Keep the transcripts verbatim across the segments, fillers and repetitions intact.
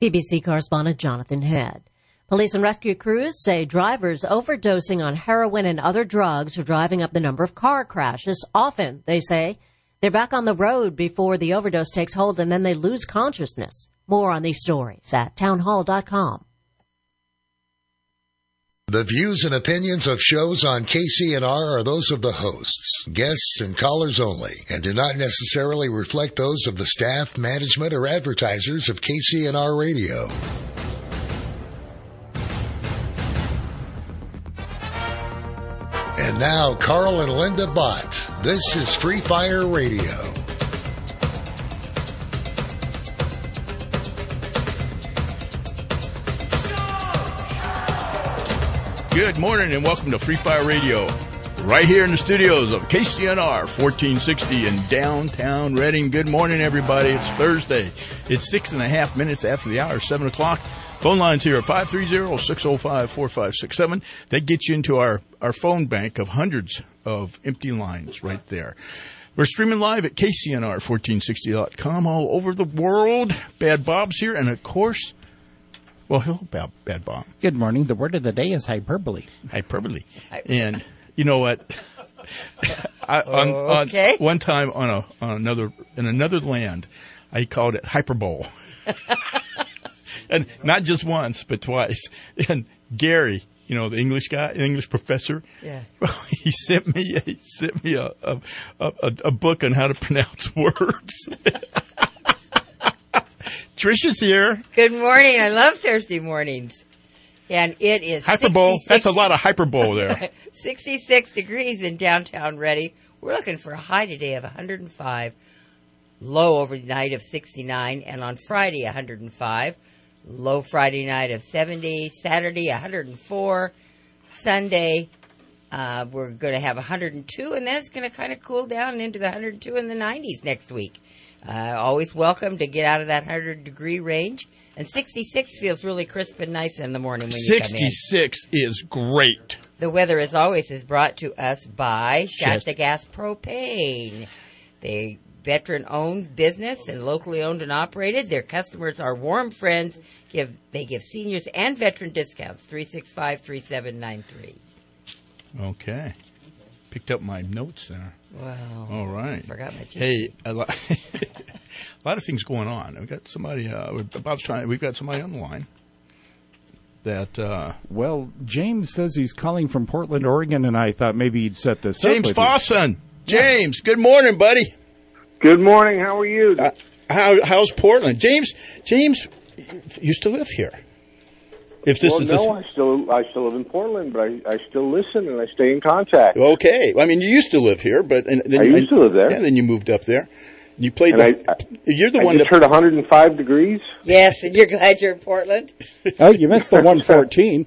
B B C correspondent Jonathan Head. Police and rescue crews say drivers overdosing on heroin and other drugs are driving up the number of car crashes. Often, they say, they're back on the road before the overdose takes hold and then they lose consciousness. More on these stories at townhall dot com. The views and opinions of shows on K C N R are those of the hosts, guests, and callers only, and do not necessarily reflect those of the staff, management, or advertisers of K C N R Radio. And now, Carl and Linda Bott. This is Free Fire Radio. Good morning and welcome to Free Fire Radio, right here in the studios of K C N R fourteen sixty in downtown Reading. Good morning, everybody. It's Thursday. It's six and a half minutes after the hour, seven o'clock. Phone lines here at five three zero, six zero five, four five six seven. That gets you into our, our phone bank of hundreds of empty lines right there. We're streaming live at K C N R fourteen sixty dot com all over the world. Bad Bob's here, and of course, well, hello, Bad, Bad Bob. Good morning. The word of the day is hyperbole. Hyperbole. And you know what? I, on, okay. on one time on a on another in another land, I called it hyperbole. And not just once, but twice. And Gary, you know, the English guy, the English professor, yeah, he sent me he sent me a a, a, a book on how to pronounce words. Trisha's here. Good morning. I love Thursday mornings. And it is hyperbole. That's a lot of hyperbole there. sixty-six degrees in downtown Reading. We're looking for a high today of one hundred five, low overnight of sixty-nine, and on Friday one hundred five, low Friday night of seventy, Saturday one hundred four, Sunday uh, we're going to have one hundred two, and then it's going to kind of cool down into the one hundred two in the nineties next week. Uh, always welcome to get out of that one hundred degree range. And sixty-six feels really crisp and nice in the morning when you come in. sixty-six is great. The weather, as always, is brought to us by Shasta Gas Propane. They veteran-owned business and locally owned and operated. Their customers are warm friends. Give They give seniors and veteran discounts. three six five, three seven nine three. Okay. Picked up my notes there. Wow. All right. Forgot my teeth. Hey, a lot, a lot of things going on. We've got somebody, uh, Bob's trying, we've got somebody on the line that, uh. Well, James says he's calling from Portland, Oregon, and I thought maybe he'd set this James up. James Fossen. James, good morning, buddy. Good morning. How are you? Uh, how, how's Portland? James, James used to live here. If this well, is no, this... I still I still live in Portland, but I, I still listen and I stay in contact. Okay, I mean you used to live here, but and then I you, used to live there. Yeah, then you moved up there. You played. And the, I, you're the I one just that heard one hundred five degrees. Yes, and you're glad you're in Portland. Oh, you missed the one fourteen.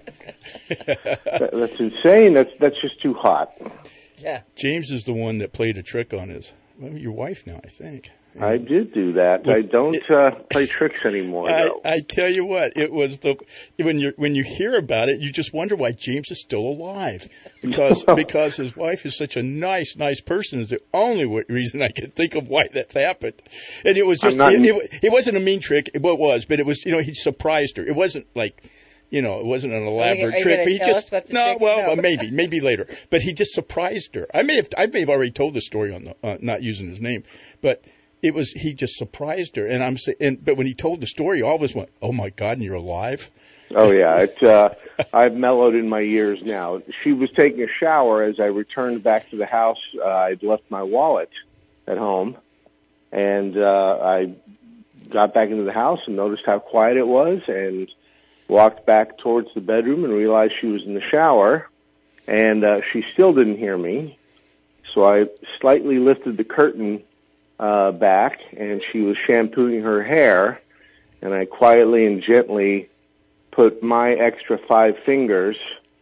that, that's insane. That's that's just too hot. Yeah. James is the one that played a trick on his well, your wife now, I think. I did do that. Well, I don't it, uh, play tricks anymore. I, though. I tell you what, it was the when you when you hear about it, you just wonder why James is still alive because because his wife is such a nice nice person. Is the only reason I can think of why that's happened. And it was just it, it, it wasn't a mean trick. It was, but it was you know he surprised her. It wasn't like. You know, it wasn't an elaborate trick, but he just no. Well, no. maybe, maybe later. But he just surprised her. I may have, I may have already told the story on the uh, not using his name, but it was he just surprised her. And I'm saying, and but when he told the story, all of us went, "Oh my God, and you're alive." Oh yeah, it's uh, I've mellowed in my years now. She was taking a shower as I returned back to the house. Uh, I'd left my wallet at home, and uh, I got back into the house and noticed how quiet it was, and walked back towards the bedroom and realized she was in the shower, and uh, she still didn't hear me. So I slightly lifted the curtain uh, back, and she was shampooing her hair, and I quietly and gently put my extra five fingers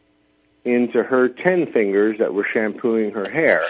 into her ten fingers that were shampooing her hair.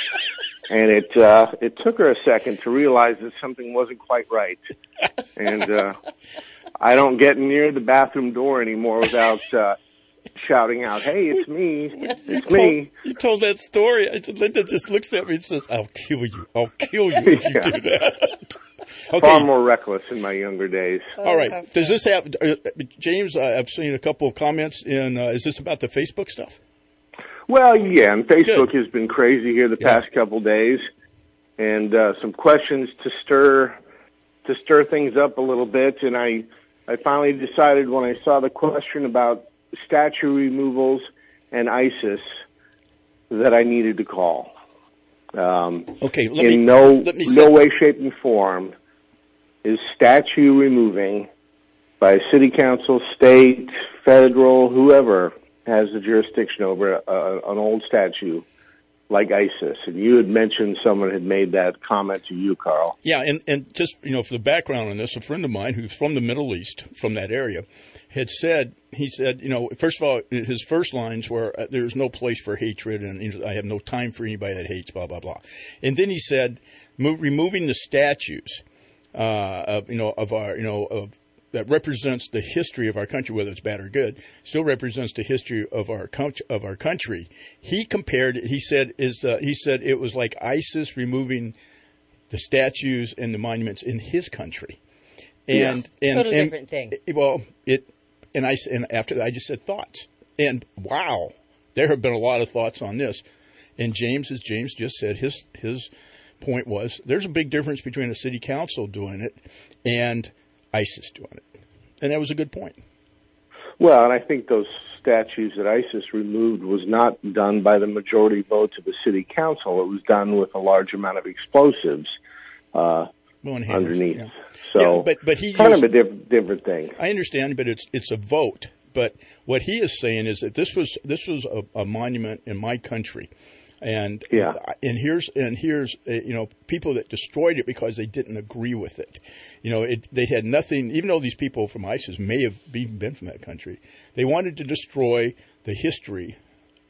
And it uh, it took her a second to realize that something wasn't quite right. And uh, I don't get near the bathroom door anymore without uh, shouting out, "Hey, it's me! It's you me!" Told, you told that story. I said, Linda just looks at me and says, "I'll kill you! I'll kill you if yeah. you do that." Okay. Far more reckless in my younger days. All right. Does this have, uh, James, uh, I've seen a couple of comments in, uh, is this about the Facebook stuff? Well, yeah, and Facebook Good. has been crazy here the Yeah. past couple days, and uh, some questions to stir to stir things up a little bit. And I, I finally decided when I saw the question about statue removals and ISIS that I needed to call. Um, Okay, let in me, no let me no set- way, shape, and form is statue removing by city council, state, federal, whoever has the jurisdiction over a, an old statue like ISIS. And you had mentioned someone had made that comment to you, Carl. Yeah, and, and just, you know, for the background on this, a friend of mine who's from the Middle East, from that area, had said, he said, you know, first of all, his first lines were, there's no place for hatred, and I have no time for anybody that hates, blah, blah, blah. And then he said, mo- removing the statues, uh, of, you know, of our, you know, of, that represents the history of our country, whether it's bad or good, still represents the history of our country. Of our country, he compared it. He said, "Is uh, he said it was like ISIS removing the statues and the monuments in his country." And yeah. and, Totally and different thing. Well, it and I and after that, I just said thoughts. And wow, there have been a lot of thoughts on this. And James, as James just said, his his point was there's a big difference between a city council doing it and ISIS doing it. And that was a good point. Well, and I think those statues that ISIS removed was not done by the majority votes of the city council. It was done with a large amount of explosives uh, well, underneath. Yeah. So, yeah, but, but he kind used, of a diff- different thing. I understand, but it's it's a vote. But what he is saying is that this was this was a, a monument in my country. And yeah. and here's and here's uh, you know, people that destroyed it because they didn't agree with it. You know, it, they had nothing. Even though these people from ISIS may have even been from that country, they wanted to destroy the history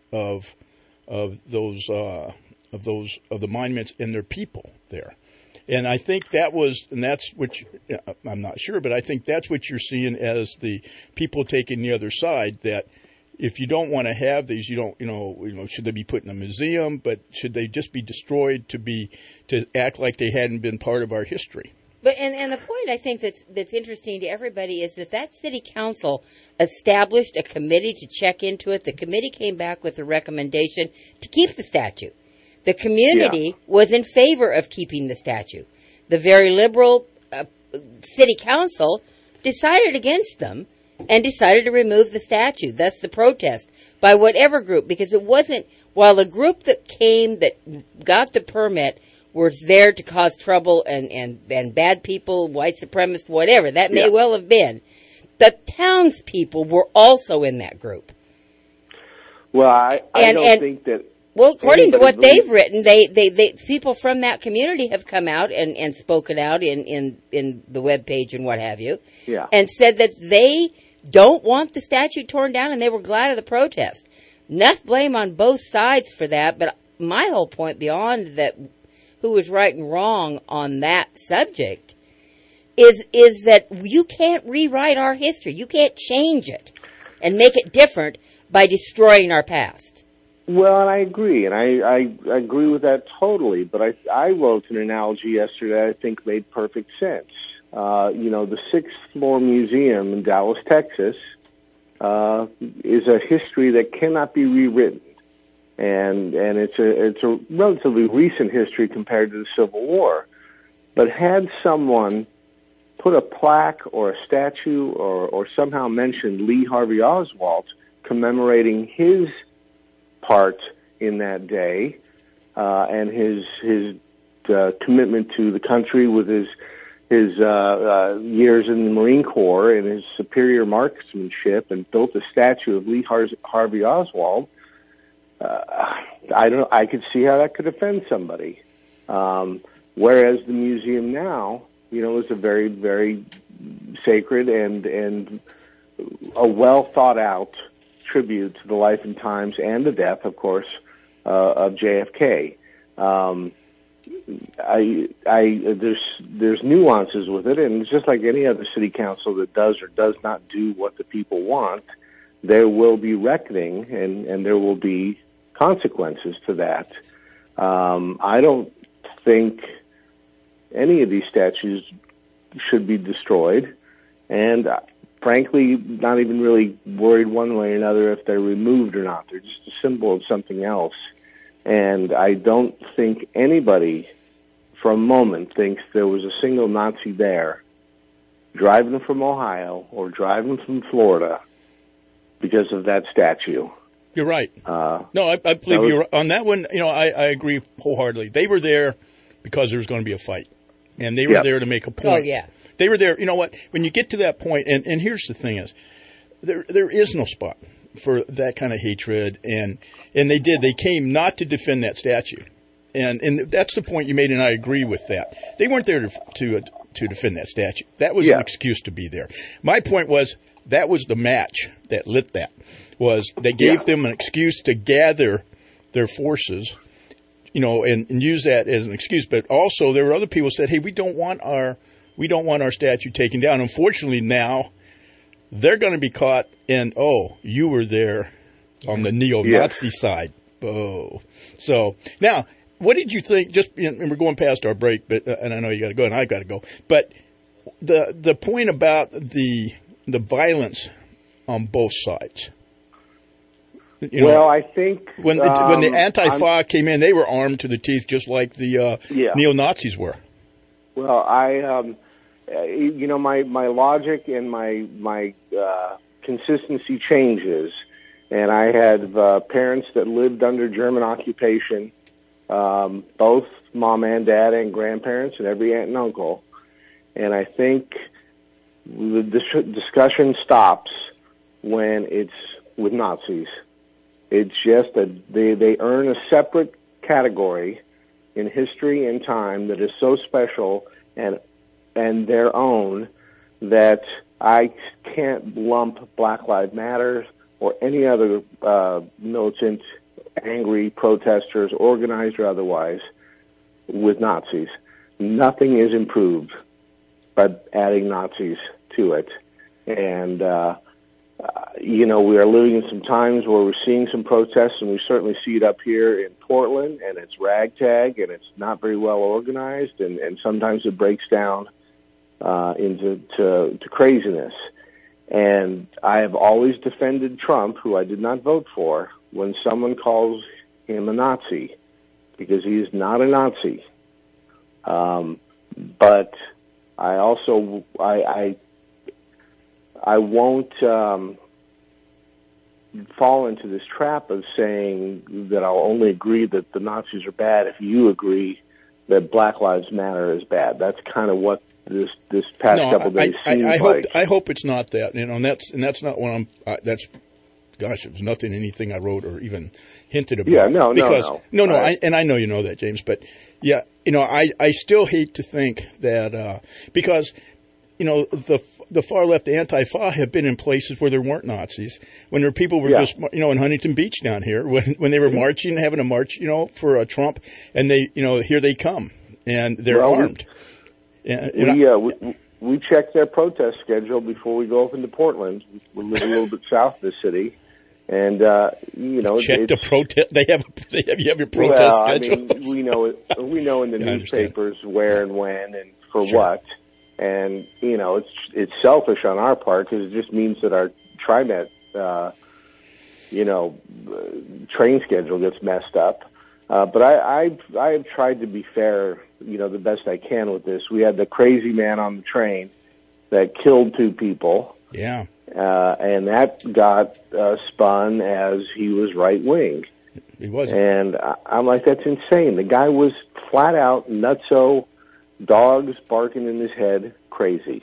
of of those uh, of those of the monuments and their people there. And I think that was, and that's what you, I'm not sure, but I think that's what you're seeing as the people taking the other side. That if you don't want to have these, you don't, you know, you know, should they be put in a museum? But should they just be destroyed to be to act like they hadn't been part of our history? But and, and the point I think that's that's interesting to everybody is that that city council established a committee to check into it. The committee came back with a recommendation to keep the statue. The community yeah. was in favor of keeping the statue. The very liberal uh, city council decided against them and decided to remove the statue. Thus the protest by whatever group, because it wasn't, while the group that came, that got the permit, was there to cause trouble and, and, and bad people, white supremacists, whatever, that may yeah. well have been. The townspeople were also in that group. Well, I, I and, don't and, think that... Well, according to what believes. they've written, they, they, they, people from that community have come out and, and spoken out in, in, in the webpage and what have you, yeah. and said that they don't want the statue torn down and they were glad of the protest. Enough blame on both sides for that, but my whole point beyond that, who was right and wrong on that subject, is is that you can't rewrite our history. You can't change it and make it different by destroying our past. Well, and I agree, and I, I, I agree with that totally, but I, I wrote an analogy yesterday I think made perfect sense. Uh, you know, the sixth floor museum in Dallas, Texas, uh, is a history that cannot be rewritten. And, and it's a, it's a relatively recent history compared to the Civil War. But had someone put a plaque or a statue or, or somehow mentioned Lee Harvey Oswald commemorating his part in that day, uh, and his his uh, commitment to the country with his his uh, uh, years in the Marine Corps and his superior marksmanship, and built a statue of Lee Har- Harvey Oswald. Uh, I don't. I could see how that could offend somebody. Um, whereas the museum now, you know, is a very very sacred and and a well thought out tribute to the life and times and the death, of course, uh, of J F K. Um, I, I, there's, there's nuances with it, and it's just like any other city council that does or does not do what the people want, there will be reckoning and, and there will be consequences to that. Um, I don't think any of these statues should be destroyed, and uh, frankly, not even really worried one way or another if they're removed or not. They're just a symbol of something else. And I don't think anybody for a moment thinks there was a single Nazi there driving from Ohio or driving from Florida because of that statue. You're right. Uh, no, I, I believe was, you're on that one. You know, I, I agree wholeheartedly. They were there because there was going to be a fight, and they were yep. there to make a point. Oh, yeah. They were there. You know what? When you get to that point, and, and here's the thing is, there there is no spot for that kind of hatred, and and they did. They came not to defend that statue, and and that's the point you made, and I agree with that. They weren't there to to, to defend that statue. That was yeah. an excuse to be there. My point was that was the match that lit that. Was they gave yeah. them an excuse to gather their forces, you know, and, and use that as an excuse. But also there were other people who said, hey, we don't want our we don't want our statue taken down. Unfortunately, now they're going to be caught in, oh, you were there on the neo-Nazi yes. side. Oh. So now, what did you think? Just, you know, and we're going past our break, but uh, and I know you got to go and I got to go. But the the point about the the violence on both sides. You know, well, I think when um, when the Antifa I'm, came in, they were armed to the teeth, just like the uh, yeah. neo-Nazis were. Well, I, um, you know, my, my logic and my my uh, consistency changes, and I had uh, parents that lived under German occupation, um, both mom and dad and grandparents and every aunt and uncle, and I think the dis- discussion stops when it's with Nazis. It's just that they, they earn a separate category in history and time that is so special and and their own that I can't lump Black Lives Matter or any other uh, militant, angry protesters, organized or otherwise, with Nazis. Nothing is improved by adding Nazis to it. And uh Uh, you know, we are living in some times where we're seeing some protests, and we certainly see it up here in Portland, and it's ragtag, and it's not very well organized, and, and sometimes it breaks down uh, into to, to craziness. And I have always defended Trump, who I did not vote for, when someone calls him a Nazi, because he is not a Nazi. Um, but I also, I, I I won't um, fall into this trap of saying that I'll only agree that the Nazis are bad if you agree that Black Lives Matter is bad. That's kind of what this this past no, couple of days I, seems I, I like. Hope, I hope it's not that, you know, and that's and that's not what I'm. Uh, that's gosh, it was nothing, anything I wrote or even hinted about. Yeah, no, because, no, no, no, no. I, I, and I know you know that, James, but yeah, you know, I I still hate to think that uh, because you know the. The far left Antifa have been in places where there weren't Nazis, when there were people were yeah. just, you know, in Huntington Beach down here, when when they were marching, having a march, you know, for uh, Trump, and they, you know, here they come, and they're well, armed. We, and, we, uh, we, we check their protest schedule before we go up into Portland. We live a little bit south of the city, and uh, you know, check the protest. They have, they have, you have your protest well, schedule. I mean, we know we know in the yeah, newspapers where and when and for sure. what. And, you know, it's it's selfish on our part because it just means that our TriMet, uh, you know, uh, train schedule gets messed up. Uh, but I, I've, I've tried to be fair, you know, the best I can with this. We had the crazy man on the train that killed two people. Yeah. Uh, and that got uh, spun as he was right-wing. He was. And I, I'm like, that's insane. The guy was flat out nutso, dogs barking in his head, crazy.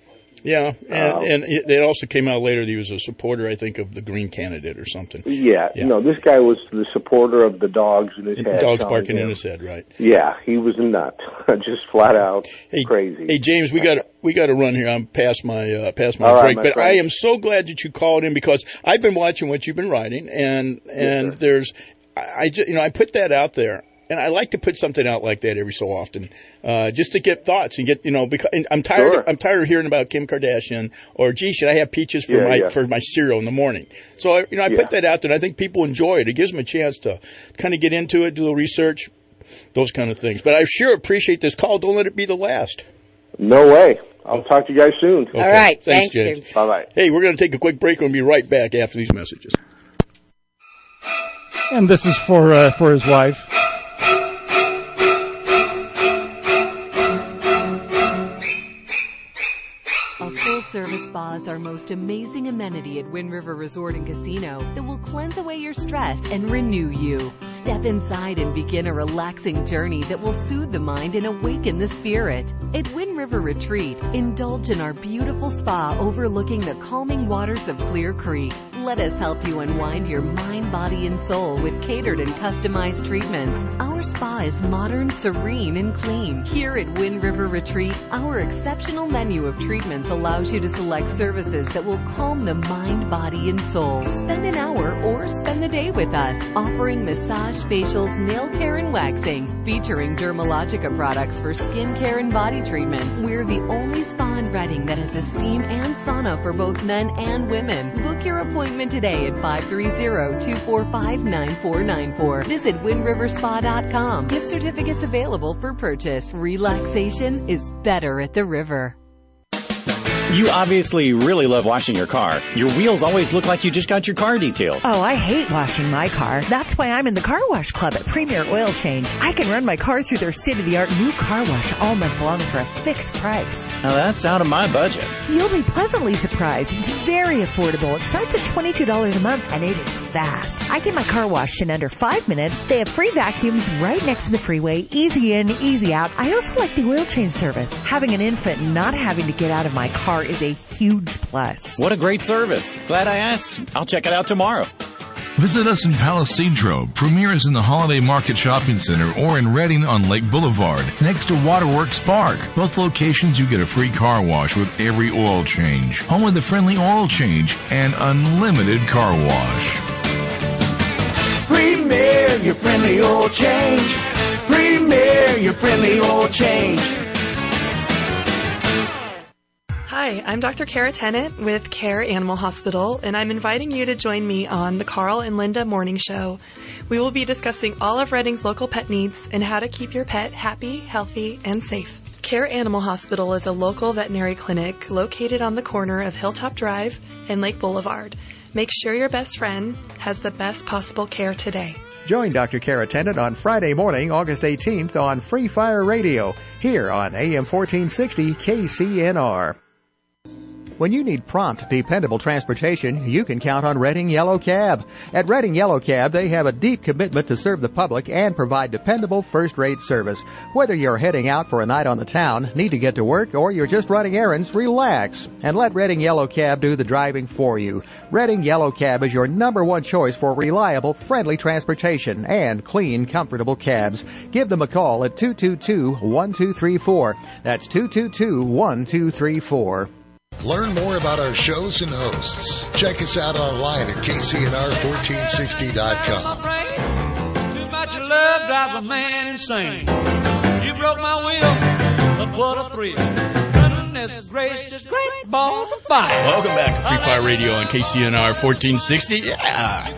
Yeah, and, um, and it, it also came out later that he was a supporter, I think, of the Green candidate or something. Yeah, yeah. no, this guy was the supporter of the dogs in his and head. Dogs barking him. in his head, right? Yeah, he was a nut, just flat out hey, crazy. Hey, James, we got we got to run here. I'm past my uh, past my All break, right, my but friend. I am so glad that you called in because I've been watching what you've been writing, and and yes, there's I, I just, you know I put that out there. And I like to put something out like that every so often, uh, just to get thoughts and get, you know, because and I'm tired, Sure. of, I'm tired of hearing about Kim Kardashian or, gee, should I have peaches for Yeah, my, yeah. for my cereal in the morning? So, I, you know, I Yeah. put that out there and I think people enjoy it. It gives them a chance to kind of get into it, do a little research, those kind of things. But I sure appreciate this call. Don't let it be the last. No way. I'll talk to you guys soon. Okay. All right. Thanks, Thanks James. James. Bye-bye. Hey, we're going to take a quick break. We're going to be right back after these messages. And this is for uh, for his wife. A full-service spa is our most amazing amenity at Wind River Resort and Casino that will cleanse away your stress and renew you. Step inside and begin a relaxing journey that will soothe the mind and awaken the spirit. At Wind River Retreat, indulge in our beautiful spa overlooking the calming waters of Clear Creek. Let us help you unwind your mind, body, and soul with catered and customized treatments. Our spa is modern, serene, and clean. Here at Wind River Retreat, our exceptional menu of treatments allows you to select services that will calm the mind, body, and soul. Spend an hour or spend the day with us, offering massage, facials, nail care, and waxing, featuring Dermalogica products for skin care and body treatments. We're the only spa in Reading that has a steam and sauna for both men and women. Book your appointment today at five three zero, two four five, nine four nine four. Visit wind river spa dot com. Gift certificates available for purchase. Relaxation is better at the river. You obviously really love washing your car. Your wheels always look like you just got your car detailed. Oh, I hate washing my car. That's why I'm in the Car Wash Club at Premier Oil Change. I can run my car through their state-of-the-art new car wash all month long for a fixed price. Now that's out of my budget. You'll be pleasantly surprised. It's very affordable. It starts at twenty-two dollars a month, and it is fast. I get my car washed in under five minutes. They have free vacuums right next to the freeway. Easy in, easy out. I also like the oil change service. Having an infant and not having to get out of my car is a huge plus. What a great service. Glad I asked. I'll check it out tomorrow. Visit us in Palisadro. Premier is in the Holiday Market Shopping Center or in Reading on Lake Boulevard, next to Waterworks Park. Both locations you get a free car wash with every oil change. Home with a friendly oil change and unlimited car wash. Premier, your friendly oil change. Premier, your friendly oil change. Hi, I'm Doctor Kara Tennant with Care Animal Hospital, and I'm inviting you to join me on the Carl and Linda Morning Show. We will be discussing all of Reading's local pet needs and how to keep your pet happy, healthy, and safe. Care Animal Hospital is a local veterinary clinic located on the corner of Hilltop Drive and Lake Boulevard. Make sure your best friend has the best possible care today. Join Doctor Kara Tennant on Friday morning, August eighteenth on Free Fire Radio, here on A M fourteen sixty K C N R. When you need prompt, dependable transportation, you can count on Reading Yellow Cab. At Reading Yellow Cab, they have a deep commitment to serve the public and provide dependable first-rate service. Whether you're heading out for a night on the town, need to get to work, or you're just running errands, relax and let Reading Yellow Cab do the driving for you. Reading Yellow Cab is your number one choice for reliable, friendly transportation and clean, comfortable cabs. Give them a call at two two two, one two three four. That's two two two, one two three four. Learn more about our shows and hosts. Check us out online at K C N R fourteen sixty dot com. Too much love drives a man insane. You broke my will, but what a thrill. Goodness gracious, great balls of fire. Welcome back to Free Fire Radio on K C N R fourteen sixty. Yeah.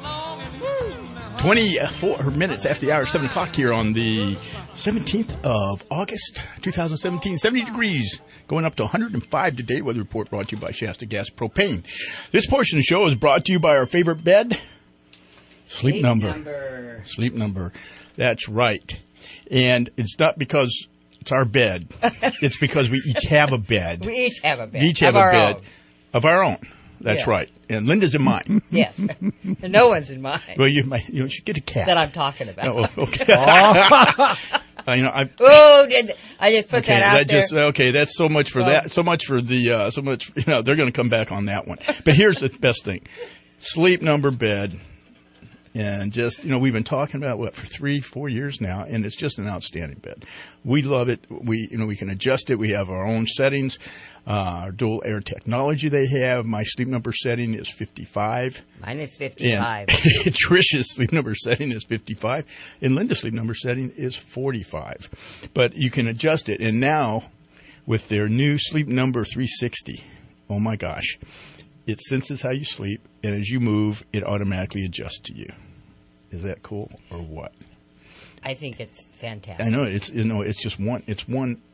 twenty-four minutes after the hour, seven o'clock here on the seventeenth of August, twenty seventeen. seventy degrees, going up to one hundred five today. Weather report brought to you by Shasta Gas Propane. This portion of the show is brought to you by our favorite bed, Sleep, Sleep number. number. Sleep Number. That's right. And it's not because it's our bed. It's because we each have a bed. We each have a bed. We each have of a bed own. of our own. That's yes. right. And Linda's in mine. Yes. No one's in mine. Well, you might, you should get a cat. That I'm talking about. Oh, okay. uh, you know, I, oh, did I just put okay, that out that there? Just, okay, that's so much for well, that. So much for the, uh, so much, you know, they're going to come back on that one. But here's the best thing. Sleep Number bed. And just, you know, we've been talking about what for three, four years now, and it's just an outstanding bed. We love it. We, you know, we can adjust it. We have our own settings, uh, our dual air technology they have. My Sleep Number setting is fifty-five. Mine is fifty-five. And Trish's Sleep Number setting is fifty-five, and Linda's Sleep Number setting is forty-five. But you can adjust it. And now, with their new Sleep Number three sixty, oh my gosh. It senses how you sleep, and as you move, it automatically adjusts to you. Is that cool or what? I think it's fantastic. I know it's you know it's just one it's one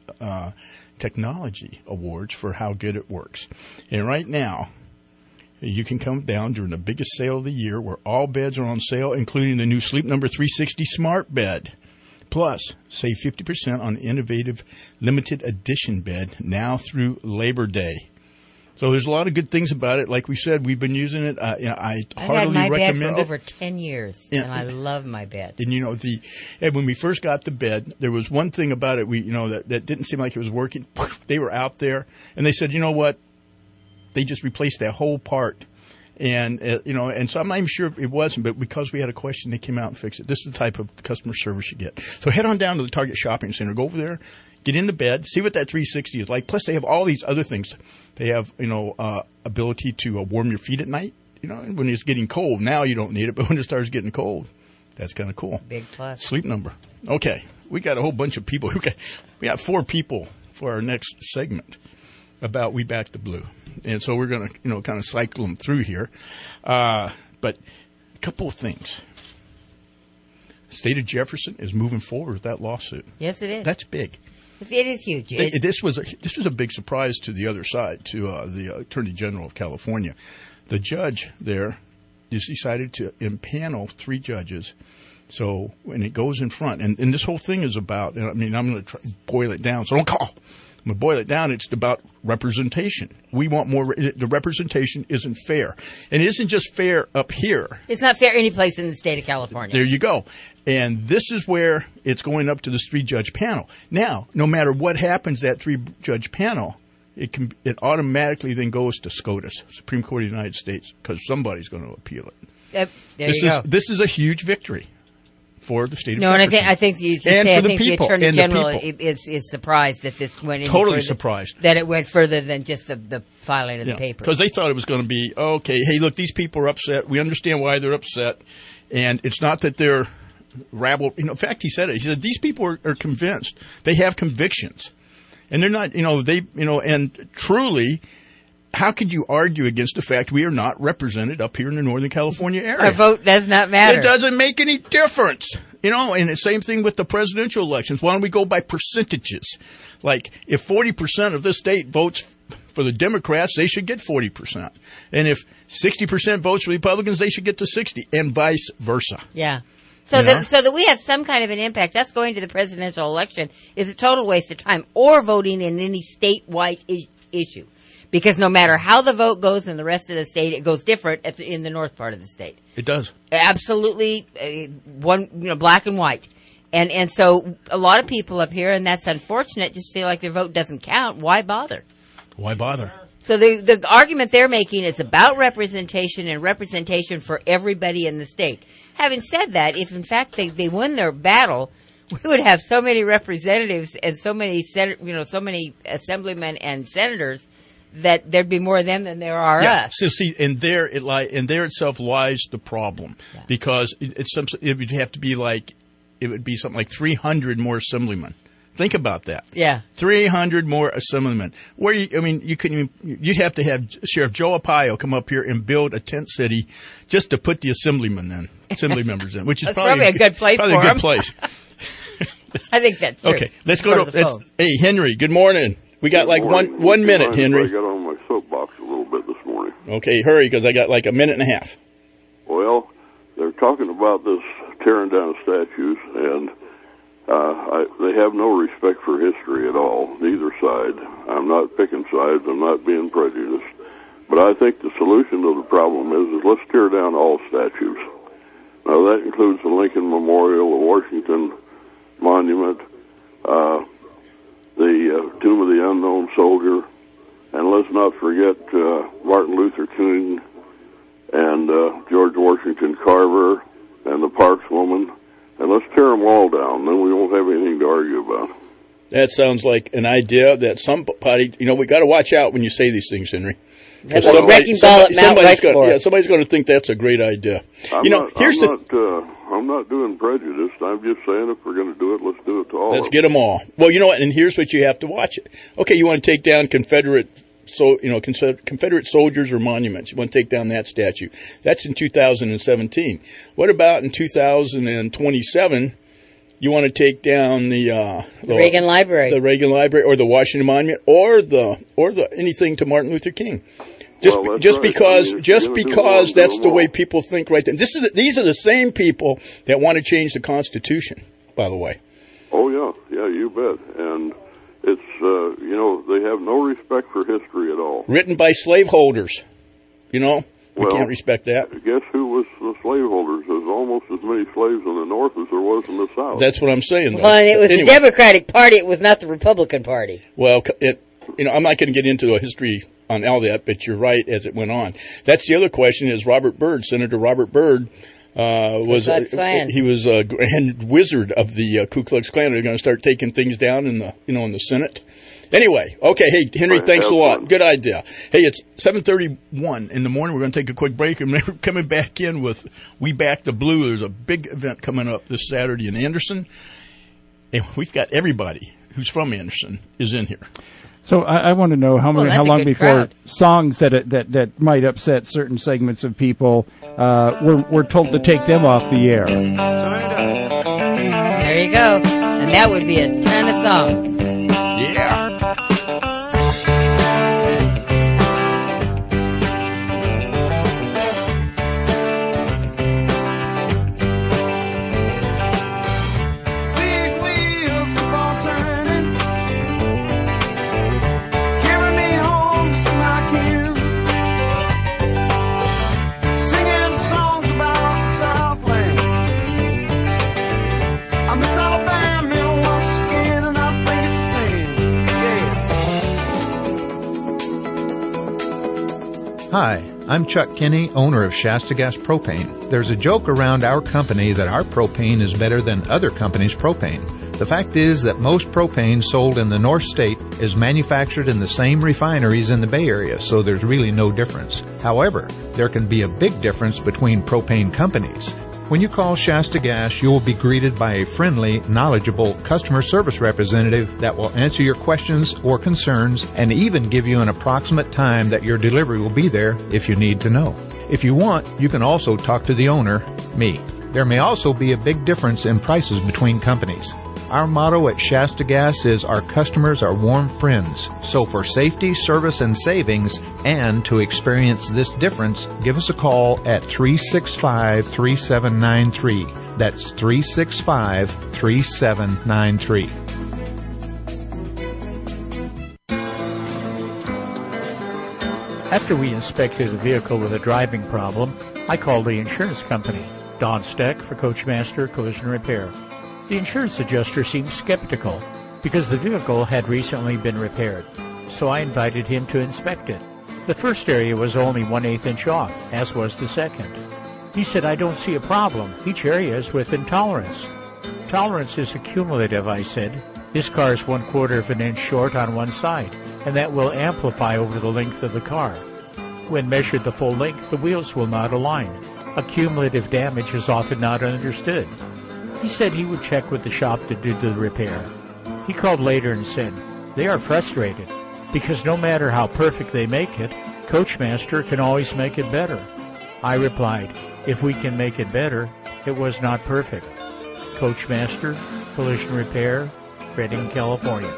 uh, technology awards for how good it works. And right now, you can come down during the biggest sale of the year where all beds are on sale, including the new Sleep Number three sixty Smart Bed. Plus, save fifty percent on innovative limited edition bed now through Labor Day. So there's a lot of good things about it. Like we said, we've been using it. Uh, you know, I I've heartily had my recommend bed for it. over ten years, Yeah. and I love my bed. And you know, the and when we first got the bed, there was one thing about it we you know that, that didn't seem like it was working. They were out there, and they said, you know what? They just replaced that whole part. And, uh, you know, and so I'm not even sure it wasn't, but because we had a question, they came out and fixed it. This is the type of customer service you get. So head on down to the Target Shopping Center. Go over there, get into bed, see what that three sixty is like. Plus, they have all these other things. They have, you know, uh, ability to uh, warm your feet at night. You know, when it's getting cold. Now you don't need it, but when it starts getting cold, that's kind of cool. Big plus. Sleep Number. Okay. We got a whole bunch of people. We got, we got four people for our next segment about We Back the Blue. And so we're going to, you know, kind of cycle them through here. Uh, but a couple of things. State of Jefferson is moving forward with that lawsuit. Yes, it is. That's big. It's, it is huge. They, It's- this was a, this was a big surprise to the other side, to uh, the Attorney General of California. The judge there just decided to impanel three judges. So when it goes in front, and, and this whole thing is about, I mean, I'm going to boil it down, so don't call. I'm going to boil it down. It's about representation. We want more. The representation isn't fair. And it isn't just fair up here. It's not fair any place in the state of California. There you go. And this is where it's going up to this three-judge panel. Now, no matter what happens, that three-judge panel, it can it automatically then goes to SCOTUS, Supreme Court of the United States, because somebody's going to appeal it. Uh, there this you is go. This is a huge victory for the state of No, and I Jefferson. think I think you should And say for I the think the people, Attorney and the General people. is is surprised that this went any Totally further, surprised. that it went further than just the, the filing of Yeah, the paper. because they thought it was going to be, okay, hey, look, these people are upset. We understand why they're upset. And it's not that they're rabble. You know, in fact, he said it. He said, these people are, are convinced. They have convictions. And they're not, you know, they, you know, and truly, how could you argue against the fact we are not represented up here in the Northern California area? Our vote does not matter. It doesn't make any difference. You know, and the same thing with the presidential elections. Why don't we go by percentages? Like, if forty percent of this state votes for the Democrats, they should get forty percent. And if sixty percent votes for Republicans, they should get to sixty, and vice versa. Yeah. So You that know? so that we have some kind of an impact. Us going to the presidential election is a total waste of time, or voting in any statewide I- issue, because no matter how the vote goes in the rest of the state, it goes different at the, in the north part of the state. It does. Absolutely, uh, one you know, black and white, and and so a lot of people up here, and that's unfortunate, just feel like their vote doesn't count. Why bother? Why bother? So the the argument they're making is about representation and representation for everybody in the state. Having said that, if in fact they, they win their battle, we would have so many representatives and so many sen- you know so many assemblymen and senators that there'd be more of them than there are Yeah. us. So see, and there it li- and there itself lies the problem, because it, it's some, it would have to be like it would be something like three hundred more assemblymen. Think about that. Yeah. three hundred more assemblymen. Where you, I mean, you couldn't even, you'd have to have Sheriff Joe Arpaio come up here and build a tent city just to put the assemblymen in, assembly members in, which is That's probably, probably a good place probably for a good them. place. I think that's true. Okay, let's Go go to to, the let's, phone. hey, Henry, good morning. We got like morning. one, one Would you minute, mind if Henry. I got on my soapbox a little bit this morning. Okay, hurry, because I got like a minute and a half. Well, they're talking about this tearing down statues, and uh, I, they have no respect for history at all, neither side. I'm not picking sides. I'm not being prejudiced. But I think the solution to the problem is, is let's tear down all statues. Now, that includes the Lincoln Memorial, the Washington Monument, uh, the uh, Tomb of the Unknown Soldier, and let's not forget uh, Martin Luther King and uh, George Washington Carver and the Parks woman, and let's tear them all down. Then we won't have anything to argue about. That sounds like an idea that somebody, you know, we got to watch out when you say these things, Henry. That's 'Cause like a wrecking ball at Mount somebody's Rushmore. gonna, yeah, somebody's going to think that's a great idea. I'm you know, not, here's I'm the. not, uh, I'm not doing prejudice. I'm just saying if we're going to do it, let's do it to all Let's of get them all. Well, you know what? And here's what you have to watch it. Okay, you want to take down Confederate, so you know, Confederate soldiers or monuments. You want to take down that statue. That's in two thousand seventeen. What about in two thousand twenty-seven? You want to take down the, uh, the Reagan Library, the Reagan Library, or the Washington Monument, or the or the anything to Martin Luther King. Just well, just right. because I mean, just because that's the all. way people think right then. This is the, these are the same people that want to change the Constitution. By the way. Oh yeah, yeah, you bet. And it's uh, you know, they have no respect for history at all. Written by slaveholders. You know, we well, can't respect that. Guess who was the slaveholders? There's almost as many slaves in the North as there was in the South. That's what I'm saying, though. Well, and it was anyway. the Democratic Party. It was not the Republican Party. Well, it, you know, I'm not going to get into a history on all that, but you're right as it went on. That's the other question is Robert Byrd, Senator Robert Byrd, uh, was, uh, he was a grand wizard of the uh, Ku Klux Klan. They're going to start taking things down in the, you know, in the Senate. Anyway, okay, hey, Henry, right, thanks a lot. Fun. Good idea. Hey, it's seven thirty-one in the morning. We're going to take a quick break, and we're coming back in with We Back the Blue. There's a big event coming up this Saturday in Anderson, and we've got everybody who's from Anderson is in here. So I, I want to know how many, well, how long before crowd. songs that, that that might upset certain segments of people, uh, we're we're told to take them off the air. There you go, and that would be a ton of songs. Yeah. Hi, I'm Chuck Kinney, owner of Shasta Gas Propane. There's a joke around our company that our propane is better than other companies' propane. The fact is that most propane sold in the North State is manufactured in the same refineries in the Bay Area, so there's really no difference. However, there can be a big difference between propane companies. When you call Shasta Gas, you will be greeted by a friendly, knowledgeable customer service representative that will answer your questions or concerns and even give you an approximate time that your delivery will be there if you need to know. If you want, you can also talk to the owner, me. There may also be a big difference in prices between companies. Our motto at Shasta Gas is our customers are warm friends. So for safety, service, and savings, and to experience this difference, give us a call at three six five, three seven nine three. That's three six five, three seven nine three. After we inspected a vehicle with a driving problem, I called the insurance company, Don Steck for Coachmaster Collision Repair. The insurance adjuster seemed skeptical because the vehicle had recently been repaired, so I invited him to inspect it. The first area was only one-eighth inch off, as was the second. He said, I don't see a problem. Each area is within tolerance. Tolerance is accumulative, I said. This car is one quarter of an inch short on one side, and that will amplify over the length of the car. When measured the full length, the wheels will not align. Accumulative damage is often not understood. He said he would check with the shop that did the repair. He called later and said, they are frustrated because no matter how perfect they make it, Coachmaster can always make it better. I replied, if we can make it better, it was not perfect. Coachmaster, Collision Repair, Redding, California.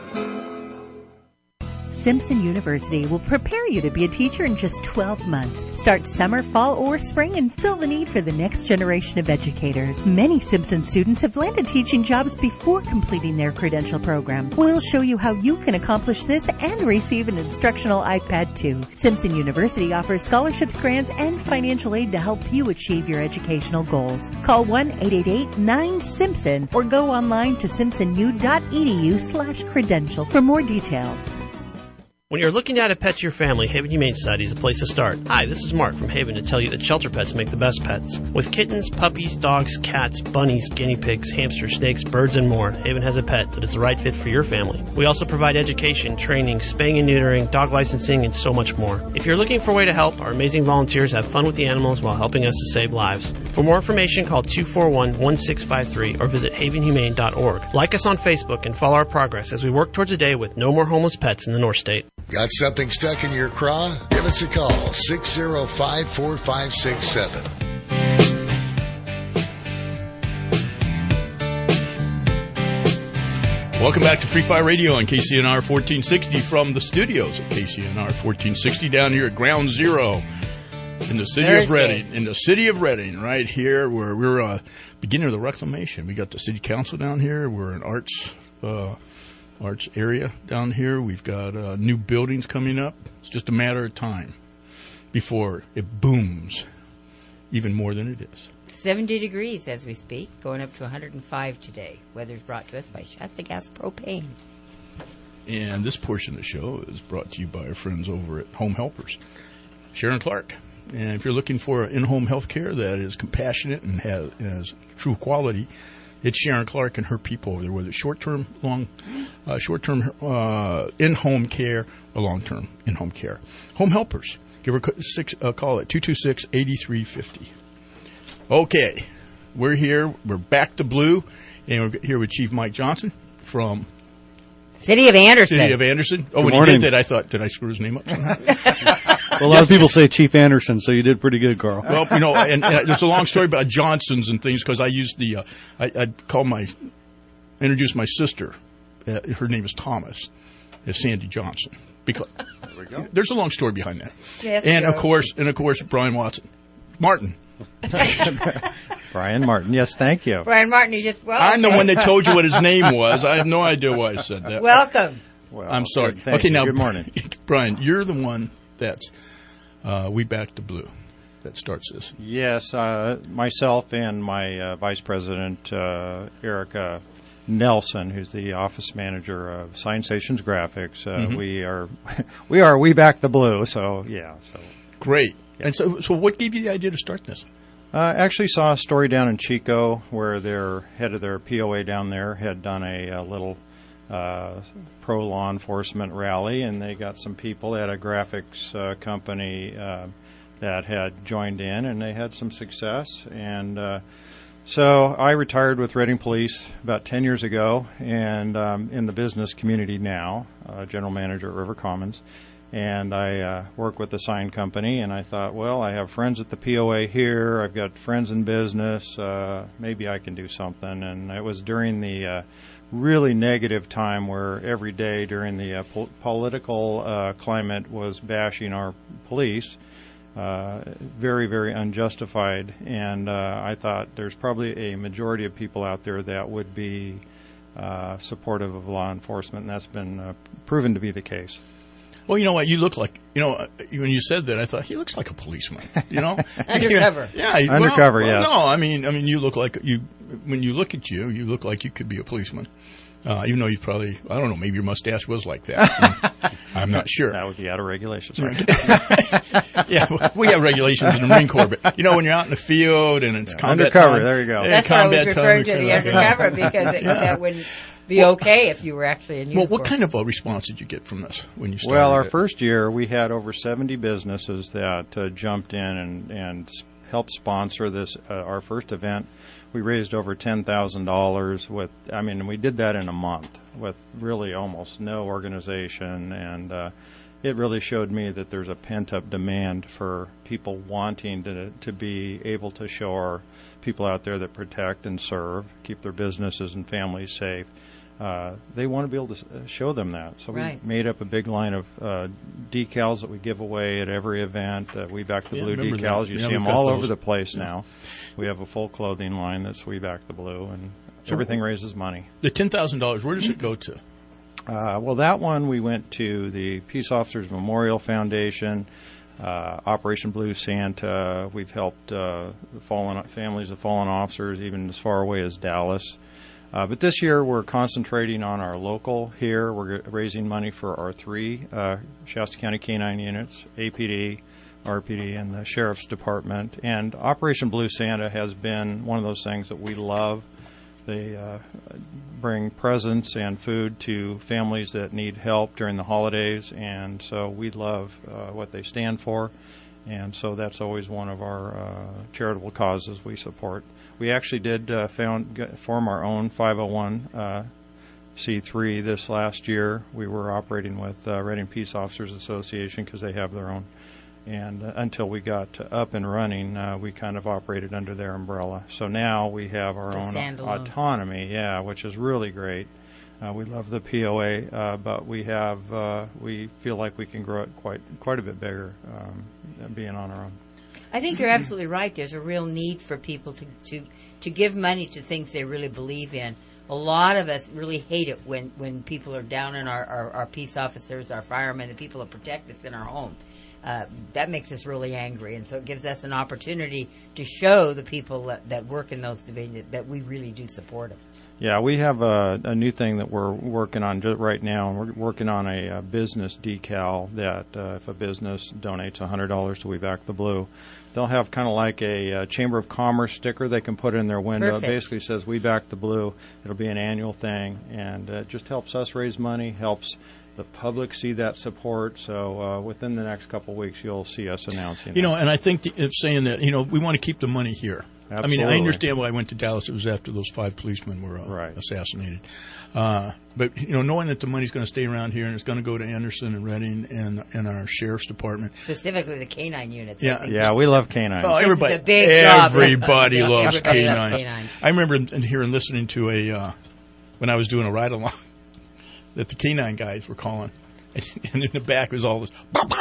Simpson University will prepare you to be a teacher in just twelve months. Start summer, fall, or spring and fill the need for the next generation of educators. Many Simpson students have landed teaching jobs before completing their credential program. We'll show you how you can accomplish this and receive an instructional iPad too. Simpson University offers scholarships, grants, and financial aid to help you achieve your educational goals. Call one eight eight eight, nine, Simpson or go online to simpsonu.edu slash credential for more details. When you're looking to add a pet to your family, Haven Humane Society is the place to start. Hi, this is Mark from Haven to tell you that shelter pets make the best pets. With kittens, puppies, dogs, cats, bunnies, guinea pigs, hamsters, snakes, birds, and more, Haven has a pet that is the right fit for your family. We also provide education, training, spaying and neutering, dog licensing, and so much more. If you're looking for a way to help, our amazing volunteers have fun with the animals while helping us to save lives. For more information, call two four one, one six five three or visit haven humane dot org. Like us on Facebook and follow our progress as we work towards a day with no more homeless pets in the North State. Got something stuck in your craw? Give us a call, six oh five, four five six seven. Welcome back to Free Fire Radio on K C N R fourteen sixty from the studios at K C N R fourteen sixty down here at Ground Zero in the city Thursday. of Reading. In the city of Reading, right here where we're uh, beginning of the reclamation. We got the city council down here. We're an arts uh, arts area down here. We've got uh, new buildings coming up. It's just a matter of time before it booms even more than it is. seventy degrees as we speak, going up to one hundred five today. Weather's brought to us by Shasta Gas Propane. And this portion of the show is brought to you by our friends over at Home Helpers, Sharon Clark. And if you're looking for in-home health care that is compassionate and has, has true quality, it's Sharon Clark and her people over there, whether it's short-term, long, uh, short-term uh, in-home care or long-term in-home care. Home Helpers. Give her a six, uh, call at two two six, eight three five zero. Okay, we're here. We're back to blue, and we're here with Chief Mike Johnson from City of Anderson. City of Anderson. Oh, Good when morning. you did that, I thought, did I screw his name up somehow? Well, a lot of people say Chief Anderson, so you did pretty good, Carl. Well, you know, and, and there's a long story about Johnsons and things because I used the, uh, I, I called my, introduced my sister. Uh, her name is Thomas, as Sandy Johnson. Because there we go. There's a long story behind that. Yes, and go. of course, and of course, Brian Watson, Martin. Brian Martin. Yes, thank you. Brian Martin, you just, well, I'm the okay. one that told you what his name was. I have no idea why I said that. Welcome. Well, I'm sorry. good, thank okay, you. now, Good morning. Brian, you're the one that's uh, We Back the Blue that starts this. Yes, uh, myself and my uh, Vice President, uh, Erica Nelson, who's the office manager of Sign Stations Graphics, uh, Mhm. we are we are We Back the Blue. So yeah, so Great. And so, so what gave you the idea to start this? Uh, actually saw a story down in Chico where their head of their P O A down there had done a, a little uh, pro law enforcement rally, and they got some people at a graphics uh, company uh, that had joined in, and they had some success. And uh, so I retired with Reading Police about ten years ago, and um, in the business community now, uh, general manager at River Commons. And I uh, work with the sign company, and I thought, well, I have friends at the P O A here. I've got friends in business. Uh, maybe I can do something. And it was during the uh, really negative time where every day during the uh, po- political uh, climate was bashing our police, uh, very, very unjustified. And uh, I thought there's probably a majority of people out there that would be uh, supportive of law enforcement, and that's been uh, proven to be the case. Well, you know what? You look like, you know, when you said that, I thought, he looks like a policeman, you know? Undercover. Yeah. well, Undercover, well, yes. No, I mean, I mean, you look like, you, when you look at you, you look like you could be a policeman. Uh, even though you probably, I don't know, maybe your mustache was like that. I'm not sure. That would be out of regulations, right? Yeah, we have regulations in the Marine Corps, but, you know, when you're out in the field and it's Yeah, combat undercover, time, there you go. yeah, That's why I was combat referring time, to the yeah. undercover, because it, Yeah. that wouldn't be okay if you were actually in uniform. Well, what kind of a response did you get from this when you started? Well, our it? first year, we had over seventy businesses that uh, jumped in and, and s- helped sponsor this, uh, our first event. We raised over ten thousand dollars with, I mean, we did that in a month with really almost no organization, and uh, it really showed me that there's a pent-up demand for people wanting to to be able to show our people out there that protect and serve, keep their businesses and families safe. Uh, they want to be able to s- uh, show them that. So we Right. made up a big line of uh, decals that we give away at every event. Uh, We Back the Yeah, Blue remember decals. that. You Yeah, see we've them got all those. over the place Yeah. now. We have a full clothing line that's We Back the Blue, and So- everything raises money. The ten thousand dollars, where does it go to? Uh, well, that one we went to the Peace Officers Memorial Foundation, uh, Operation Blue Santa. We've helped uh, fallen families of fallen officers, even as far away as Dallas. Uh, but this year we're concentrating on our local here. We're g- raising money for our three uh, Shasta County canine units, A P D, R P D, and the Sheriff's Department. And Operation Blue Santa has been one of those things that we love. They uh, bring presents and food to families that need help during the holidays, and so we love uh, what they stand for. And so that's always one of our uh, charitable causes we support. We actually did uh, found, g- form our own five oh one c three this last year. We were operating with uh, Reading Peace Officers Association because they have their own. And uh, until we got to up and running, uh, we kind of operated under their umbrella. So now we have our It's a own standalone. autonomy, yeah, which is really great. Uh, we love the P O A, uh, but we have uh, we feel like we can grow it quite quite a bit bigger, um, than being on our own. I think you're absolutely right. There's a real need for people to, to, to give money to things they really believe in. A lot of us really hate it when, when people are down on our, our, our peace officers, our firemen, the people that protect us in our home. Uh, that makes us really angry, and so it gives us an opportunity to show the people that, that work in those divisions that we really do support them. Yeah, we have a, a new thing that we're working on just right now, and we're working on a, a business decal that uh, if a business donates one hundred dollars to We Back the Blue, they'll have kind of like a, a Chamber of Commerce sticker they can put in their window. Perfect. It basically says We Back the Blue. It'll be an annual thing, and uh, it just helps us raise money, helps the public see that support. So uh, within the next couple of weeks, you'll see us announcing You that. know, and I think the, if saying that, you know, we want to keep the money here. Absolutely. I mean, I understand why I went to Dallas. It was after those five policemen were uh, right. assassinated. Uh, but, you know, knowing that the money's going to stay around here and it's going to go to Anderson and Redding and, and our sheriff's department. Specifically the canine units. Yeah, yeah, we love canines. Oh, everybody, It's a big job. everybody Yeah, loves everybody loves canines. canines. I remember in- hearing, listening to a, uh, when I was doing a ride-along, that the canine guys were calling. And in the back was all this.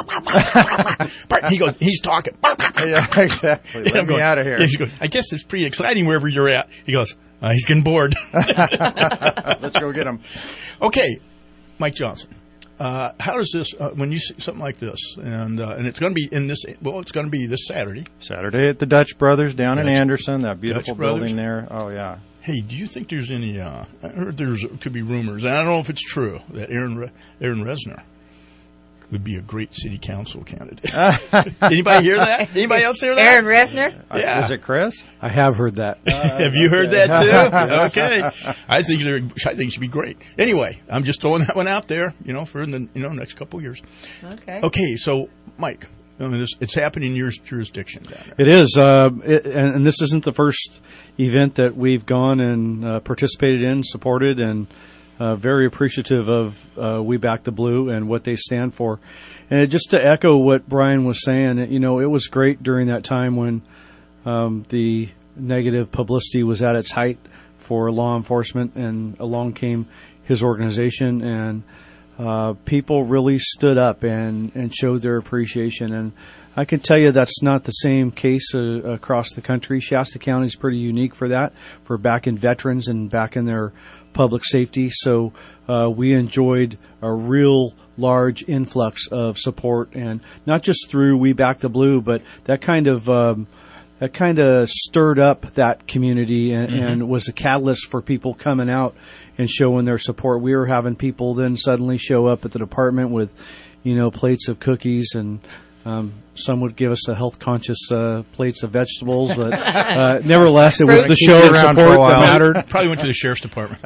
He goes, he's talking. Yeah, exactly. Let me going, out of here. He's going, I guess it's pretty exciting wherever you're at. He goes, uh, he's getting bored. Let's go get him. Okay, Mike Johnson. Uh, how does this, uh, when you see something like this, and uh, and it's going to be in this, well, it's going to be this Saturday. Saturday at the Dutch Brothers down Dutch, in Anderson, that beautiful Dutch Brothers. building there. Oh, yeah. Hey, do you think there's any, uh, I heard there's, could be rumors, and I don't know if it's true, that Aaron Re- Aaron Resner would be a great city council candidate. Anybody hear that? Anybody else hear that? Aaron Resner? Yeah. Is it Chris? I have heard that. Have you heard that too? Okay. I think they're, I think it should be great. Anyway, I'm just throwing that one out there, you know, for the you know next couple of years. Okay. Okay, so Mike, I mean, this, it's happening in your jurisdiction down there. It is, uh, it, and, and this isn't the first event that we've gone and uh, participated in, supported, and uh, very appreciative of uh, We Back the Blue and what they stand for. And just to echo what Brian was saying, you know, it was great during that time when um, the negative publicity was at its height for law enforcement, and along came his organization, and Uh, people really stood up and, and showed their appreciation. And I can tell you that's not the same case uh, across the country. Shasta County is pretty unique for that, for backing veterans and backing their public safety. So uh, we enjoyed a real large influx of support, and not just through We Back the Blue, but that kind of um, that kind of stirred up that community and, mm-hmm. and was a catalyst for people coming out and showing their support. We were having people then suddenly show up at the department with, you know, plates of cookies, and um, some would give us a health-conscious uh, plates of vegetables. But uh, nevertheless, it was the show of support that mattered. Probably went to the sheriff's department.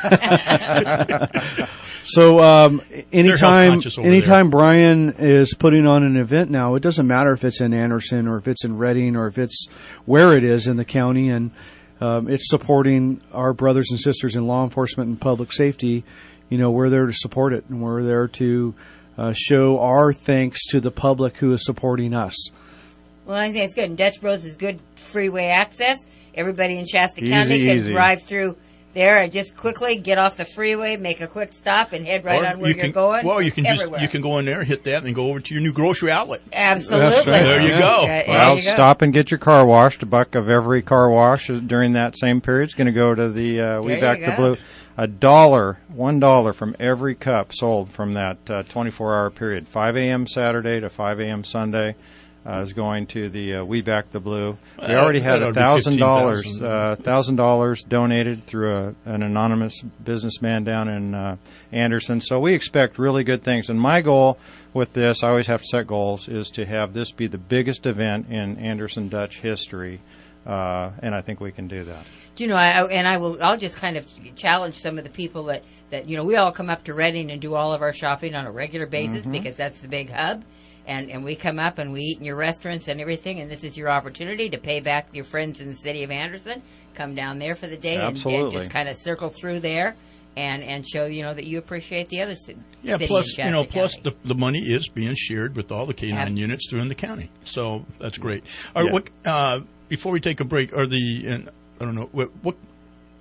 So um, anytime, over anytime Brian is putting on an event now, it doesn't matter if it's in Anderson or if it's in Redding or if it's where it is in the county, and um, it's supporting our brothers and sisters in law enforcement and public safety. You know, we're there to support it, and we're there to uh, show our thanks to the public who is supporting us. Well, I think it's good. And Dutch Bros is good freeway access. Everybody in Shasta Easy, County can easy. drive through there and just quickly get off the freeway, make a quick stop, and head right Or on where you you're can, going. Well, you can everywhere. just you can go in there, hit that, and go over to your new grocery outlet. Absolutely. That's right. There you Yeah. go. Yeah, there Well, you go. stop and get your car washed. A buck of every car wash during that same period is going to go to the uh, We There Back you the go. Blue. A dollar, one dollar from every cup sold from that uh, twenty-four hour period, five a.m. Saturday to five a.m. Sunday, uh, is going to the uh, We Back the Blue. We Uh, already had that a ought to be thousand dollars, fifteen thousand uh, thousand dollars donated through a, an anonymous businessman down in uh, Anderson. So we expect really good things. And my goal with this, I always have to set goals, is to have this be the biggest event in Anderson Dutch history. Uh, and I think we can do that. Do you know, I, and I will, I'll just kind of challenge some of the people that, that, you know, we all come up to Redding and do all of our shopping on a regular basis Mhm. because that's the big hub. And, and we come up and we eat in your restaurants and everything, and this is your opportunity to pay back your friends in the city of Anderson. Come down there for the day and, and Absolutely. just kind of circle through there and, and show, you know, that you appreciate the other ci- Yeah, city plus in Shasta you know, County. plus the the money is being shared with all the K nine Ab- units through in the county, so that's great. All right, Yeah. what, uh, before we take a break, are the and I don't know what, what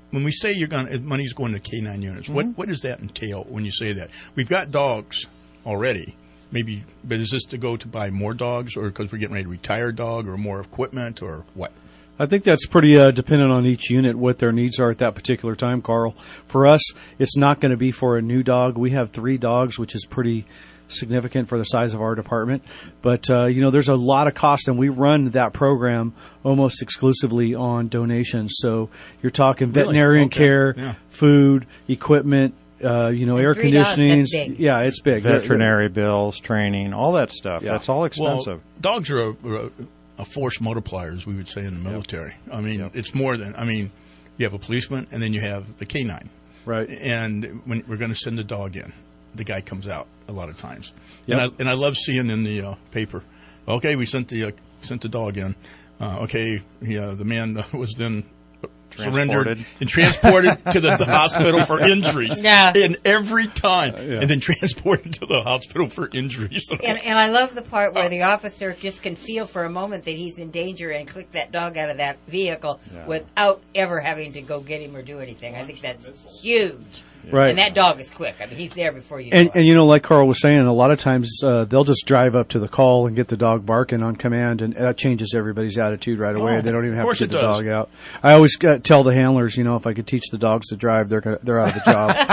when we say you're going, money's going to K nine units, mm-hmm. what what does that entail when you say that? We've got dogs already, maybe, but is this to go to buy more dogs, or because we're getting ready to retire a dog, or more equipment, or what? I think that's pretty uh, dependent on each unit, what their needs are at that particular time, Carl. For us, it's not going to be for a new dog. We have three dogs, which is pretty significant for the size of our department. But, uh, you know, there's a lot of cost, and we run that program almost exclusively on donations. So you're talking Really? veterinarian Okay. care, Yeah. food, equipment, uh, you know, And air three dogs, conditioning. that's big. Yeah, it's big. Veterinary bills, training, all that stuff. Yeah. That's all expensive. Well, dogs are a, a, a force multiplier, as we would say in the military. Yep. I mean, yep. it's more than, I mean, you have a policeman, and then you have the K nine. Right. And when we're going to send the dog in, the guy comes out a lot of times. Yep. And I and I love seeing in the uh, paper, okay, we sent the uh, sent the dog in. Uh, okay, he, uh, the man uh, was then surrendered and transported to the, the hospital for injuries. Yeah. And every time. Uh, yeah. And then transported to the hospital for injuries. And, and I love the part where the officer just can feel for a moment that he's in danger and click that dog out of that vehicle Yeah. without ever having to go get him or do anything. I think that's huge. Right. And that dog is quick. I mean, he's there before you And, know it. and you know, like Carl was saying, a lot of times uh, they'll just drive up to the call and get the dog barking on command, and that changes everybody's attitude right away. Oh, they don't even of have course to get it the does. dog out. I always uh, tell the handlers, you know, if I could teach the dogs to drive, they're gonna, they're out of the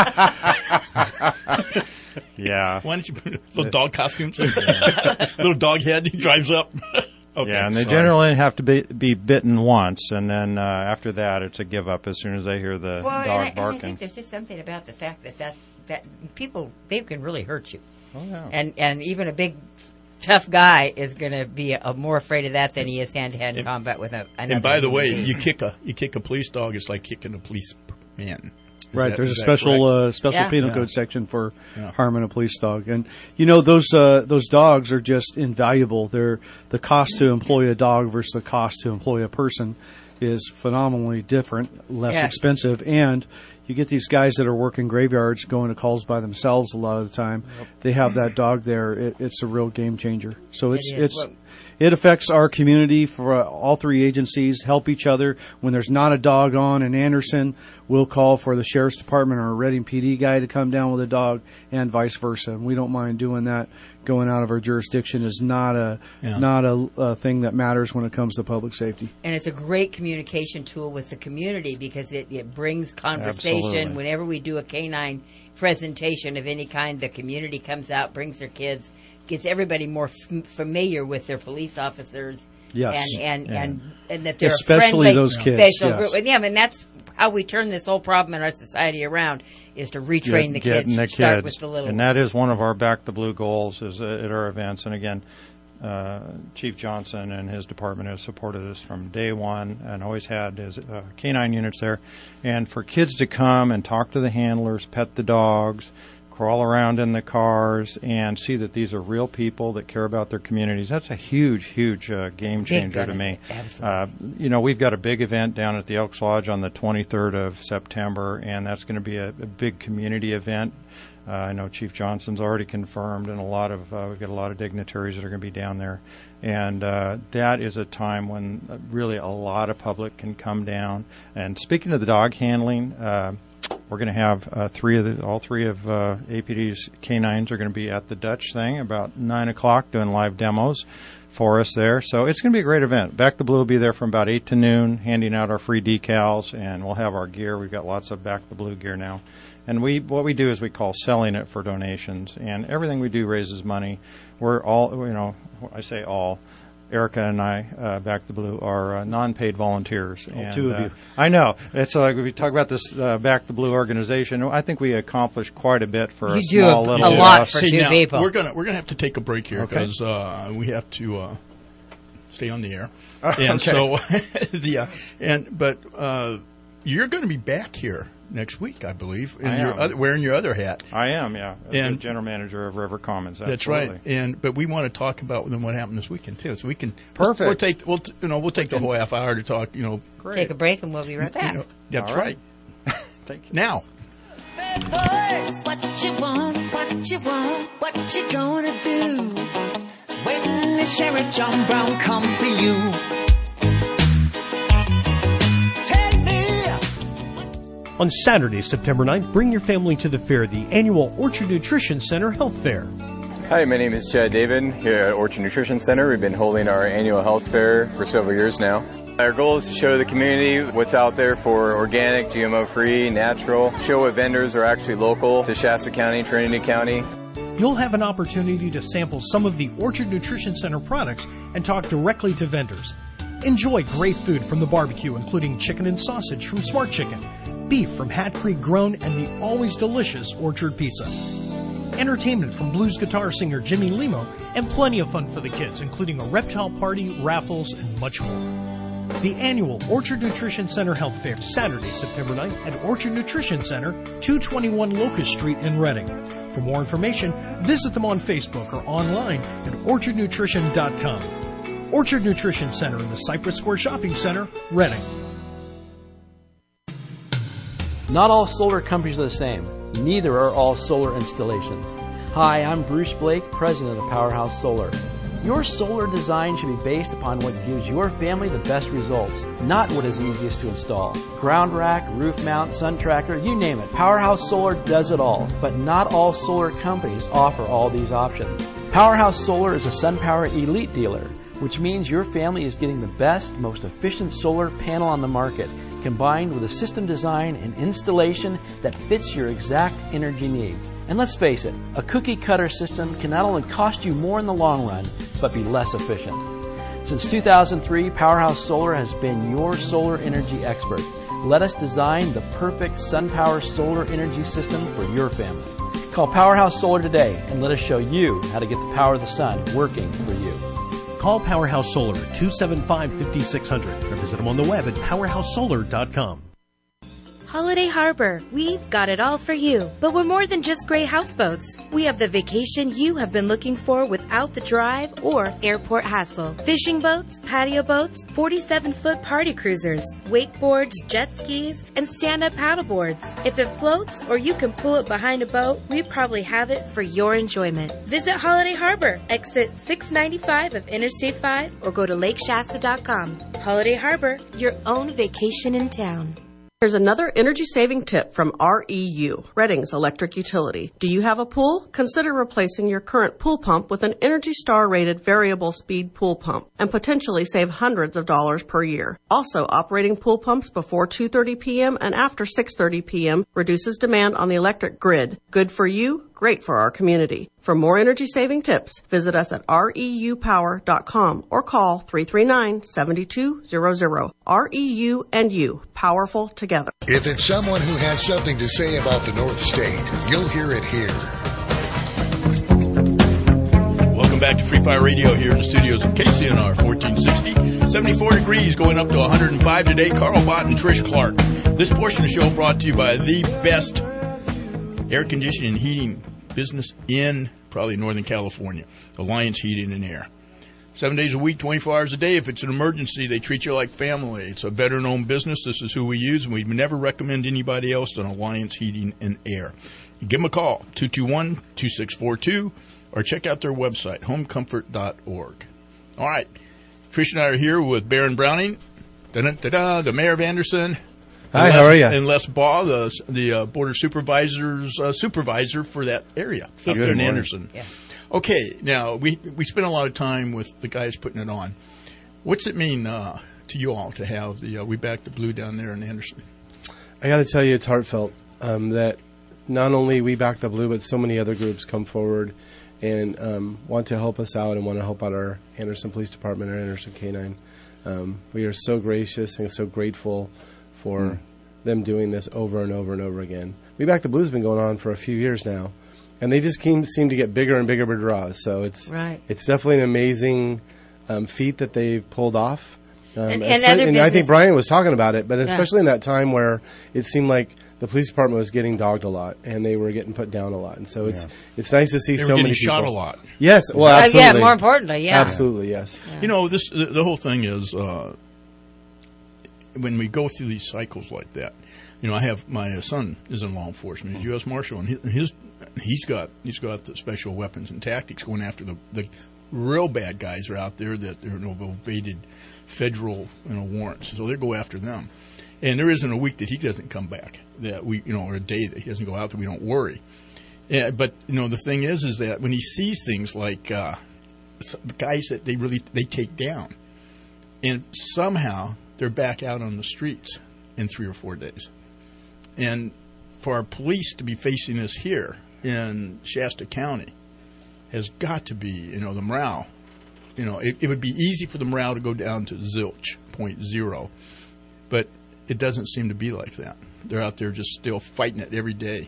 job. Yeah. Why don't you put little dog costumes? Little dog head, he drives up. Okay, yeah, and they sorry. generally have to be, be bitten once, and then uh, after that, it's a give up as soon as they hear the well, and dog I, and I barking. think there's just something about the fact that, that, that people, they can really hurt you. Oh, yeah. And, and even a big, tough guy is going to be a, more afraid of that than he is hand-to-hand And- combat with a another And by the human way, being. you kick a you kick a police dog, it's like kicking a police man. Is Right, that- there's a is that special correct? uh, special Yeah. penal Yeah. code section for Yeah. harming a police dog, and you know those uh, those dogs are just invaluable. They're the cost to employ a dog versus the cost to employ a person is phenomenally different, less Yeah. expensive, and you get these guys that are working graveyards, going to calls by themselves a lot of the time. They have that dog there. It, it's a real game changer. So it's It is. it's. It affects our community for uh, all three agencies, help each other. When there's not a dog on in Anderson, we'll call for the Sheriff's Department or a Reading P D guy to come down with a dog and vice versa. And we don't mind doing that. Going out of our jurisdiction is not a Yeah. not a, a thing that matters when it comes to public safety. And it's a great communication tool with the community because it, it brings conversation. Absolutely. Whenever we do a canine presentation of any kind, the community comes out, brings their kids, gets everybody more f- familiar with their police officers. Yes. And, and, Yeah. and, and that they're Especially a friendly, those kids, special yes. group. And yeah, I mean, that's how we turn this whole problem in our society around is to retrain the kids. Getting the Start kids. with the little and that is one of our Back the Blue goals is uh, at our events. And again, uh, Chief Johnson and his department has supported us from day one and always had his uh, canine units there. And for kids to come and talk to the handlers, pet the dogs, crawl around in the cars, and see that these are real people that care about their communities. That's a huge, huge uh, game Big changer to me. benefit, absolutely. Uh, you know, we've got a big event down at the Elks Lodge on the twenty-third of September, and that's going to be a, a big community event. Uh, I know Chief Johnson's already confirmed, and a lot of uh, we've got a lot of dignitaries that are going to be down there, and uh, that is a time when uh, really a lot of public can come down. And speaking of the dog handling, uh, we're going to have uh, three of the all three of uh, A P D's canines are going to be at the Dutch thing about nine o'clock doing live demos for us there. So it's going to be a great event. Back the Blue will be there from about eight to noon, handing out our free decals, and we'll have our gear. We've got lots of Back the Blue gear now. And we what we do is we call selling it for donations, and everything we do raises money. We're all, you know, I say all. Erica and I, uh, Back the Blue, are uh, non-paid volunteers. Oh, and, two of uh, you. I know. It's like we talk about this uh, Back the Blue organization. I think we accomplished quite a bit for You a do small a- little a lot us. for Hey, two now, people. We're gonna we're gonna have to take a break here Okay. because uh, we have to uh, stay on the air. Okay. And so the uh, and but uh, you're going to be back here next week, I believe, in I your am. other, wearing your other hat. I am, yeah. As And- the general manager of River Commons. That's Absolutely. right. And but we want to talk about then what happened this weekend too. So we can Perfect. We'll take we'll t- you know we'll take the whole half hour to talk. You know, Great. Take a break and we'll be right back. you know that's All right. right. Thank you. Now. Boys, what you want, what you want, what you gonna do when the Sheriff John Brown come for you? Tell me. On Saturday, September ninth, bring your family to the fair, the annual Orchard Nutrition Center Health Fair. Hi, my name is Chad David here at Orchard Nutrition Center. We've been holding our annual health fair for several years now. Our goal is to show the community what's out there for organic, G M O-free, natural, show what vendors are actually local to Shasta County, Trinity County. You'll have an opportunity to sample some of the Orchard Nutrition Center products and talk directly to vendors. Enjoy great food from the barbecue, including chicken and sausage from Smart Chicken, beef from Hat Creek Grown, and the always delicious Orchard Pizza. Entertainment from blues guitar singer Jimmy Limo, and plenty of fun for the kids, including a reptile party, raffles, and much more. The annual Orchard Nutrition Center Health Fair, Saturday, September ninth at Orchard Nutrition Center, two twenty-one Locust Street in Reading. For more information, visit them on Facebook or online at orchard nutrition dot com. Orchard Nutrition Center in the Cypress Square Shopping Center, Reading. Not all solar companies are the same. Neither are all solar installations. Hi, I'm Bruce Blake, president of Powerhouse Solar. Your solar design should be based upon what gives your family the best results, not what is easiest to install. Ground rack, roof mount, sun tracker, you name it. Powerhouse Solar does it all, but not all solar companies offer all these options. Powerhouse Solar is a SunPower Elite dealer, which means your family is getting the best, most efficient solar panel on the market, combined with a system design and installation that fits your exact energy needs. And let's face it, a cookie cutter system can not only cost you more in the long run, but be less efficient. Since two thousand three, Powerhouse Solar has been your solar energy expert. Let us design the perfect SunPower solar energy system for your family. Call Powerhouse Solar today and let us show you how to get the power of the sun working for you. Call Powerhouse Solar at two seven five, five six zero zero or visit them on the web at powerhouse solar dot com. Holiday Harbor, we've got it all for you. But we're more than just gray houseboats. We have the vacation you have been looking for without the drive or airport hassle. Fishing boats, patio boats, forty-seven foot party cruisers, wakeboards, jet skis, and stand-up paddleboards. If it floats or you can pull it behind a boat, we probably have it for your enjoyment. Visit Holiday Harbor, exit six ninety-five of Interstate five, or go to lake shasta dot com. Holiday Harbor, your own vacation in town. Here's another energy-saving tip from R E U, Reading's electric utility. Do you have a pool? Consider replacing your current pool pump with an Energy Star-rated variable speed pool pump and potentially save hundreds of dollars per year. Also, operating pool pumps before two thirty p.m. and after six thirty p.m. reduces demand on the electric grid. Good for you, great for our community. For more energy-saving tips, visit us at R E U power dot com or call three three nine, seven two zero zero. R E U and you, powerful together. If it's someone who has something to say about the North State, you'll hear it here. Welcome back to Free Fire Radio here in the studios of K C N R fourteen sixty. seventy-four degrees, going up to one hundred five today. Carl Bott and Trish Clark. This portion of the show brought to you by the best air conditioning and heating business in probably Northern California, Alliance Heating and Air. Seven days a week, twenty-four hours a day. If it's an emergency, they treat you like family. It's a veteran-owned business. This is who we use, and we'd never recommend anybody else than Alliance Heating and Air. You give them a call, two two one, two six four two, or check out their website, home comfort dot org. All right. Trish and I are here with Baron Browning, da-da-da-da, the mayor of Anderson. Hi, Les, how are you? And Les Baugh, the, the uh, Board of Supervisors uh, supervisor for that area up there in Anderson. Yeah. Okay, now, we we spent a lot of time with the guys putting it on. What's it mean uh, to you all to have the uh, We Back the Blue down there in Anderson? I got to tell you, it's heartfelt um, that not only We Back the Blue, but so many other groups come forward and um, want to help us out and want to help out our Anderson Police Department or Anderson K nine. Um, we are so gracious and so grateful for mm. them doing this over and over and over again. We Back the Blue has been going on for a few years now, and they just keep, seem to get bigger and bigger draws. So it's right. it's definitely an amazing um, feat that they've pulled off. Um, and, and, other and I think Brian was talking about it, but yeah. especially in that time where it seemed like the police department was getting dogged a lot, and they were getting put down a lot, and so it's yeah. it's nice to see they so were many shot people. a lot. Yes, well, uh, absolutely. yeah, more importantly, yeah, absolutely, yes. Yeah. You know, this the, the whole thing is uh, when we go through these cycles like that. You know, I have my son is in law enforcement. He's U S Marshal, and his he's got he's got the special weapons and tactics going after the the real bad guys are out there that you know, have evaded federal you know warrants, so they go after them. And there isn't a week that he doesn't come back, that we, you know, or a day that he doesn't go out that we don't worry. Yeah, but, you know, the thing is, is that when he sees things like uh, the guys that they really, they take down, and somehow they're back out on the streets in three or four days. And for our police to be facing this here in Shasta County has got to be, you know, the morale. You know, it, it would be easy for the morale to go down to zilch, point zero. But it doesn't seem to be like that. They're out there just still fighting it every day.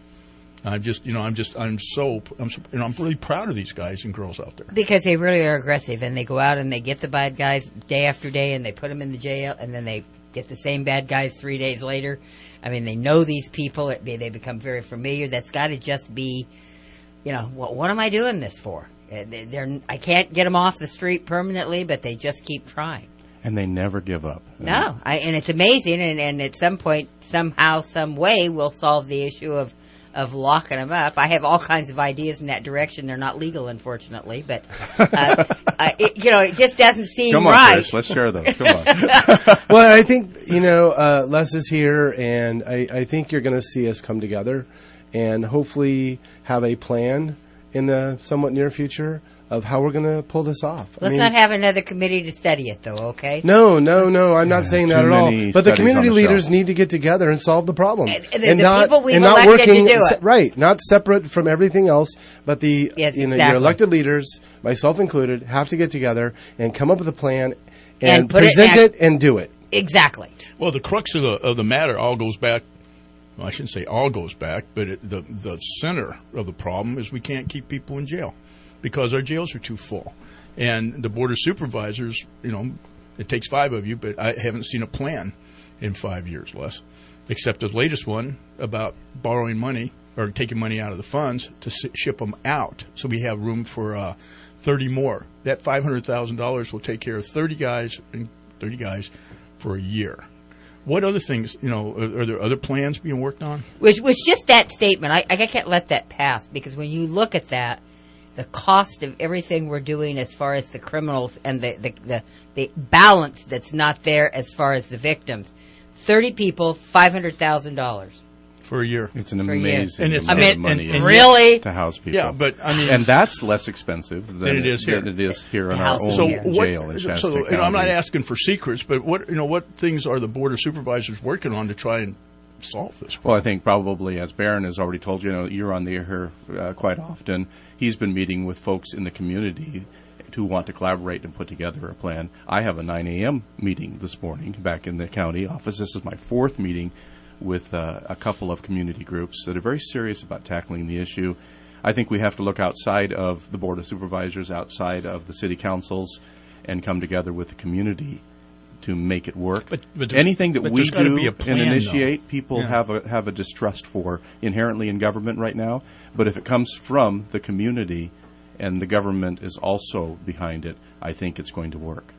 I'm just, you know, I'm just, I'm so, I'm, so, you know, I'm really proud of these guys and girls out there. Because they really are aggressive, and they go out and they get the bad guys day after day, and they put them in the jail, and then they get the same bad guys three days later. I mean, they know these people. It, they, they become very familiar. That's got to just be, you know, what, what am I doing this for? They, they're, I can't get them off the street permanently, but they just keep trying. And they never give up. No, I, and it's amazing, and, and at some point, somehow, some way, we'll solve the issue of of locking them up. I have all kinds of ideas in that direction. They're not legal, unfortunately, but uh, uh, it, you know, it just doesn't seem Come on, right. Chris, let's share those. Come on. Well, I think, you know, uh, Les is here, and I, I think you're going to see us come together and hopefully have a plan in the somewhat near future of how we're going to pull this off. Let's I mean, not have another committee to study it, though, okay? No, no, no, I'm not yeah, saying that at all. But the community the leaders shelf. need to get together and solve the problem. And, and, and the not, people we've and not elected working, to do it. Right, not separate from everything else, but the yes, you know, exactly. your elected leaders, myself included, have to get together and come up with a plan and, and present it, it and do it. Exactly. Well, the crux of the of the matter all goes back, well, I shouldn't say all goes back, but it, the, the center of the problem is we can't keep people in jail because our jails are too full. And the Board of Supervisors, you know, it takes five of you, but I haven't seen a plan in five years, Les, except the latest one about borrowing money or taking money out of the funds to ship them out so we have room for uh, thirty more. That five hundred thousand dollars will take care of thirty guys and thirty guys for a year. What other things, you know, are, are there other plans being worked on? Which, which just that statement, I, I can't let that pass, because when you look at that, the cost of everything we're doing as far as the criminals and the, the, the, the balance that's not there as far as the victims. thirty people, five hundred thousand dollars. For a year. It's an For amazing and amount it's, I mean, of money and, and really? to house people. Yeah, but I mean, and that's less expensive than, than it is here. Than it is here in the our own so what, jail in Shasta so, County. You know, I'm not asking for secrets, but what you know, what things are the Board of Supervisors working on to try and solve this problem? Well, I think probably, as Barron has already told you, you know, you're on the air uh, quite often. He's been meeting with folks in the community who want to collaborate and put together a plan. I have a nine a.m. meeting this morning back in the county office. This is my fourth meeting with uh, a couple of community groups that are very serious about tackling the issue. I think we have to look outside of the Board of Supervisors, outside of the city councils, and come together with the community to make it work. But, but anything that but we do be a plan, and initiate, though. people yeah. have a have a distrust for inherently in government right now. But if it comes from the community and the government is also behind it, I think it's going to work.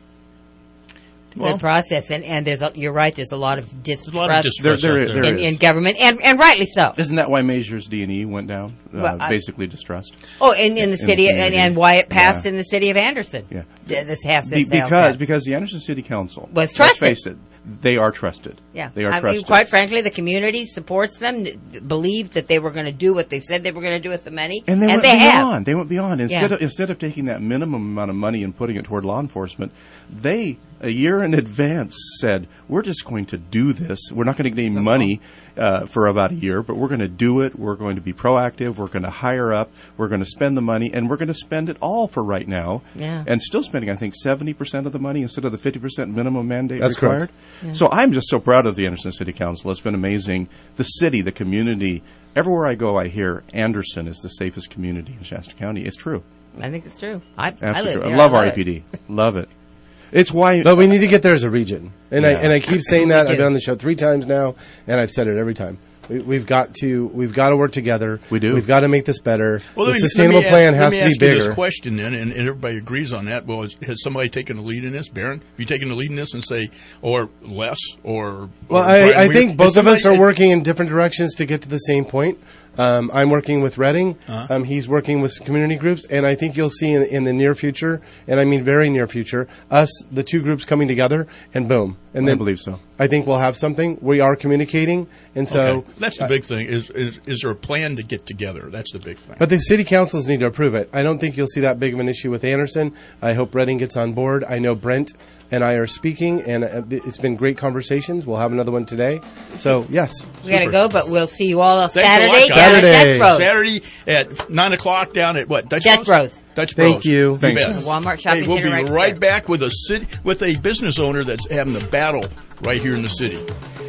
Well, the process, and, and there's a, you're right. There's a lot of distrust, a lot of distrust there, there, there in, in government, and, and rightly so. Isn't that why Measures D and E went down? Uh, well, I, basically distrust. Oh, in, in the in city, the and, and why it passed yeah. in the city of Anderson. Yeah, this half Be, because because the Anderson City Council was trusted. Let's face it, they are trusted. Yeah, they are I trusted. mean, quite frankly, the community supports them, believed that they were going to do what they said they were going to do with the money, and they and went they beyond. have. They went beyond. Instead yeah. of instead of taking that minimum amount of money and putting it toward law enforcement, they a year in advance said, "We're just going to do this. We're not going to get any money uh, for about a year, but we're going to do it. We're going to be proactive. We're going to hire up. We're going to spend the money, and we're going to spend it all for right now. Yeah. And still spending, I think, seventy percent of the money instead of the fifty percent minimum mandate That's required. Yeah. So I'm just so proud of the Anderson City Council. It's been amazing. The city, the community. Everywhere I go, I hear Anderson is the safest community in Shasta County. It's true. I think it's true. I, I live there. I love I love R A P D. Love it. It's why, but we need to get there as a region, and yeah. I and I keep saying that. I've been on the show three times now, and I've said it every time. We, we've got to we've got to work together. We do. We've got to make this better. Well, the me, sustainable ask, plan has to be you bigger. This question then, and, and everybody agrees on that. Well, is, has somebody taken the lead in this? Barron, have you taken the lead in this and say, or Les, or? Well, or I, Brian, I we, think both of us are it, working in different directions to get to the same point. Um, I'm working with Reading. Uh-huh. Um, he's working with community groups, and I think you'll see in, in the near future, and I mean very near future, us, the two groups coming together, and boom. And then I believe so. I think we'll have something. We are communicating, and so Okay. That's the big thing. Is, is is there a plan to get together? That's the big thing. But the city councils need to approve it. I don't think you'll see that big of an issue with Anderson. I hope Reading gets on board. I know Brent and I are speaking, and uh, it's been great conversations. We'll have another one today. So, yes. We got to go, but we'll see you all Thanks Saturday a lot, guys. down at Saturday. Dutch Bros. Saturday at nine o'clock down at what? Dutch, Dutch Bros. Dutch Bros. Thank you. Thanks. The Walmart shopping Hey, we'll center be right right, there. back with a city with a business owner that's having a battle right here in the city.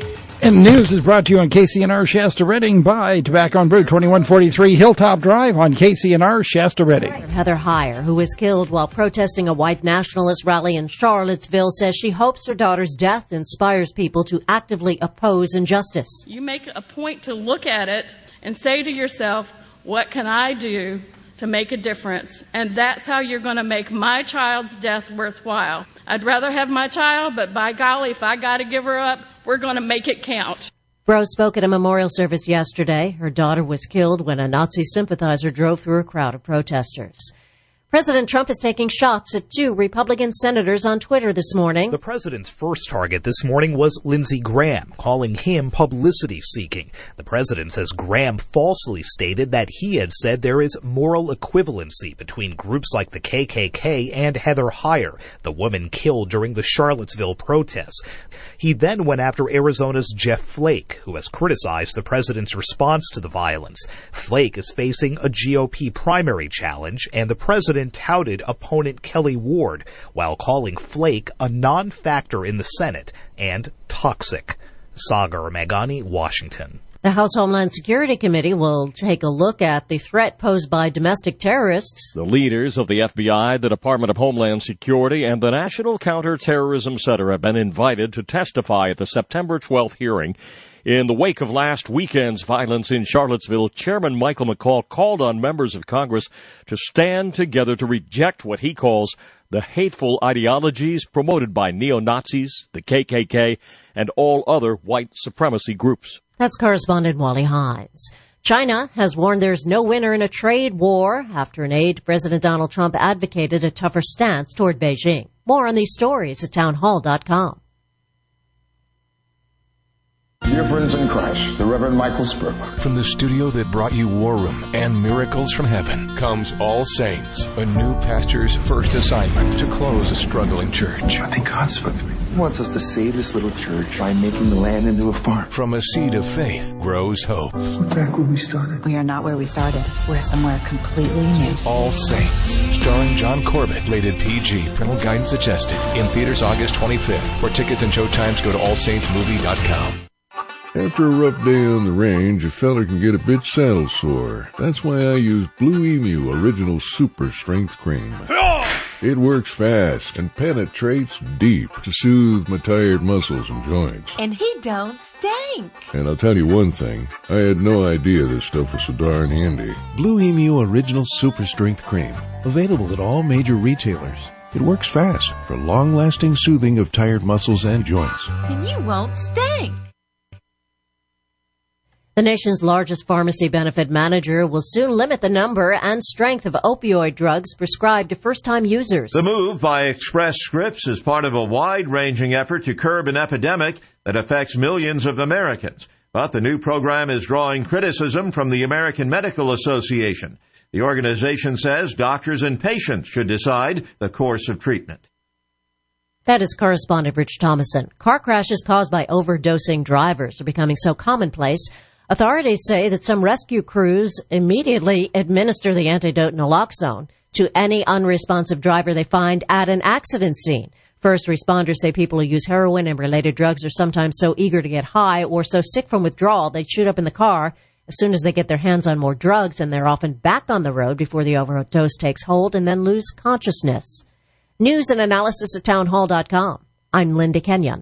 And news is brought to you on K C N R Shasta Redding by Tobacco and Brew, twenty-one forty-three Hilltop Drive on K C N R Shasta Redding. Heather Heyer, who was killed while protesting a white nationalist rally in Charlottesville, says she hopes her daughter's death inspires people to actively oppose injustice. You make a point to look at it and say to yourself, what can I do to make a difference? And that's how you're going to make my child's death worthwhile. I'd rather have my child, but by golly, if I got to give her up, we're going to make it count. Rose spoke at a memorial service yesterday. Her daughter was killed when a Nazi sympathizer drove through a crowd of protesters. President Trump is taking shots at two Republican senators on Twitter this morning. The president's first target this morning was Lindsey Graham, calling him publicity-seeking. The president says Graham falsely stated that he had said there is moral equivalency between groups like the K K K and Heather Heyer, the woman killed during the Charlottesville protests. He then went after Arizona's Jeff Flake, who has criticized the president's response to the violence. Flake is facing a G O P primary challenge, and the president touted opponent Kelly Ward while calling Flake a non-factor in the Senate and toxic. Sagar Magani, Washington. The House Homeland Security Committee will take a look at the threat posed by domestic terrorists. The leaders of the F B I, the Department of Homeland Security, and the National Counterterrorism Center have been invited to testify at the September twelfth hearing. In the wake of last weekend's violence in Charlottesville, Chairman Michael McCaul called on members of Congress to stand together to reject what he calls the hateful ideologies promoted by neo-Nazis, the K K K, and all other white supremacy groups. That's correspondent Wally Hines. China has warned there's no winner in a trade war after an aide to President Donald Trump advocated a tougher stance toward Beijing. More on these stories at townhall dot com. Dear friends in Christ, the Reverend Michael Spurlock. From the studio that brought you War Room and Miracles from Heaven comes All Saints, a new pastor's first assignment to close a struggling church. I think God spoke to me. He wants us to save this little church by making the land into a farm. From a seed of faith grows hope. We're back where we started. We are not where we started. We're somewhere completely new. All Saints, starring John Corbett, rated P G, parental guidance adjusted, in theaters August twenty-fifth. For tickets and showtimes, go to all saints movie dot com. After a rough day on the range, a feller can get a bit saddle sore. That's why I use Blue Emu Original Super Strength Cream. It works fast and penetrates deep to soothe my tired muscles and joints. And he don't stink. And I'll tell you one thing, I had no idea this stuff was so darn handy. Blue Emu Original Super Strength Cream. Available at all major retailers. It works fast for long-lasting soothing of tired muscles and joints. And you won't stink. The nation's largest pharmacy benefit manager will soon limit the number and strength of opioid drugs prescribed to first-time users. The move by Express Scripts is part of a wide-ranging effort to curb an epidemic that affects millions of Americans. But the new program is drawing criticism from the American Medical Association. The organization says doctors and patients should decide the course of treatment. That is correspondent Rich Thomason. Car crashes caused by overdosing drivers are becoming so commonplace. Authorities say that some rescue crews immediately administer the antidote naloxone to any unresponsive driver they find at an accident scene. First responders say people who use heroin and related drugs are sometimes so eager to get high or so sick from withdrawal they shoot up in the car as soon as they get their hands on more drugs, and they're often back on the road before the overdose takes hold and then lose consciousness. News and analysis at townhall dot com. I'm Linda Kenyon.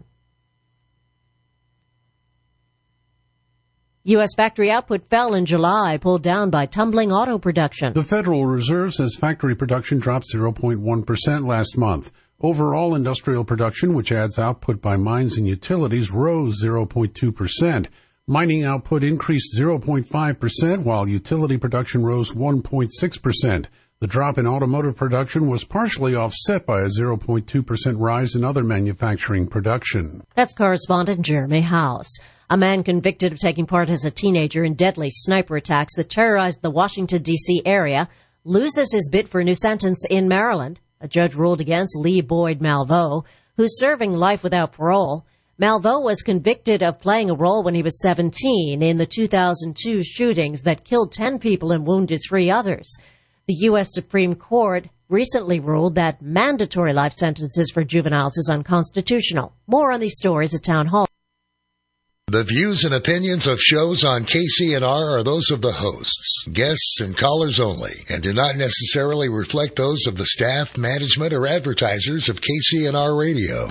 U S factory output fell in July, pulled down by tumbling auto production. The Federal Reserve says factory production dropped zero point one percent last month. Overall industrial production, which adds output by mines and utilities, rose zero point two percent. Mining output increased zero point five percent, while utility production rose one point six percent. The drop in automotive production was partially offset by a zero point two percent rise in other manufacturing production. That's correspondent Jeremy House. A man convicted of taking part as a teenager in deadly sniper attacks that terrorized the Washington, D C area loses his bid for a new sentence in Maryland. A judge ruled against Lee Boyd Malveaux, who's serving life without parole. Malveaux was convicted of playing a role when he was seventeen in the two thousand two shootings that killed ten people and wounded three others. The U S Supreme Court recently ruled that mandatory life sentences for juveniles is unconstitutional. More on these stories at Town Hall. The views and opinions of shows on K C N R are those of the hosts, guests, and callers only, and do not necessarily reflect those of the staff, management, or advertisers of K C N R Radio.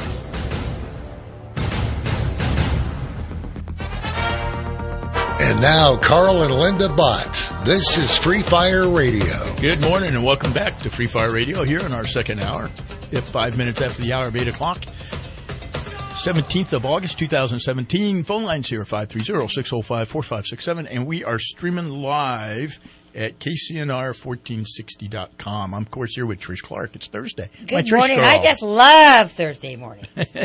And now, Carl and Linda Bott. This is Free Fire Radio. Good morning and welcome back to Free Fire Radio here in our second hour. If five minutes after the hour of eight o'clock. seventeenth of August, two thousand seventeen. Phone lines here, five three zero, six zero five, four five six seven. And we are streaming live at K C N R fourteen sixty dot com. I'm, of course, here with Trish Clark. It's Thursday. Good morning. I just love Thursday morning.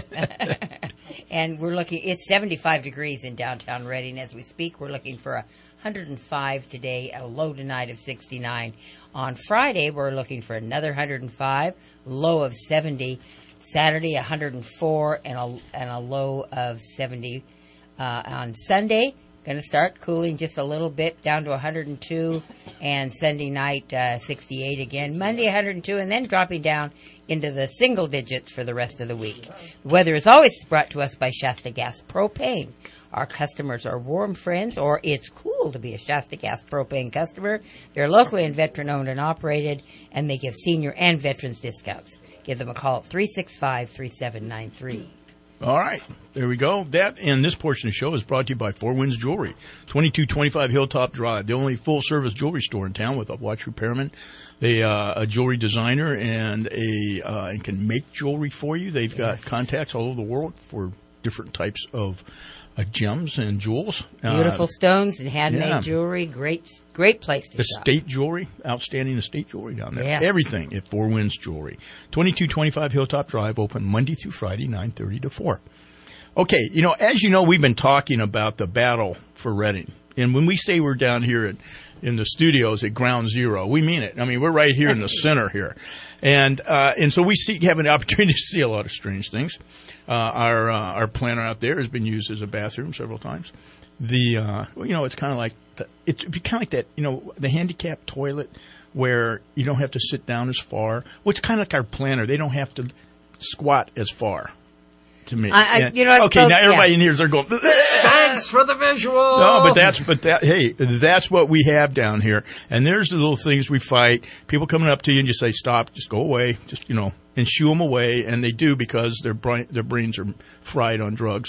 And we're looking, it's seventy-five degrees in downtown Reading as we speak. We're looking for one hundred five today, a low tonight of sixty-nine. On Friday, we're looking for another one hundred five, low of seventy. Saturday, one hundred four and a, and a low of seventy. Uh, on Sunday, going to start cooling just a little bit down to one hundred two, and Sunday night, uh, sixty-eight again. Monday, one hundred two, and then dropping down into the single digits for the rest of the week. The weather is always brought to us by Shasta Gas Propane. Our customers are warm friends, or it's cool to be a Shasta Gas Propane customer. They're locally and veteran-owned and operated, and they give senior and veterans discounts. Give them a call at three six five, three seven nine three. All right. There we go. That and this portion of the show is brought to you by Four Winds Jewelry, twenty-two twenty-five Hilltop Drive, the only full-service jewelry store in town with a watch repairman, they uh, a jewelry designer, and a uh, and can make jewelry for you. They've got yes. contacts all over the world for different types of uh, gems and jewels. Beautiful uh, stones and handmade yeah. jewelry. Great, great place to shop. Estate jewelry, outstanding estate jewelry down there. Yes. Everything at Four Winds Jewelry, twenty-two twenty-five Hilltop Drive, open Monday through Friday, nine thirty to four. Okay, you know, as you know, we've been talking about the battle for Reading. And when we say we're down here at, in the studios at Ground Zero, we mean it. I mean, we're right here in the center here. And uh, and so we see, have an opportunity to see a lot of strange things. Uh, our uh, our planter out there has been used as a bathroom several times. The uh, you know, it's kind of like the, it's kind of like that, you know, the handicapped toilet where you don't have to sit down as far. Well, it's kind of like our planter; they don't have to squat as far. To me, I, I, and, you know, okay. spoke, Now everybody yeah. in here, they're going. Thanks for the visual. No, but that's but that hey, that's what we have down here. And there's the little things we fight. People coming up to you and you say, "Stop! Just go away!" Just you know, and shoo them away. And they do because their brain, their brains are fried on drugs.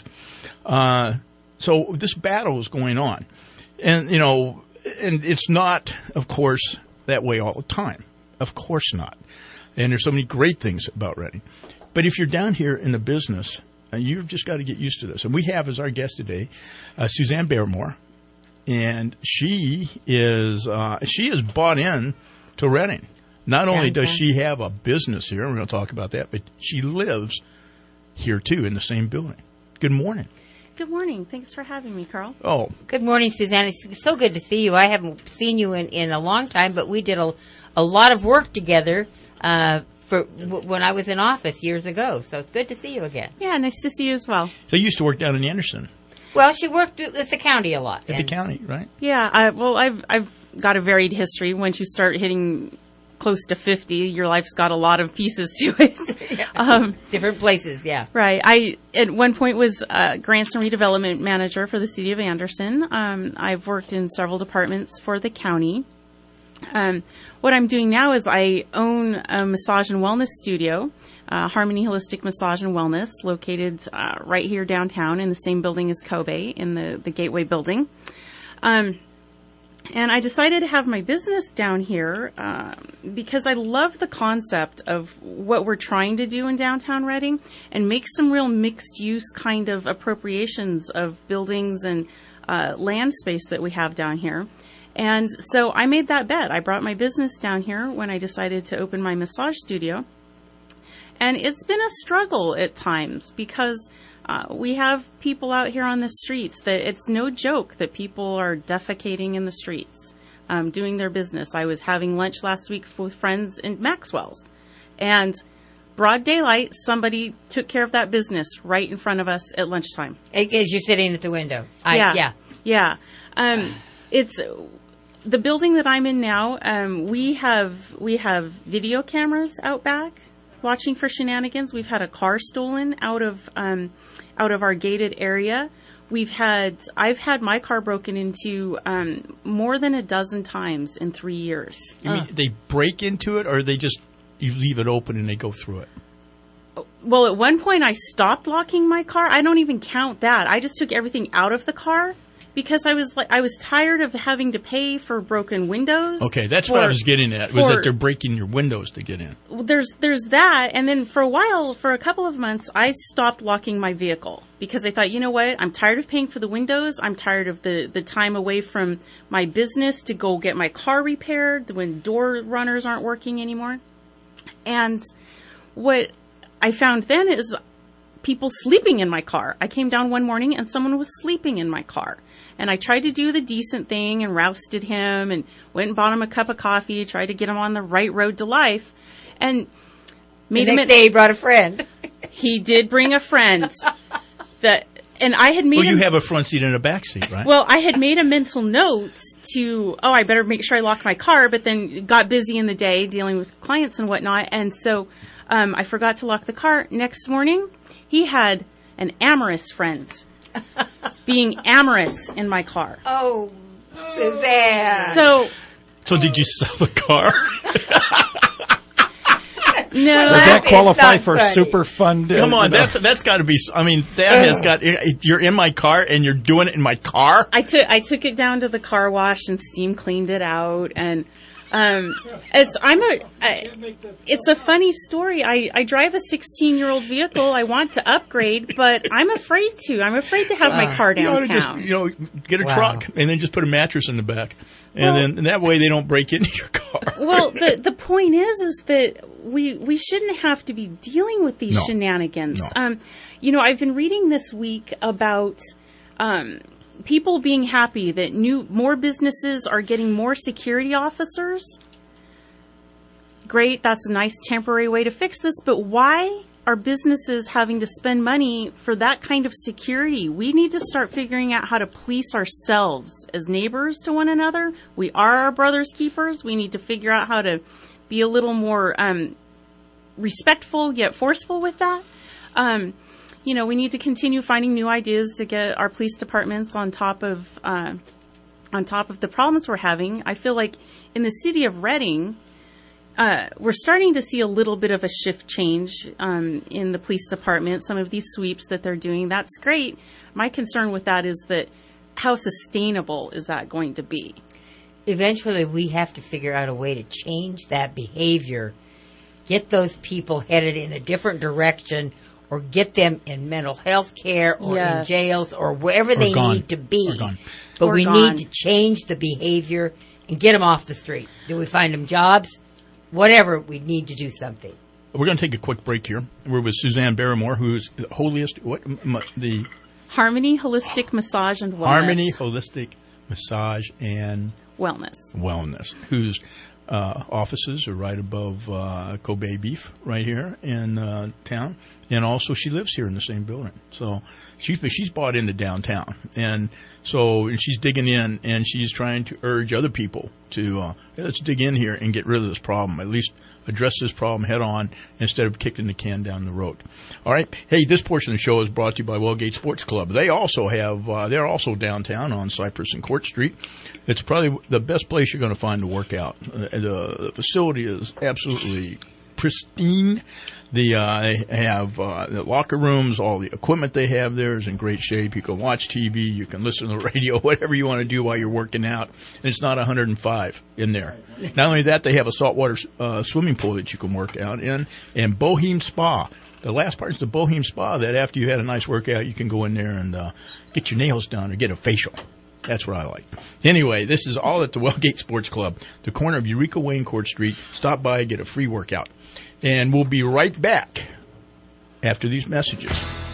Uh, so this battle is going on, and you know, and it's not, of course, that way all the time. Of course not. And there's so many great things about Reading. But if you're down here in the business, uh, you've just got to get used to this. And we have as our guest today, uh, Suzanne Barrymore, and she is uh, she is bought in to Reading. Not only does she have a business here, and we're going to talk about that, but she lives here too in the same building. Good morning. Good morning. Thanks for having me, Carl. Oh, good morning, Suzanne. It's so good to see you. I haven't seen you in, in a long time, but we did a, a lot of work together. Uh, For w- when I was in office years ago, so it's good to see you again. Yeah, nice to see you as well. So you used to work down in Anderson. Well, she worked with the county a lot. At the county, right? Yeah. I, well, I've I've got a varied history. Once you start hitting close to fifty, your life's got a lot of pieces to it. yeah. um, Different places, yeah. Right. I at one point was uh, grants and redevelopment manager for the city of Anderson. Um, I've worked in several departments for the county. Um, what I'm doing now is I own a massage and wellness studio, uh, Harmony Holistic Massage and Wellness, located uh, right here downtown in the same building as Kobe, in the, the Gateway building. Um, And I decided to have my business down here um, because I love the concept of what we're trying to do in downtown Reading and make some real mixed-use kind of appropriations of buildings and uh, land space that we have down here. And so I made that bet. I brought my business down here when I decided to open my massage studio. And it's been a struggle at times because uh, we have people out here on the streets that it's no joke that people are defecating in the streets, um, doing their business. I was having lunch last week with friends in Maxwell's, and broad daylight, somebody took care of that business right in front of us at lunchtime. As you're sitting at the window. I, yeah. Yeah. Yeah. Um, it's the building that I'm in now. Um, we have we have video cameras out back, watching for shenanigans. We've had a car stolen out of um, out of our gated area. We've had I've had my car broken into um, more than a dozen times in three years. You mean they break into it, or they just you leave it open and they go through it? Well, at one point I stopped locking my car. I don't even count that. I just took everything out of the car because I was like I was tired of having to pay for broken windows. Okay, that's for, what I was getting at. Was for, that they're breaking your windows to get in? There's there's that, and then for a while, for a couple of months, I stopped locking my vehicle because I thought, you know what, I'm tired of paying for the windows. I'm tired of the, the time away from my business to go get my car repaired when door runners aren't working anymore. And what I found then is people sleeping in my car. I came down one morning and someone was sleeping in my car. And I tried to do the decent thing and rousted him and went and bought him a cup of coffee, tried to get him on the right road to life. And made the him next day he brought a friend. He did bring a friend. that, and I had made Well, you him, have a front seat and a back seat, right? Well, I had made a mental note to, oh, I better make sure I lock my car, but then got busy in the day dealing with clients and whatnot. And so um, I forgot to lock the car. Next morning, he had an amorous friend being amorous in my car. Oh, Suzanne. So, so did you sell the car? No. Does that qualify for super fund? Come on, you know? that's that's got to be. I mean, that has got. You're in my car and you're doing it in my car. I took I took it down to the car wash and steam cleaned it out, and um, it's I'm a. I, it's a funny story. I I drive a sixteen year old vehicle. I want to upgrade, but I'm afraid to. I'm afraid to have wow. my car downtown. You ought to just, you know, get a wow. truck and then just put a mattress in the back, and well, then and that way they don't break into your car. Well, the the point is, is that we we shouldn't have to be dealing with these no. shenanigans. No. Um, you know, I've been reading this week about um, people being happy that new more businesses are getting more security officers. Great, that's a nice temporary way to fix this, but why are businesses having to spend money for that kind of security? We need to start figuring out how to police ourselves as neighbors to one another. We are our brother's keepers. We need to figure out how to be a little more um, respectful yet forceful with that. Um, you know, we need to continue finding new ideas to get our police departments on top of uh, on top of the problems we're having. I feel like in the city of Reading, Uh, we're starting to see a little bit of a shift change um, in the police department. Some of these sweeps that they're doing, that's great. My concern with that is that how sustainable is that going to be? Eventually, we have to figure out a way to change that behavior, get those people headed in a different direction, or get them in mental health care or yes. in jails or wherever or they gone. need to be. But or we gone. need to change the behavior and get them off the streets. Do we find them jobs? Whatever, we need to do something. We're going to take a quick break here. We're with Suzanne Barrymore, who's the holiest, what, the Harmony Holistic Massage and Wellness. Harmony Holistic Massage and Wellness. Wellness, whose uh, offices are right above uh, Kobe Beef right here in uh, town. And also she lives here in the same building. So she's, she's bought into downtown. And so and she's digging in, and she's trying to urge other people to, uh, let's dig in here and get rid of this problem, at least address this problem head on instead of kicking the can down the road. All right. Hey, this portion of the show is brought to you by Wellgate Sports Club. They also have, uh, they're also downtown on Cypress and Court Street. It's probably the best place you're going to find to work out. Uh, the, the facility is absolutely pristine. The uh, they have uh, the locker rooms, all the equipment they have there is in great shape. You can watch T V, you can listen to the radio, whatever you want to do while you're working out. And it's not one hundred five in there. Not only that, they have a saltwater uh, swimming pool that you can work out in, and Bohem Spa. The last part is the Bohem Spa, that after you had a nice workout, you can go in there and uh, get your nails done or get a facial. That's what I like. Anyway, this is all at the Wellgate Sports Club, the corner of Eureka Way and Court Street. Stop by, get a free workout. And we'll be right back after these messages.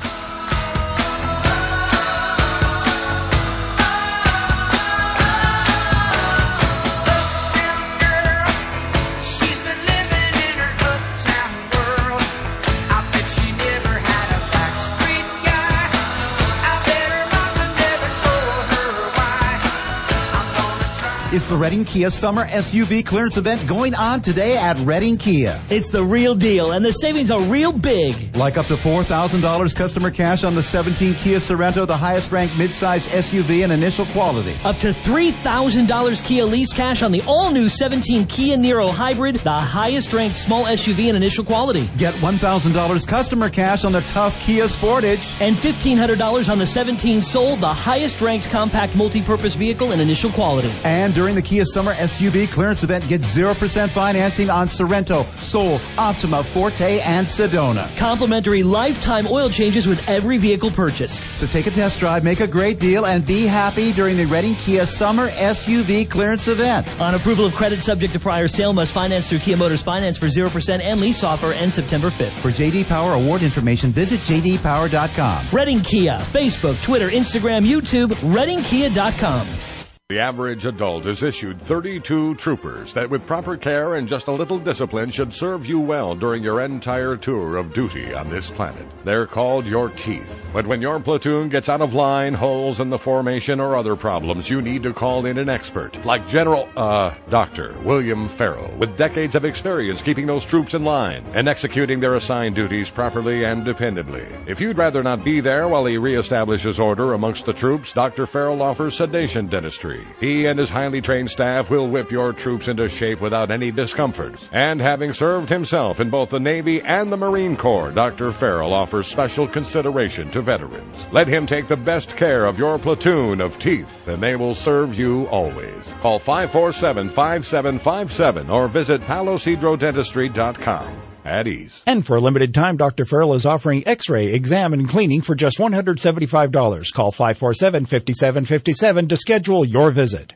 It's the Reading Kia Summer S U V Clearance Event going on today at Reading Kia. It's the real deal, and the savings are real big. Like up to four thousand dollars customer cash on the seventeen Kia Sorento, the highest-ranked midsize S U V in initial quality. Up to three thousand dollars Kia lease cash on the all-new seventeen Kia Niro Hybrid, the highest-ranked small S U V in initial quality. Get one thousand dollars customer cash on the tough Kia Sportage. And fifteen hundred dollars on the seventeen Soul, the highest-ranked compact multi-purpose vehicle in initial quality. And during the Kia Summer S U V Clearance Event, get zero percent financing on Sorento, Soul, Optima, Forte, and Sedona. Complimentary lifetime oil changes with every vehicle purchased. So take a test drive, make a great deal, and be happy during the Reading Kia Summer S U V Clearance Event. On approval of credit subject to prior sale, must finance through Kia Motors Finance for zero percent and lease offer ends September fifth. For J D Power award information, visit j d power dot com. Reading Kia, Facebook, Twitter, Instagram, YouTube, reading kia dot com. The average adult is issued thirty-two troopers that with proper care and just a little discipline should serve you well during your entire tour of duty on this planet. They're called your teeth. But when your platoon gets out of line, holes in the formation, or other problems, you need to call in an expert like General, uh, Doctor William Farrell, with decades of experience keeping those troops in line and executing their assigned duties properly and dependably. If you'd rather not be there while he reestablishes order amongst the troops, Doctor Farrell offers sedation dentistry. He and his highly trained staff will whip your troops into shape without any discomforts. And having served himself in both the Navy and the Marine Corps, Doctor Farrell offers special consideration to veterans. Let him take the best care of your platoon of teeth, and they will serve you always. Call five four seven, five seven five seven or visit palo cedro dentistry dot com. At ease. And for a limited time, Doctor Farrell is offering x-ray, exam, and cleaning for just one hundred seventy-five dollars. Call five four seven, five seven five seven to schedule your visit.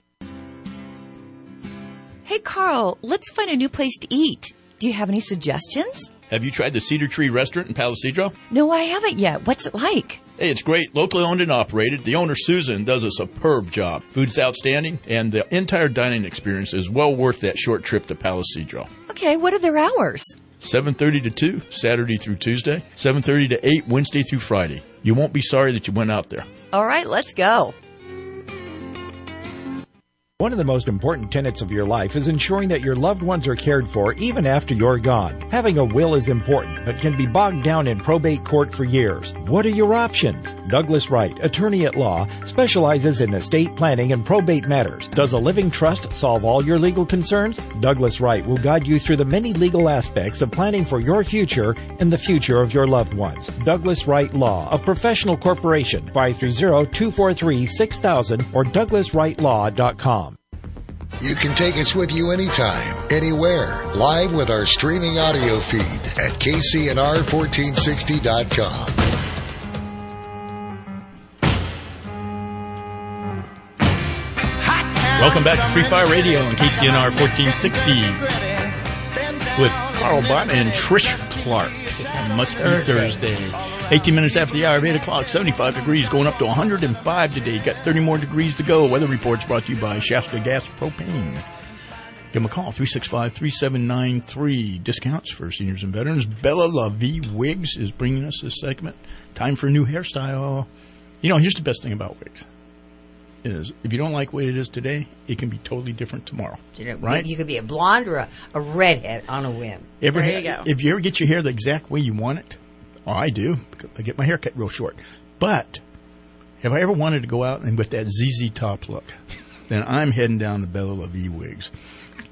Hey, Carl, let's find a new place to eat. Do you have any suggestions? Have you tried the Cedar Tree Restaurant in Palo Cedro? No, I haven't yet. What's it like? Hey, it's great. Locally owned and operated. The owner, Susan, does a superb job. Food's outstanding, and the entire dining experience is well worth that short trip to Palo Cedro. Okay, what are their hours? seven thirty to two, Saturday through Tuesday. seven thirty to eight, Wednesday through Friday. You won't be sorry that you went out there. All right, let's go. One of the most important tenets of your life is ensuring that your loved ones are cared for even after you're gone. Having a will is important, but can be bogged down in probate court for years. What are your options? Douglas Wright, attorney at law, specializes in estate planning and probate matters. Does a living trust solve all your legal concerns? Douglas Wright will guide you through the many legal aspects of planning for your future and the future of your loved ones. Douglas Wright Law, a professional corporation, five three zero, two four three, six thousand or douglas wright law dot com. You can take us with you anytime, anywhere, live with our streaming audio feed at k c n r fourteen sixty dot com. Welcome back to Free Fire Radio on K C N R fourteen sixty with Carl Bott and Trish Clark. It must be Thursday. eighteen minutes after the hour of eight o'clock, seventy-five degrees, going up to one hundred five today. Got thirty more degrees to go. Weather reports brought to you by Shasta Gas Propane. Give them a call, three six five, three seven nine three. Discounts for seniors and veterans. Bella LaVie Wigs is bringing us this segment. Time for a new hairstyle. You know, here's the best thing about wigs. Is if you don't like the way it is today, it can be totally different tomorrow. You know, right? You could be a blonde or a, a redhead on a whim. Ever there ha- you go. If you ever get your hair the exact way you want it, oh, I do. Because I get my hair cut real short. But have I ever wanted to go out and with that Z Z Top look, then I'm heading down to Bella LaVie Wigs.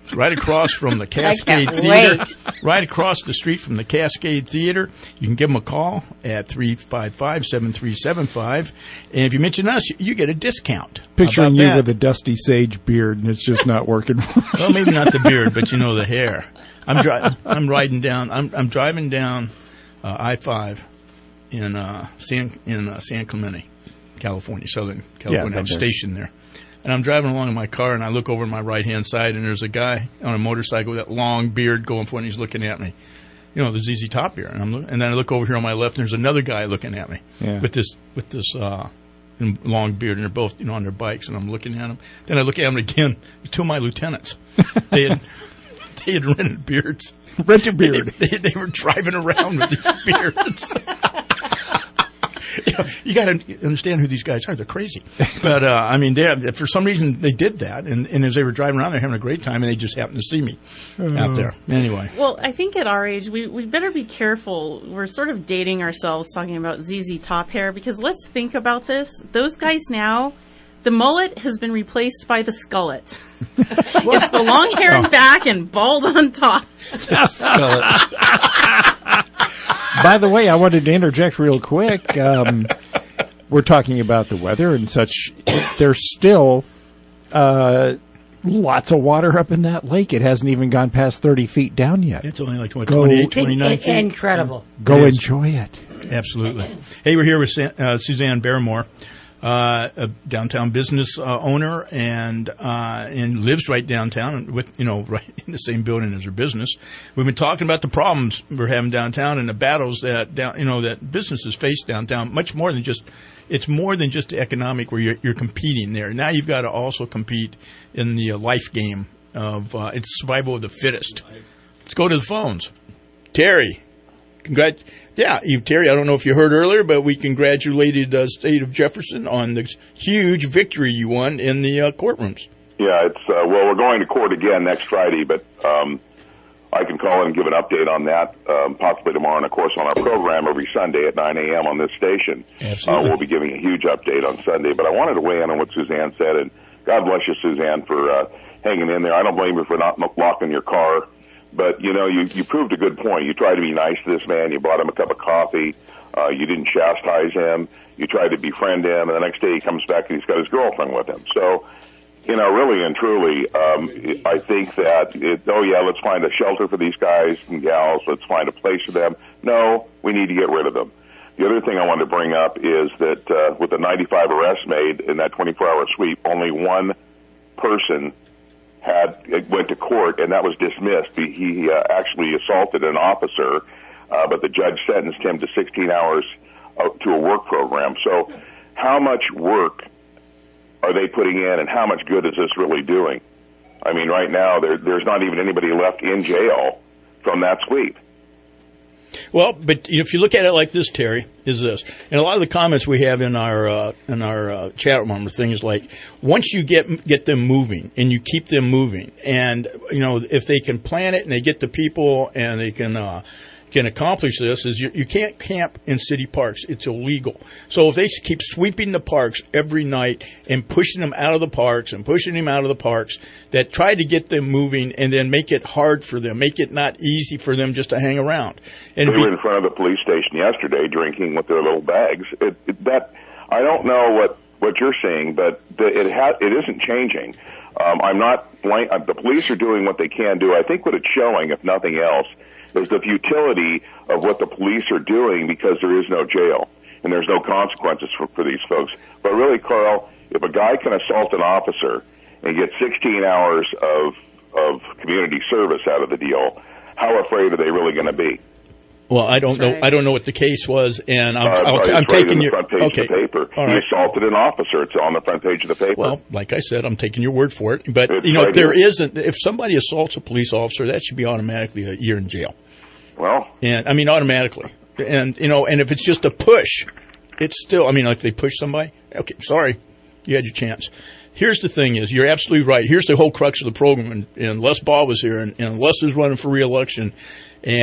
It's right across from the Cascade I can't Theater. wait. Right across the street from the Cascade Theater. You can give them a call at three five five, seven three seven five. And if you mention us, you get a discount. Picturing you that? with a dusty sage beard, and it's just not working. Well, maybe not the beard, but you know the hair. I'm dri- I'm riding down. I'm I'm driving down uh, I five in uh, San in uh, San Clemente, California, Southern California. Yeah, I'm there. stationed there, and I'm driving along in my car, and I look over my right hand side, and there's a guy on a motorcycle with that long beard going for it, and he's looking at me. You know, the Z Z Top beard, and I'm look- and then I look over here on my left, and there's another guy looking at me Yeah. with this with this. Uh, long beard, and they're both, you know, on their bikes, and I'm looking at them. Then I look at them again. Two of my lieutenants. They had they had rented beards. Rented beard. They, they, they were driving around with these beards. You know, you got to understand who these guys are. They're crazy. But, uh, I mean, they for some reason, they did that. And, and as they were driving around, they're having a great time, and they just happened to see me out there. Anyway. Well, I think at our age, we, we better be careful. We're sort of dating ourselves talking about Z Z Top hair, because let's think about this. Those guys now, the mullet has been replaced by the skullet. It's the long hair in back and bald on top. By the way, I wanted to interject real quick. Um, we're talking about the weather and such. There's still uh, lots of water up in that lake. It hasn't even gone past thirty feet down yet. It's only like what, Go- twenty-eight, twenty-nine feet. Incredible. Go It is. enjoy it. Absolutely. Hey, we're here with Sa- uh, Suzanne Barrymore, uh, a downtown business uh, owner, and uh, and lives right downtown, with you know right in the same building as her business. We've been talking about the problems we're having downtown and the battles that down, you know that businesses face downtown. Much more than just it's more than just economic, where you're, you're competing there. Now you've got to also compete in the uh, life game of uh, it's survival of the fittest. Let's go to the phones. Terry, congrat. Yeah, you, Terry, I don't know if you heard earlier, but we congratulated the uh, state of Jefferson on the huge victory you won in the uh, courtrooms. Yeah, it's uh, well, we're going to court again next Friday, but um, I can call in and give an update on that um, possibly tomorrow, and of course on our program every Sunday at nine a.m. on this station. Absolutely. Uh, we'll be giving a huge update on Sunday, but I wanted to weigh in on what Suzanne said, and God bless you, Suzanne, for uh, hanging in there. I don't blame you for not locking your car. But, you know, you, you proved a good point. You tried to be nice to this man. You bought him a cup of coffee. Uh, you didn't chastise him. You tried to befriend him. And the next day he comes back and he's got his girlfriend with him. So, you know, really and truly, um, I think that, it, oh, yeah, let's find a shelter for these guys and gals. Let's find a place for them. No, we need to get rid of them. The other thing I wanted to bring up is that uh, with the ninety-five arrests made in that twenty-four hour sweep, only one person had went to court, and that was dismissed. He, he uh, actually assaulted an officer, uh, but the judge sentenced him to sixteen hours uh, to a work program. So how much work are they putting in, and how much good is this really doing? I mean, right now, there, there's not even anybody left in jail from that sweep. Well, but if you look at it like this, Terry, is this, and a lot of the comments we have in our uh, in our uh, chat room are things like, once you get get them moving and you keep them moving, and you know if they can plan it and they get the people and they can uh, can accomplish this, is you, you can't camp in city parks. It's illegal. So if they keep sweeping the parks every night and pushing them out of the parks and pushing them out of the parks, that try to get them moving and then make it hard for them, make it not easy for them just to hang around. And they were in front of the police station yesterday drinking with their little bags. It, it, that I don't know what, what you're seeing, but the, it ha- it isn't changing. Um, I'm not blank. Uh, the police are doing what they can do. I think what it's showing, if nothing else, is the futility of what the police are doing, because there is no jail and there's no consequences for, for these folks. But really, Carl, if a guy can assault an officer and get sixteen hours of of community service out of the deal, how afraid are they really going to be? Well, I don't That's know. right. I don't know what the case was, and I'm, Uh, I'll, it's I'm right taking in the your front page okay. of the paper. All He right. assaulted an officer. It's on the front page of the paper. Well, like I said, I'm taking your word for it. But It's you know, right there here. isn't. If somebody assaults a police officer, that should be automatically a year in jail. Well, and I mean automatically, and you know, and if it's just a push, it's still. I mean, like they push somebody. Okay, sorry, you had your chance. Here's the thing: is you're absolutely right. Here's the whole crux of the program, and, and Les Ball was here, and, and Les is running for re-election, and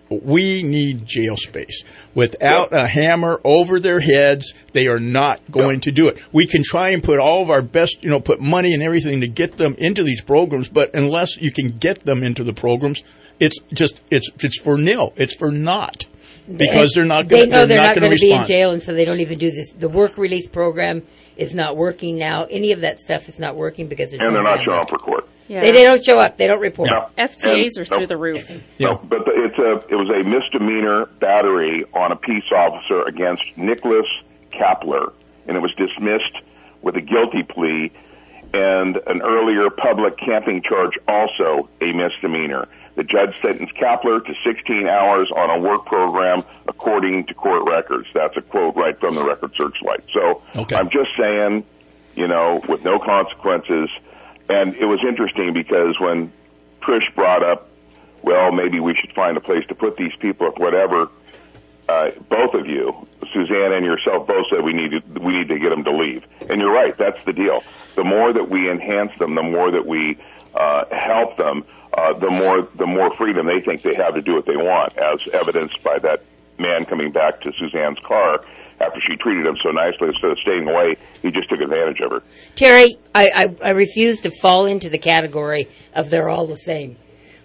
We need jail space. Without a hammer over their heads, they are not going to do it. We can try and put all of our best, you know, put money and everything to get them into these programs, but unless you can get them into the programs, it's just, it's, it's for nil. It's for naught. Because they're not going to They know they're, they're not, not going to be in respond. jail, and so they don't even do this. The work release program is not working now. Any of that stuff is not working because it's and they're not showing up for court. Yeah. They, they don't show up. They don't report. No. F T As And, are through no, the roof. Yeah. No, but the, it's a it was a misdemeanor battery on a peace officer against Nicholas Kapler, and it was dismissed with a guilty plea, and an earlier public camping charge also a misdemeanor. The judge sentenced Kapler to sixteen hours on a work program according to court records. That's a quote right from the Record Searchlight. So okay. I'm just saying, you know, with no consequences. And it was interesting because when Trish brought up, well, maybe we should find a place to put these people or whatever, uh, both of you, Suzanne and yourself, both said we need to, we need to get them to leave. And you're right, that's the deal. The more that we enhance them, the more that we uh, help them, uh, the more the more freedom they think they have to do what they want, as evidenced by that man coming back to Suzanne's car after she treated him so nicely. Instead of staying away, he just took advantage of her. Terry, I, I, I refuse to fall into the category of they're all the same.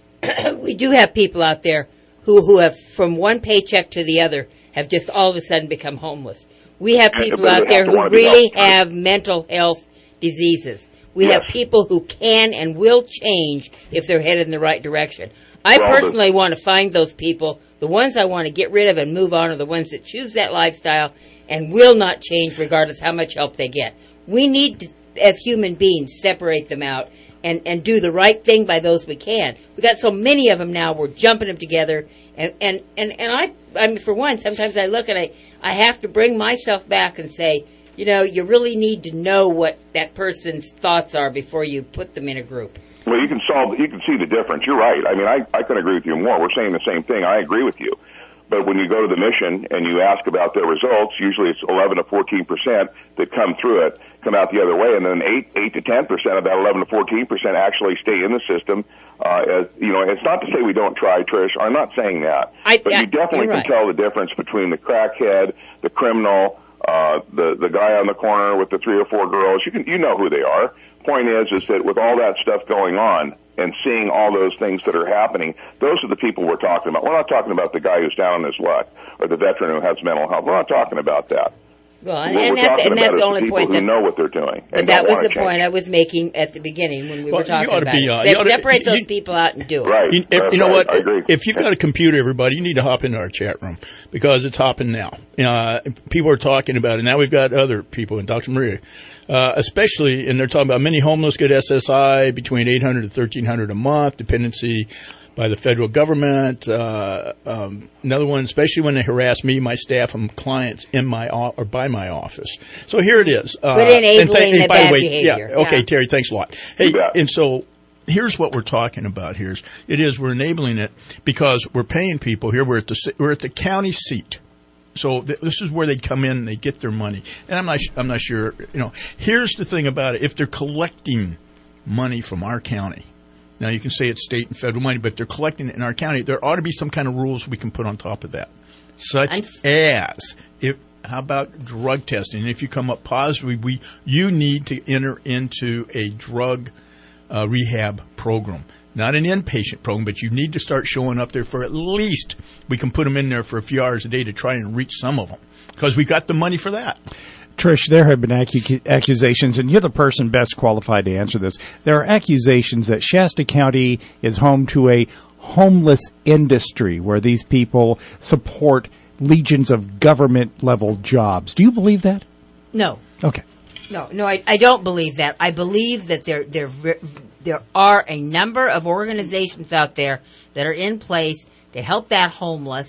We do have people out there who, who have, from one paycheck to the other, have just all of a sudden become homeless. We have people out there who really have mental health diseases. We yes. have people who can and will change if they're headed in the right direction. I well, personally want to find those people. The ones I want to get rid of and move on are the ones that choose that lifestyle and will not change regardless how much help they get. We need to, as human beings, separate them out and, and do the right thing by those we can. We've got so many of them now, we're jumping them together. And, and, and, and I, I mean, for one, sometimes I look and I, I have to bring myself back and say, you know, you really need to know what that person's thoughts are before you put them in a group. Well, you can solve, you can see the difference. You're right. I mean, I, I couldn't agree with you more. We're saying the same thing. I agree with you. But when you go to the mission and you ask about their results, usually it's eleven to fourteen percent that come through it, come out the other way, and then eight, eight to ten percent of that eleven to fourteen percent actually stay in the system. Uh, as, you know, it's not to say we don't try, Trish. I'm not saying that. I, but yeah, you definitely right. can tell the difference between the crackhead, the criminal, uh, the, the guy on the corner with the three or four girls. You can, you know who they are. Point is, is that with all that stuff going on and seeing all those things that are happening, those are the people we're talking about. We're not talking about the guy who's down on his luck or the veteran who has mental health. We're not talking about that. Well, and, and that's and that's the only people point. Who that, know what they're doing. But that was the change. point I was making at the beginning when we well, were talking about be, uh, it. To, separate you, those people out and do it. Right. You, if, you know right. what? I agree. If you've got a computer, everybody, you need to hop into our chat room because it's hopping now. Uh, people are talking about it. Now we've got other people, and Doctor Maria, uh, especially, and they're talking about many homeless get S S I between eight hundred to thirteen hundred a month, dependency by the federal government. Uh, um, another one, especially when they harass me, my staff, and clients in my o- or by my office. So here it is. Uh, but enabling and th- the and by bad the way, behavior. Yeah, okay, yeah. Terry, thanks a lot. Hey, and so here's what we're talking about. Here's it is we're enabling it because we're paying people here. We're at the we're at the county seat. So th- this is where they come in and they get their money. And I'm not I'm not sure. You know, here's the thing about it: if they're collecting money from our county. Now, you can say it's state and federal money, but they're collecting it in our county. There ought to be some kind of rules we can put on top of that, such as if how about drug testing? If you come up positive, we you need to enter into a drug uh, rehab program, not an inpatient program, but you need to start showing up there for at least we can put them in there for a few hours a day to try and reach some of them because we got the money for that. Trish, there have been acu- accusations, and you're the person best qualified to answer this. There are accusations that Shasta County is home to a homeless industry where these people support legions of government-level jobs. Do you believe that? No. Okay. No, no, I, I don't believe that. I believe that there, there, there are a number of organizations out there that are in place to help that homeless.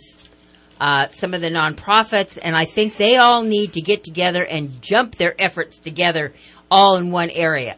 Uh, some of the nonprofits, and I think they all need to get together and jump their efforts together all in one area.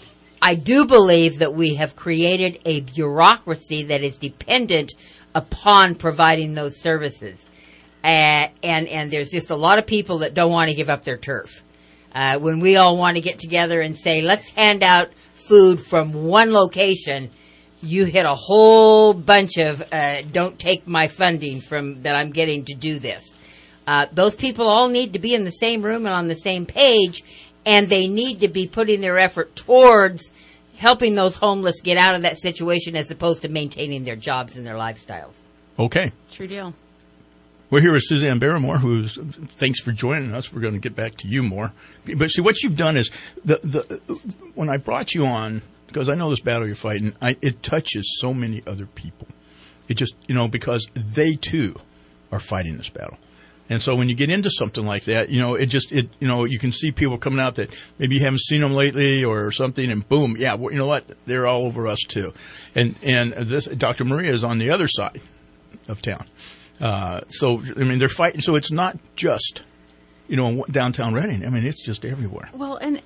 I do believe that we have created a bureaucracy that is dependent upon providing those services. Uh, and, and there's just a lot of people that don't want to give up their turf. Uh, when we all want to get together and say, let's hand out food from one location, you hit a whole bunch of uh, don't take my funding from that I'm getting to do this. Uh, those people all need to be in the same room and on the same page, and they need to be putting their effort towards helping those homeless get out of that situation as opposed to maintaining their jobs and their lifestyles. Okay. True deal. We're here with Suzanne Barrymore, who's, thanks for joining us. We're going to get back to you more. But see, what you've done is, the, the when I brought you on, because I know this battle you're fighting, I, it touches so many other people. It just, you know, because they too are fighting this battle. And so when you get into something like that, you know, it just, it, you know, you can see people coming out that maybe you haven't seen them lately or something, and boom, yeah, well, you know what? They're all over us too. And, and this, Doctor Maria is on the other side of town. Uh, so, I mean, they're fighting. So it's not just, you know, downtown Reading. I mean, it's just everywhere. Well, and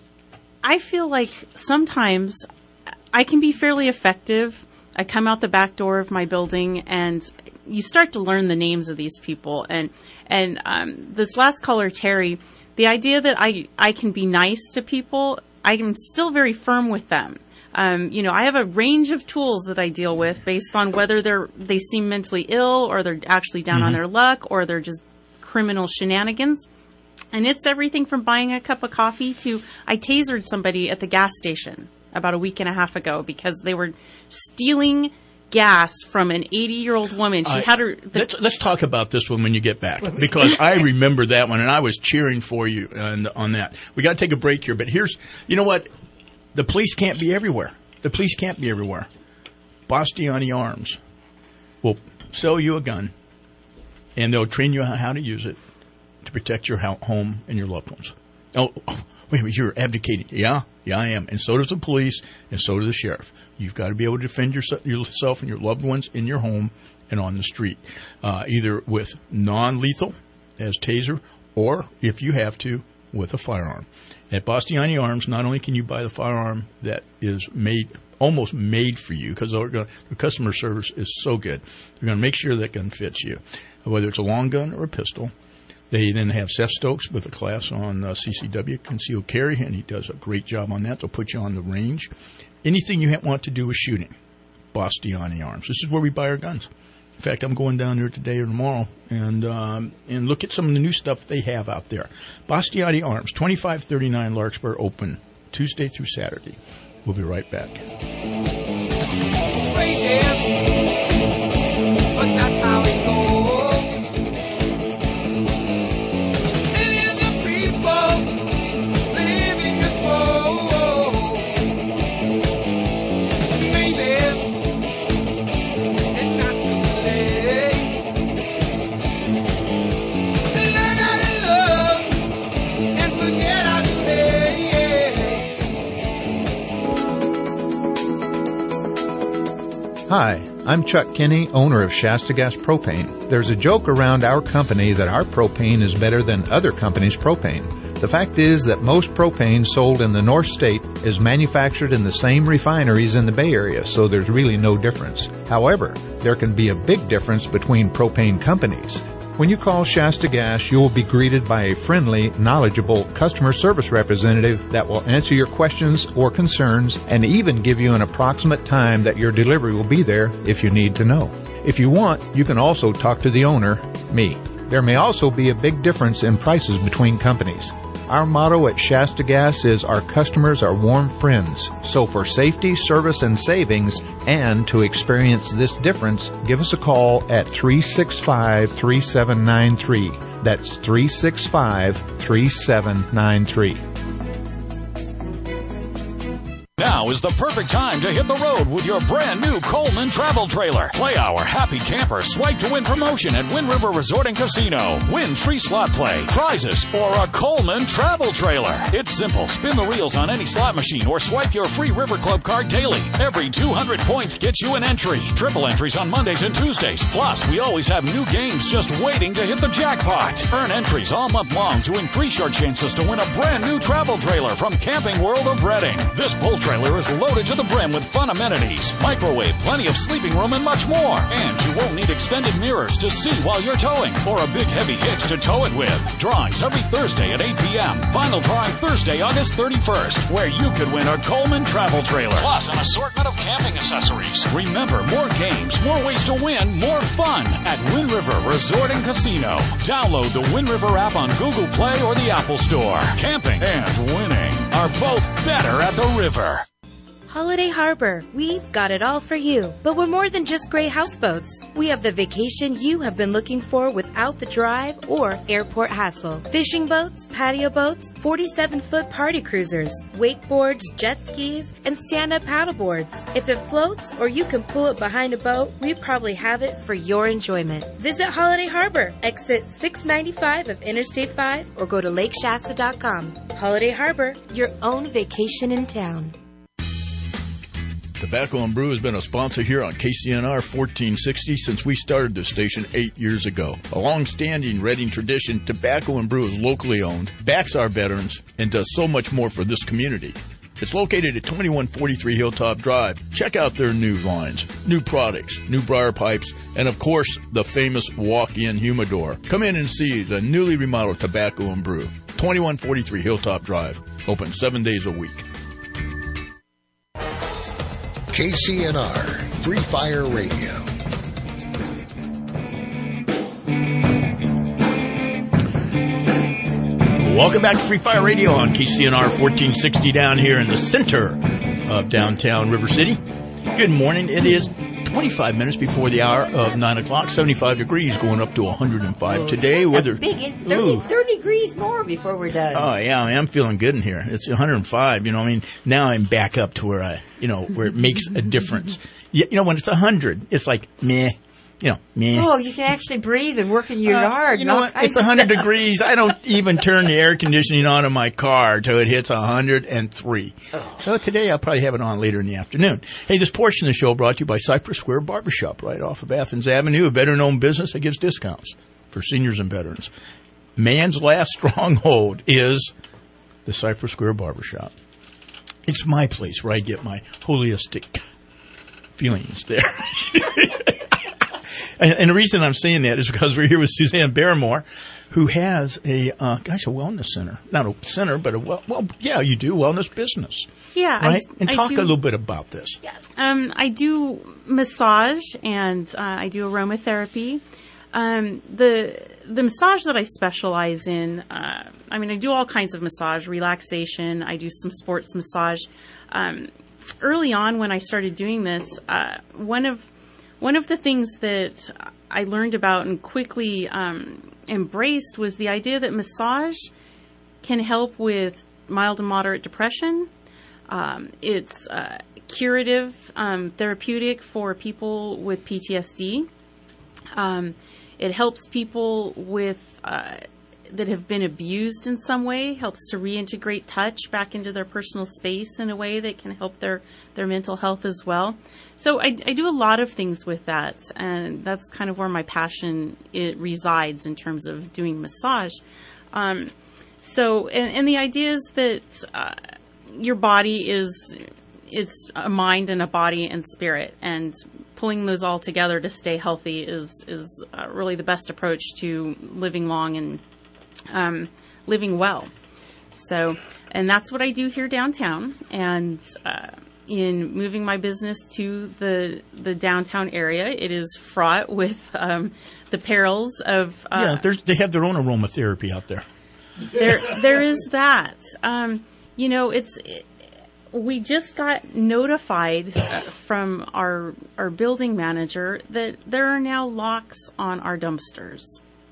I feel like sometimes I can be fairly effective. I come out the back door of my building and you start to learn the names of these people. And, and, um, this last caller, Terry, the idea that I, I can be nice to people, I am still very firm with them. Um, you know, I have a range of tools that I deal with based on whether they're, they seem mentally ill or they're actually down mm-hmm. on their luck or they're just criminal shenanigans. And it's everything from buying a cup of coffee to I tasered somebody at the gas station about a week and a half ago because they were stealing gas from an eighty-year-old woman. She uh, had her... The, let's, let's talk about this one when you get back, because I remember that one, and I was cheering for you on, on that. We got to take a break here, but here's... You know what? The police can't be everywhere. The police can't be everywhere. Bastiani Arms will sell you a gun, and they'll train you how to use it to protect your home and your loved ones. Oh, oh wait a minute, you're abdicating. Yeah, yeah, I am. And so does the police, and so does the sheriff. You've got to be able to defend yourself, yourself and your loved ones in your home and on the street, uh, either with non-lethal, as taser, or, if you have to, with a firearm. At Bastiani Arms, not only can you buy the firearm that is made, almost made for you, because the customer service is so good. They're going to make sure that gun fits you, whether it's a long gun or a pistol. They then have Seth Stokes with a class on uh, C C W, concealed carry, and he does a great job on that. They'll put you on the range. Anything you want to do with shooting, Bastiani Arms. This is where we buy our guns. In fact, I'm going down there today or tomorrow and um, and look at some of the new stuff they have out there. Bastiani Arms, twenty-five thirty-nine Larkspur, open Tuesday through Saturday. We'll be right back. Crazy, but that's how it goes. Hi, I'm Chuck Kinney, owner of Shasta Gas Propane. There's a joke around our company that our propane is better than other companies' propane. The fact is that most propane sold in the North State is manufactured in the same refineries in the Bay Area, so there's really no difference. However, there can be a big difference between propane companies. When you call Shasta Gas, you will be greeted by a friendly, knowledgeable customer service representative that will answer your questions or concerns and even give you an approximate time that your delivery will be there if you need to know. If you want, you can also talk to the owner, me. There may also be a big difference in prices between companies. Our motto at Shasta Gas is our customers are warm friends. So for safety, service, and savings, and to experience this difference, give us a call at three six five, three seven nine three. That's three six five, three seven nine three. Now is the perfect time to hit the road with your brand new Coleman travel trailer. Play our Happy Camper Swipe to Win promotion at Wind River Resort and Casino. Win free slot play, prizes, or a Coleman travel trailer. It's simple. Spin the wheels on any slot machine or swipe your free River Club card daily. Every two hundred points gets you an entry. Triple entries on Mondays and Tuesdays. Plus, we always have new games just waiting to hit the jackpot. Earn entries all month long to increase your chances to win a brand new travel trailer from Camping World of Reading. This pull trailer River is loaded to the brim with fun amenities, microwave, plenty of sleeping room, and much more. And you won't need extended mirrors to see while you're towing or a big heavy hitch to tow it with. Drawings every Thursday at eight p.m. Final drawing Thursday, August thirty-first, where you could win a Coleman travel trailer. Plus an assortment of camping accessories. Remember, more games, more ways to win, more fun at Wind River Resort and Casino. Download the Wind River app on Google Play or the Apple Store. Camping and winning are both better at the river. Holiday Harbor, we've got it all for you. But we're more than just great houseboats. We have the vacation you have been looking for without the drive or airport hassle. Fishing boats, patio boats, forty-seven foot party cruisers, wakeboards, jet skis, and stand-up paddleboards. If it floats or you can pull it behind a boat, we probably have it for your enjoyment. Visit Holiday Harbor, exit six ninety-five of Interstate five, or go to lake shasta dot com. Holiday Harbor, your own vacation in town. Tobacco and Brew has been a sponsor here on K C N R fourteen sixty since we started the station eight years ago. A long-standing Reading tradition, Tobacco and Brew is locally owned, backs our veterans, and does so much more for this community. It's located at twenty-one forty-three Hilltop Drive. Check out their new lines, new products, new briar pipes, and of course, the famous walk-in humidor. Come in and see the newly remodeled Tobacco and Brew. twenty-one forty-three Hilltop Drive. Open seven days a week. K C N R, Free Fire Radio. Welcome back to Free Fire Radio on K C N R fourteen sixty down here in the center of downtown River City. Good morning. It is twenty-five minutes before the hour of nine o'clock, seventy-five degrees going up to one hundred five. Today, weather... Big, thirty, thirty degrees more before we're done. Oh, yeah, I am feeling good in here. It's one hundred five, you know, I mean, now I'm back up to where I, you know, where it makes a difference. You, you know, when it's one hundred, it's like, meh. You know, meh. Oh, you can actually breathe and work in your uh, yard. You know what? It's one hundred degrees. I don't even turn the air conditioning on in my car until it hits one hundred three. Oh. So today I'll probably have it on later in the afternoon. Hey, this portion of the show brought to you by Cypress Square Barbershop right off of Athens Avenue, a veteran-owned business that gives discounts for seniors and veterans. Man's last stronghold is the Cypress Square Barbershop. It's my place where I get my holistic feelings there. And the reason I'm saying that is because we're here with Suzanne Barrymore, who has a, uh, gosh, a wellness center. Not a center, but a, well, well yeah, you do, wellness business. Yeah. Right? I, and I talk do, a little bit about this. Um, I do massage and uh, I do aromatherapy. Um, the the massage that I specialize in, uh, I mean, I do all kinds of massage, relaxation. I do some sports massage. Um, early on when I started doing this, uh, one of One of the things that I learned about and quickly um, embraced was the idea that massage can help with mild and moderate depression. Um, it's uh, curative, um, therapeutic for people with P T S D. Um, it helps people with uh, that have been abused in some way, helps to reintegrate touch back into their personal space in a way that can help their, their mental health as well. So I, I do a lot of things with that, and that's kind of where my passion it resides in terms of doing massage. Um, so, and, and the idea is that uh, your body is, it's a mind and a body and spirit, and pulling those all together to stay healthy is, is uh, really the best approach to living long and Um, living well. So, and that's what I do here downtown. And uh, in moving my business to the the downtown area, it is fraught with um, the perils of. Uh, yeah, there's, they have their own aromatherapy out there. There, there is that. Um, you know, it's. It, we just got notified uh, from our our building manager that there are now locks on our dumpsters.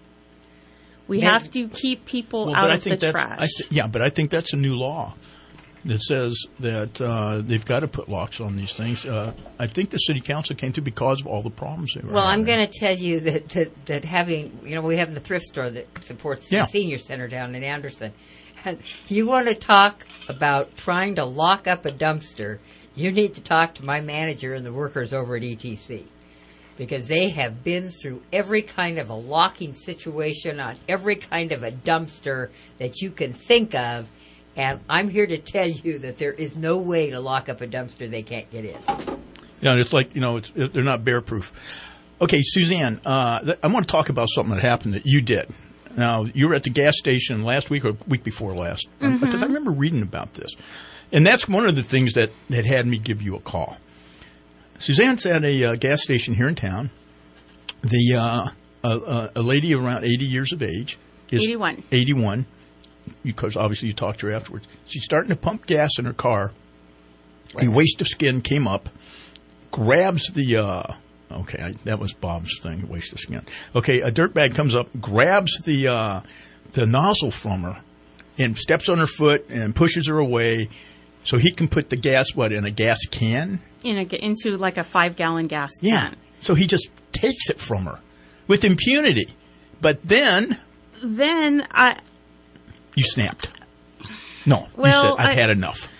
We well, have to keep people well, out I of think the that, trash. I th- yeah, but I think that's a new law that says that uh, they've got to put locks on these things. Uh, I think the city council came to because of all the problems they were Well, having. I'm going to tell you that, that, that having, you know, we have the thrift store that supports yeah. the senior center down in Anderson. And you want to talk about trying to lock up a dumpster, you need to talk to my manager and the workers over at E T C. Because they have been through every kind of a locking situation on every kind of a dumpster that you can think of, And I'm here to tell you that there is no way to lock up a dumpster they can't get in. Yeah, it's like, you know, it's, it, they're not bear-proof. Okay, Suzanne, uh, th- I want to talk about something that happened that you did. Now, you were at the gas station last week or week before last, mm-hmm. because I remember reading about this. And that's one of the things that, that had me give you a call. Suzanne's at a uh, gas station here in town. The uh, a, a lady around eighty years of age. Is eighty-one. eighty-one, because obviously you talked to her afterwards. She's starting to pump gas in her car. A waste of skin came up, grabs the, uh, okay, I, that was Bob's thing, waste of skin. Okay, a dirtbag comes up, grabs the uh, the nozzle from her, and steps on her foot and pushes her away so he can put the gas, what, in a gas can? In a, into like a five-gallon gas can. Yeah, so he just takes it from her with impunity. But then... Then I... You snapped. No, well, you said, I've I, had enough.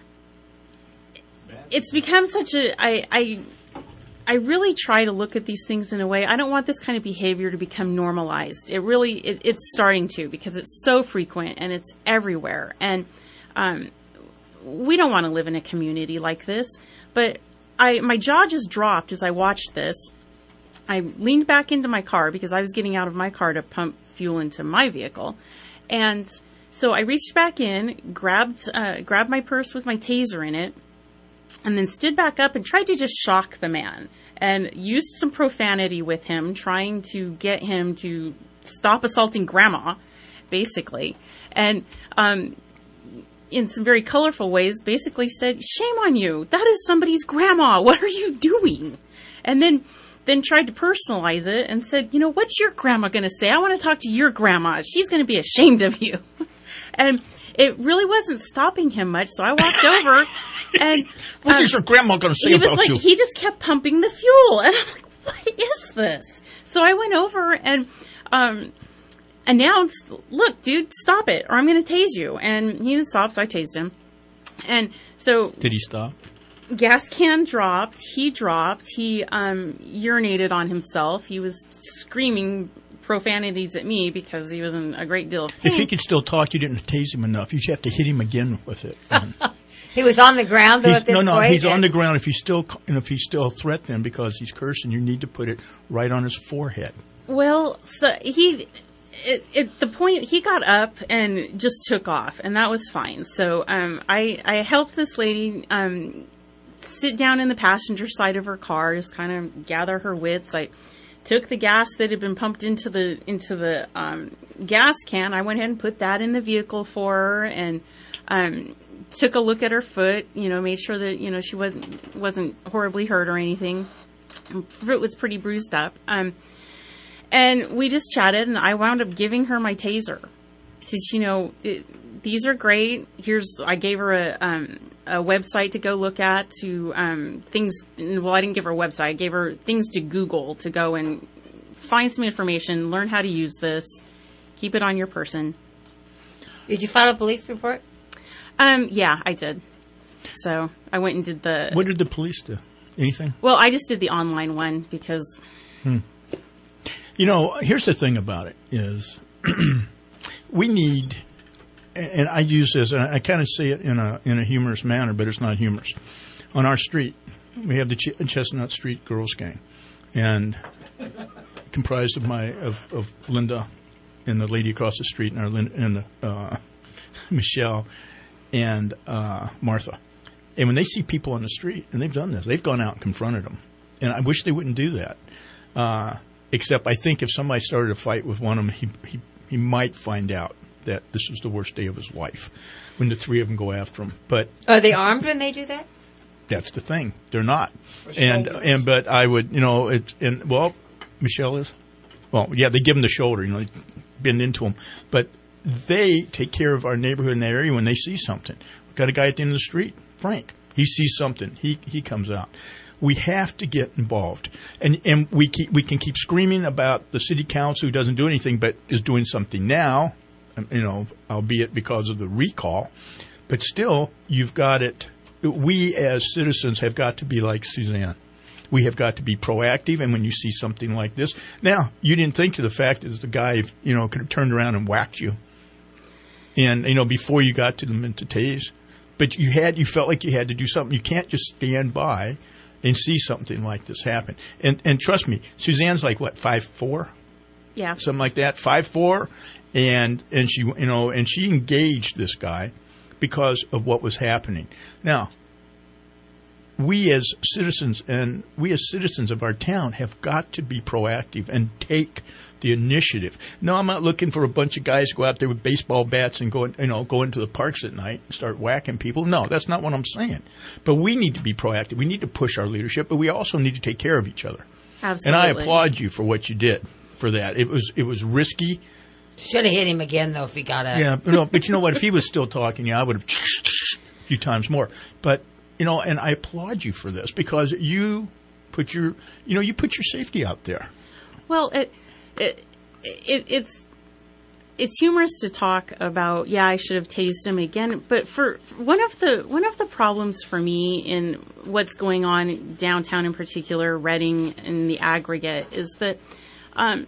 It's become such a... I, I, I really try to look at these things in a way. I don't want this kind of behavior to become normalized. It really... It, it's starting to, because it's so frequent and it's everywhere. And um, we don't want to live in a community like this. But I, my jaw just dropped as I watched this. I leaned back into my car because I was getting out of my car to pump fuel into my vehicle. And so I reached back in, grabbed uh, grabbed my purse with my taser in it, and then stood back up and tried to just shock the man and used some profanity with him, trying to get him to stop assaulting grandma, basically. And um, in some very colorful ways, basically said, "Shame on you. That is somebody's grandma. What are you doing?" And then... Then tried to personalize it and said, you know, what's your grandma going to say? I want to talk to your grandma. She's going to be ashamed of you. And it really wasn't stopping him much, so I walked over and... What um, is your grandma going to say he was about like, you? He just kept pumping the fuel. And I'm like, what is this? So I went over and um, announced, look, dude, stop it, or I'm going to tase you. And he didn't stop, so I tased him. And so... Did he stop? Gas can dropped. He dropped. He um, urinated on himself. He was screaming profanities at me because he was in a great deal of pain. If he could still talk, you didn't tase him enough. You should have to hit him again with it. He was on the ground, though, he's, at this no, no, point? he's on the ground. If he's still, and if he's still a threat, then because he's cursing, you need to put it right on his forehead. Well, so he... It, it, the point, he got up and just took off, and that was fine. So um, I, I helped this lady... Um, sit down in the passenger side of her car, just kind of gather her wits. I took the gas that had been pumped into the into the um, gas can. I went ahead and put that in the vehicle for her, and um, took a look at her foot. You know, made sure that you know she wasn't wasn't horribly hurt or anything. Her foot was pretty bruised up, um, and we just chatted. And I wound up giving her my taser. I said, you know, it, these are great. Here's I gave her a. Um, a website to go look at to um, things. Well, I didn't give her a website. I gave her things to Google to go and find some information, learn how to use this, keep it on your person. Did you file a police report? Um, yeah, I did. So I went and did the... What did the police do? Anything? Well, I just did the online one because... Hmm. You know, here's the thing about it is we need... And I use this, and I kind of say it in a in a humorous manner, but it's not humorous. On our street, we have the Ch- Chestnut Street Girls Gang, and comprised of my of, of Linda and the lady across the street, and our Linda, and the, uh, Michelle and uh, Martha. And when they see people on the street, and they've done this, they've gone out and confronted them. And I wish they wouldn't do that. Uh, except I think if somebody started a fight with one of them, he he, he might find out that this was the worst day of his life when the three of them go after him. But are they armed when they do that? That's the thing. They're not. And and but I would, you know, it and well, Michelle is. Well, yeah, they give them the shoulder, you know, they bend into them. But they take care of our neighborhood in that area when they see something. We've got a guy at the end of the street, Frank. He sees something. He he comes out. We have to get involved, and and we keep, we can keep screaming about the city council who doesn't do anything but is doing something now. You know, albeit because of the recall, but still, you've got it. We as citizens have got to be like Suzanne. We have got to be proactive, and when you see something like this, now you didn't think of the fact that the guy, you know, could have turned around and whacked you. and you know before you got to the mental tase, but you had you felt like you had to do something. You can't just stand by and see something like this happen. And and trust me, Suzanne's like what five four, yeah, something like that, five four, and and she you know and she engaged this guy because of what was happening. Now, we as citizens and we as citizens of our town have got to be proactive and take the initiative. No, I'm not looking for a bunch of guys to go out there with baseball bats and go, you know, go into the parks at night and start whacking people. No, that's not what I'm saying. But we need to be proactive. We need to push our leadership, but we also need to take care of each other. Absolutely. And I applaud you for what you did for that. It was it was risky. Should have hit him again though if he got a yeah. No, but you know what? If he was still talking, yeah, I would have a few times more. But you know, and I applaud you for this because you put your you know you put your safety out there. Well, it. It, it, it's it's humorous to talk about. Yeah, I should have tased him again. But for, for one of the one of the problems for me in what's going on downtown, in particular, Reading in the aggregate, is that um,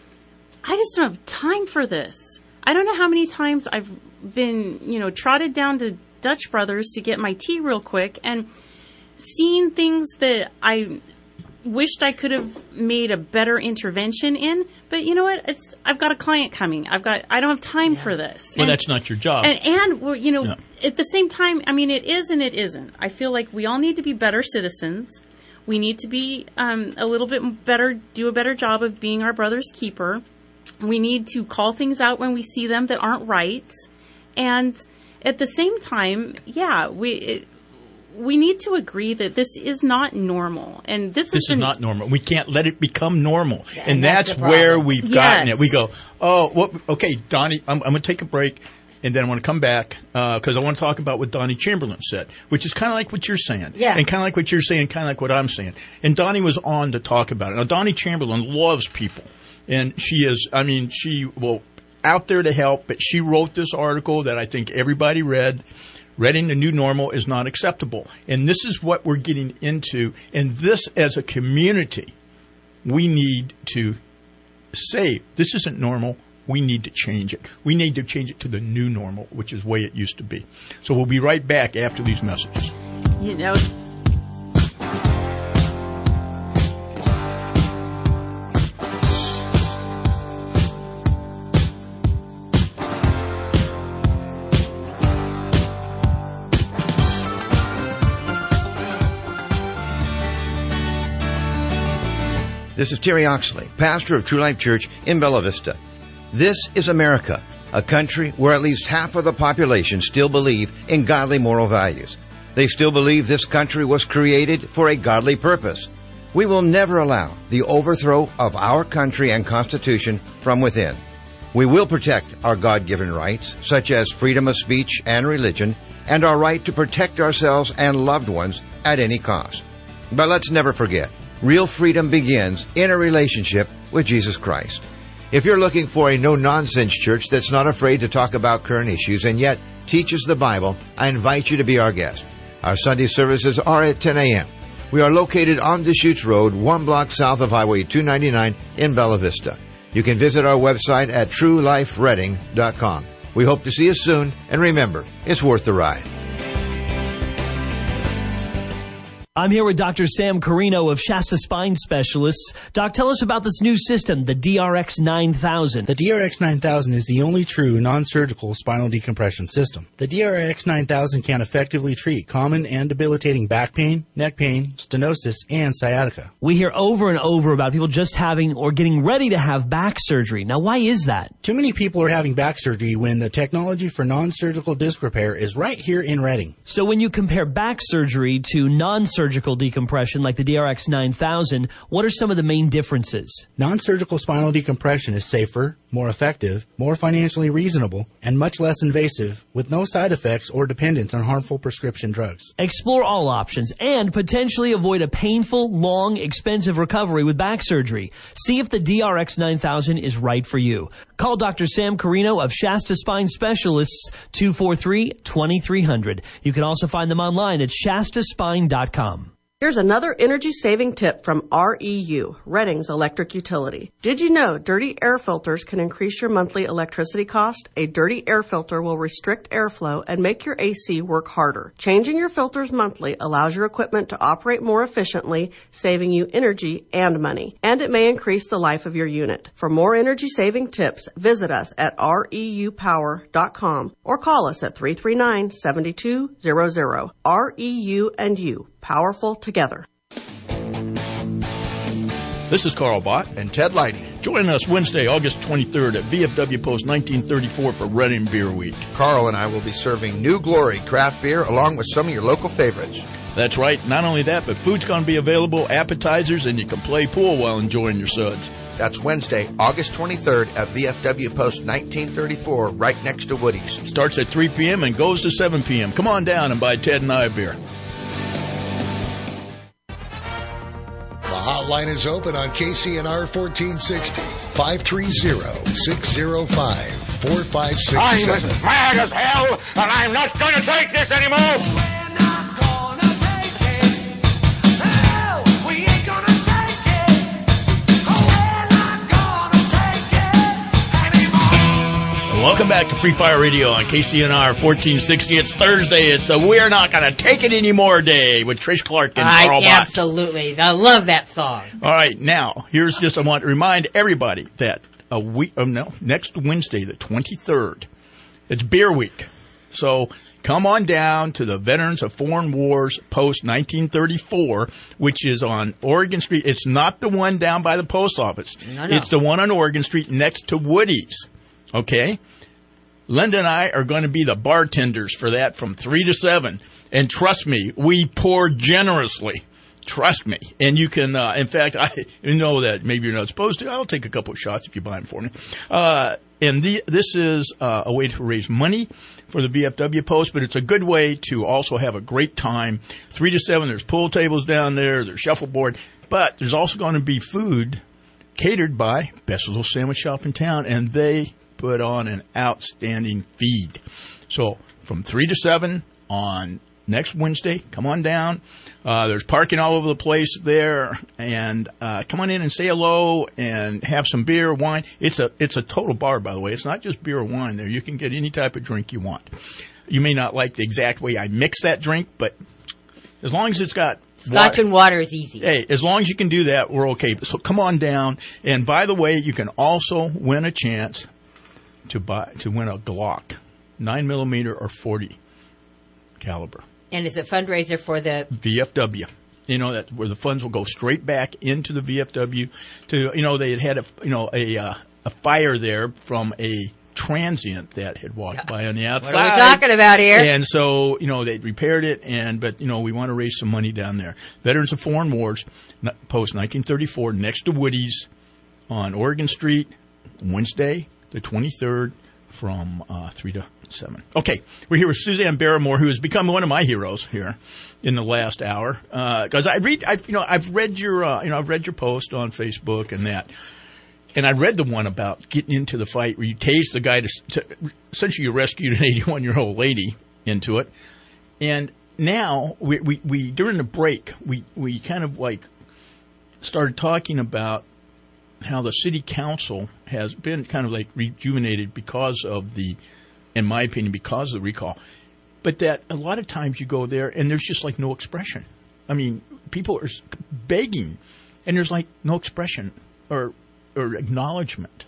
I just don't have time for this. I don't know how many times I've been, you know, trotted down to Dutch Brothers to get my tea real quick and seen things that I wished I could have made a better intervention in, but you know what? It's I've got a client coming. I've got I don't have time yeah. for this. Well, and, that's not your job. And, and well, you know, no. at the same time, I mean, it is and it isn't. I feel like we all need to be better citizens. We need to be um, a little bit better, do a better job of being our brother's keeper. We need to call things out when we see them that aren't right, and at the same time, yeah, we. It, We need to agree that this is not normal, and this, this has been, is not normal. We can't let it become normal, and, and that's, that's where we've yes. gotten it. We go, oh, well, okay, Donnie, I'm, I'm going to take a break, and then I want to come back because uh, I want to talk about what Donnie Chamberlain said, which is kind of like what you're saying, yeah, and kind of like what you're saying, kind of like what I'm saying. And Donnie was on to talk about it. Now, Donnie Chamberlain loves people, and she is, I mean, she will out there to help, but she wrote this article that I think everybody read. Reading the new normal is not acceptable. And this is what we're getting into. And this, as a community, we need to say, this isn't normal. We need to change it. We need to change it to the new normal, which is the way it used to be. So we'll be right back after these messages. You know. This is Terry Oxley, pastor of True Life Church in Bella Vista. This is America, a country where at least half of the population still believe in godly moral values. They still believe this country was created for a godly purpose. We will never allow the overthrow of our country and Constitution from within. We will protect our God-given rights, such as freedom of speech and religion, and our right to protect ourselves and loved ones at any cost. But let's never forget, real freedom begins in a relationship with Jesus Christ. If you're looking for a no-nonsense church that's not afraid to talk about current issues and yet teaches the Bible, I invite you to be our guest. Our Sunday services are at ten a.m. We are located on Deschutes Road, one block south of Highway two ninety-nine in Bella Vista. You can visit our website at true life reading dot com. We hope to see you soon, and remember, it's worth the ride. I'm here with Doctor Sam Carino of Shasta Spine Specialists. Doc, tell us about this new system, the D R X nine thousand. The D R X nine thousand is the only true non-surgical spinal decompression system. The D R X nine thousand can effectively treat common and debilitating back pain, neck pain, stenosis, and sciatica. We hear over and over about people just having or getting ready to have back surgery. Now, why is that? Too many people are having back surgery when the technology for non-surgical disc repair is right here in Reading. So when you compare back surgery to non-surgical surgical decompression like the D R X nine thousand, what are some of the main differences? Non-surgical spinal decompression is safer, more effective, more financially reasonable, and much less invasive, with no side effects or dependence on harmful prescription drugs. Explore all options and potentially avoid a painful, long, expensive recovery with back surgery. See if the D R X nine thousand is right for you. Call Doctor Sam Carino of Shasta Spine Specialists, two four three, two three zero zero. You can also find them online at shasta spine dot com. Here's another energy-saving tip from R E U, Redding's Electric Utility. Did you know dirty air filters can increase your monthly electricity cost? A dirty air filter will restrict airflow and make your A C work harder. Changing your filters monthly allows your equipment to operate more efficiently, saving you energy and money. And it may increase the life of your unit. For more energy-saving tips, visit us at R E U power dot com or call us at three three nine, seven two zero zero. R E U and you. Powerful together. This is Carl Bott and Ted Lighty. Join us Wednesday, August twenty-third at V F W Post nineteen thirty-four for Reading Beer Week. Carl and I will be serving New Glory craft beer along with some of your local favorites. That's right. Not only that, but food's going to be available, appetizers, and you can play pool while enjoying your suds. That's Wednesday, August twenty-third at V F W Post nineteen thirty-four, right next to Woody's. Starts at three p.m. and goes to seven p.m. Come on down and buy Ted and I a beer. The hotline is open on K C N R fourteen sixty, five three zero, six zero five, four five six seven. I'm as mad as hell, and I'm not going to take this anymore. Welcome back to Free Fire Radio on K C N R fourteen sixty. It's Thursday. It's the We're Not Gonna Take It Anymore Day with Trish Clark and Carl Bott. Absolutely. I love that song. All right. Now, here's just, I want to remind everybody that a week, oh no, next Wednesday, the twenty-third, it's Beer Week. So come on down to the Veterans of Foreign Wars Post nineteen thirty-four, which is on Oregon Street. It's not the one down by the post office. No, no. It's the one on Oregon Street next to Woody's. Okay? Linda and I are going to be the bartenders for that from three to seven. And trust me, we pour generously. Trust me. And you can, uh, in fact, I know that maybe you're not supposed to. I'll take a couple of shots if you buy them for me. Uh, and the, this is uh, a way to raise money for the V F W Post, but it's a good way to also have a great time. Three to seven, there's pool tables down there, there's shuffleboard, but there's also going to be food catered by Best Little Sandwich Shop in town, and they put on an outstanding feed. So from three to seven on next Wednesday, come on down. Uh, there's parking all over the place there, and uh, come on in and say hello and have some beer, wine. It's a it's a total bar, by the way. It's not just beer or wine there. You can get any type of drink you want. You may not like the exact way I mix that drink, but as long as it's got Scotch water, and water is easy. Hey, as long as you can do that, we're okay. So come on down. And by the way, you can also win a chance to buy to win a Glock, nine millimeter or forty caliber. And it's a fundraiser for the V F W. You know, that where the funds will go straight back into the V F W. To you know, they had had a you know a uh, a fire there from a transient that had walked by on the outside. What are we talking about here? And so you know they repaired it, and but you know we want to raise some money down there. Veterans of Foreign Wars, Post nineteen thirty-four, next to Woody's on Oregon Street, Wednesday the twenty-third from uh, three to seven. Okay, we're here with Suzanne Barrymore, who has become one of my heroes here in the last hour. Because uh, I read, I, you know, I've read your, uh, you know, I've read your post on Facebook and that, and I read the one about getting into the fight where you tased the guy to, to essentially you rescued an eighty-one-year-old lady into it, and now we, we, we during the break we we kind of like started talking about how the city council has been kind of like rejuvenated because of the, in my opinion, because of the recall. But that a lot of times you go there and there's just like no expression. I mean, people are begging and there's like no expression or or acknowledgement.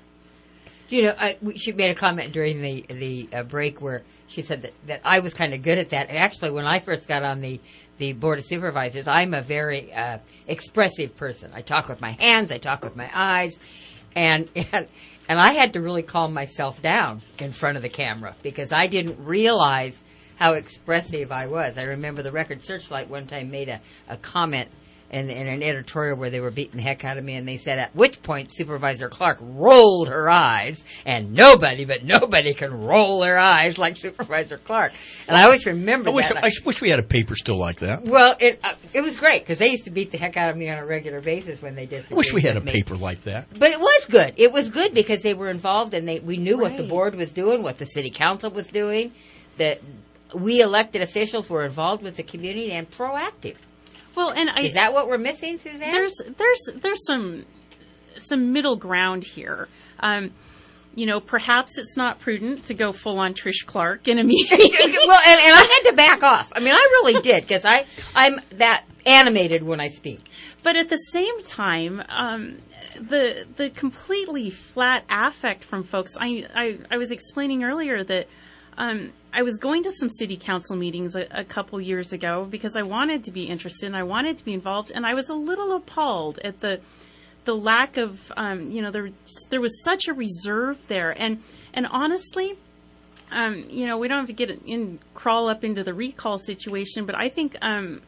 You know, I, she made a comment during the the uh, break where she said that, that I was kind of good at that. Actually, when I first got on the, the Board of Supervisors, I'm a very uh, expressive person. I talk with my hands, I talk with my eyes, and, and and I had to really calm myself down in front of the camera because I didn't realize how expressive I was. I remember the Record Searchlight one time made a, a comment in, in an editorial where they were beating the heck out of me, and they said, at which point Supervisor Clark rolled her eyes, and nobody but nobody can roll their eyes like Supervisor Clark. And I always remember I wish, that. I wish we had a paper still like that. Well, it uh, it was great, because they used to beat the heck out of me on a regular basis when they did. I wish we had a me. paper like that. But it was good. It was good because they were involved, and they we knew right. what the board was doing, what the city council was doing, that we elected officials were involved with the community and proactive. Well, and I, is that what we're missing, Suzanne? There's there's there's some some middle ground here. Um, you know, perhaps it's not prudent to go full on Trish Clark in a meeting. well, and, and I had to back off. I mean, I really did because I I'm that animated when I speak. But at the same time, um, the the completely flat affect from folks. I I, I was explaining earlier that. Um, I was going to some city council meetings a, a couple years ago because I wanted to be interested and I wanted to be involved, and I was a little appalled at the the lack of, um, you know, there there was such a reserve there, and and honestly, um, you know, we don't have to get in crawl up into the recall situation, but I think um,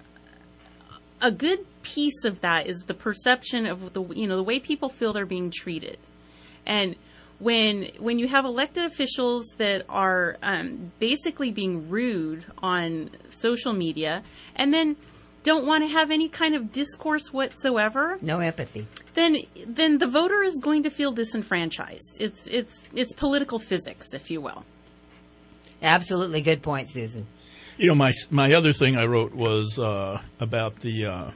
a good piece of that is the perception of the you know the way people feel they're being treated, and. When when you have elected officials that are um, basically being rude on social media and then don't want to have any kind of discourse whatsoever, no empathy, then then the voter is going to feel disenfranchised. It's it's it's political physics, if you will. Absolutely, good point, Susan. You know, my my other thing I wrote was uh, about the. Uh,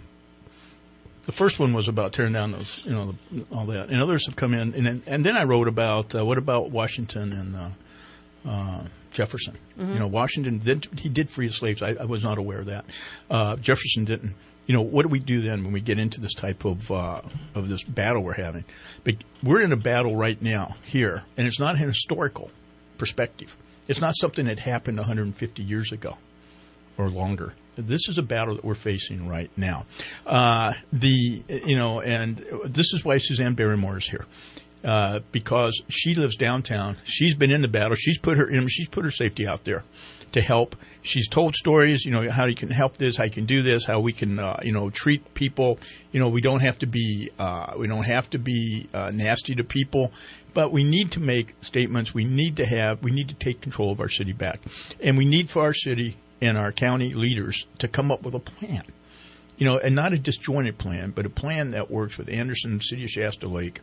The first one was about tearing down those, you know, the, all that, and others have come in, and then, and then I wrote about uh, what about Washington and uh, uh, Jefferson. Mm-hmm. You know, Washington did he did free the slaves. I, I was not aware of that. Uh, Jefferson didn't. You know, what do we do then when we get into this type of uh, of this battle we're having? But we're in a battle right now here, and it's not an historical perspective. It's not something that happened one hundred fifty years ago or longer. This is a battle that we're facing right now. Uh, the, you know, and this is why Suzanne Barrymore is here. Uh, because she lives downtown. She's been in the battle. She's put her, you know, she's put her safety out there to help. She's told stories, you know, how you can help this, how you can do this, how we can, uh, you know, treat people. You know, we don't have to be, uh, we don't have to be, uh, nasty to people, but we need to make statements. We need to have, we need to take control of our city back. And we need for our city and our county leaders to come up with a plan, you know, and not a disjointed plan, but a plan that works with Anderson, City of Shasta Lake,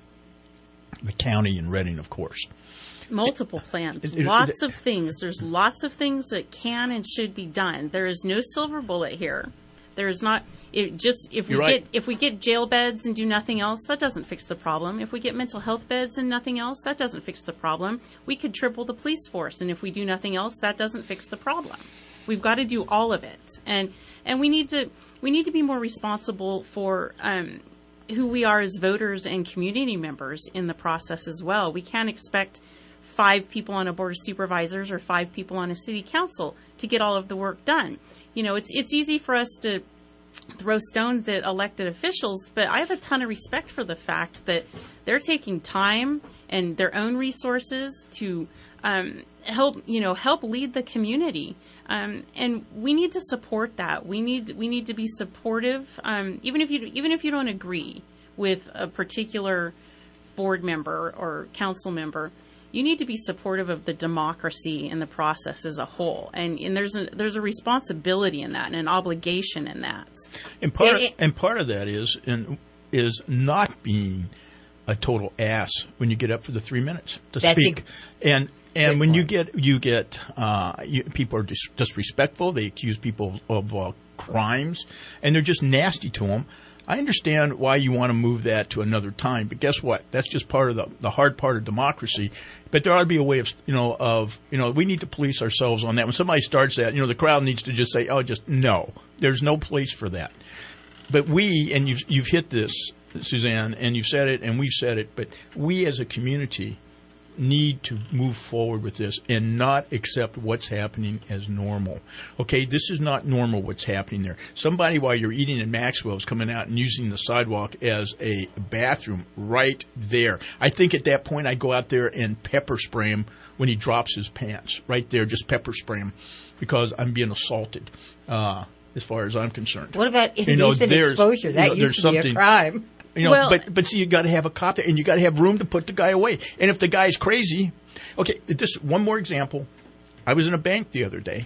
the county, and Reading, of course. Multiple plans, It- it- lots it- of things. There's lots of things that can and should be done. There is no silver bullet here. There is not. It just if we You're right. get if we get jail beds and do nothing else, that doesn't fix the problem. If we get mental health beds and nothing else, that doesn't fix the problem. We could triple the police force, and if we do nothing else, that doesn't fix the problem. We've got to do all of it, and and we need to we need to be more responsible for um, who we are as voters and community members in the process as well. We can't expect five people on a board of supervisors or five people on a city council to get all of the work done. You know, it's it's easy for us to throw stones at elected officials, but I have a ton of respect for the fact that they're taking time and their own resources to um, help, you know, help lead the community. Um, and we need to support that. We need we need to be supportive, um, even if you even if you don't agree with a particular board member or council member. You need to be supportive of the democracy and the process as a whole, and, and there's a there's a responsibility in that and an obligation in that. And part It- it- and part of that is and is not being a total ass when you get up for the three minutes to That's speak. ex- and and when you get you get uh, you, people are dis- disrespectful. They accuse people of uh, crimes, and they're just nasty to them. I understand why you want to move that to another time, but guess what? That's just part of the, the hard part of democracy. But there ought to be a way of, you know, of, you know, we need to police ourselves on that. When somebody starts that, you know, the crowd needs to just say, oh, just no. There's no place for that. But we, and you've, you've hit this, Suzanne, and you've said it, and we've said it, but we as a community need to move forward with this and not accept what's happening as normal. Okay, this is not normal what's happening there. Somebody while you're eating in Maxwell is coming out and using the sidewalk as a bathroom right there. I think at that point I'd go out there and pepper spray him when he drops his pants. Right there, just pepper spray him because I'm being assaulted. Uh, as far as I'm concerned. What about You know, indecent there's- exposure? you That know, used there's to be a something- crime. You know, Well- but but see, you got to have a cop there, and you got to have room to put the guy away. And if the guy's crazy, okay. Just one more example. I was in a bank the other day,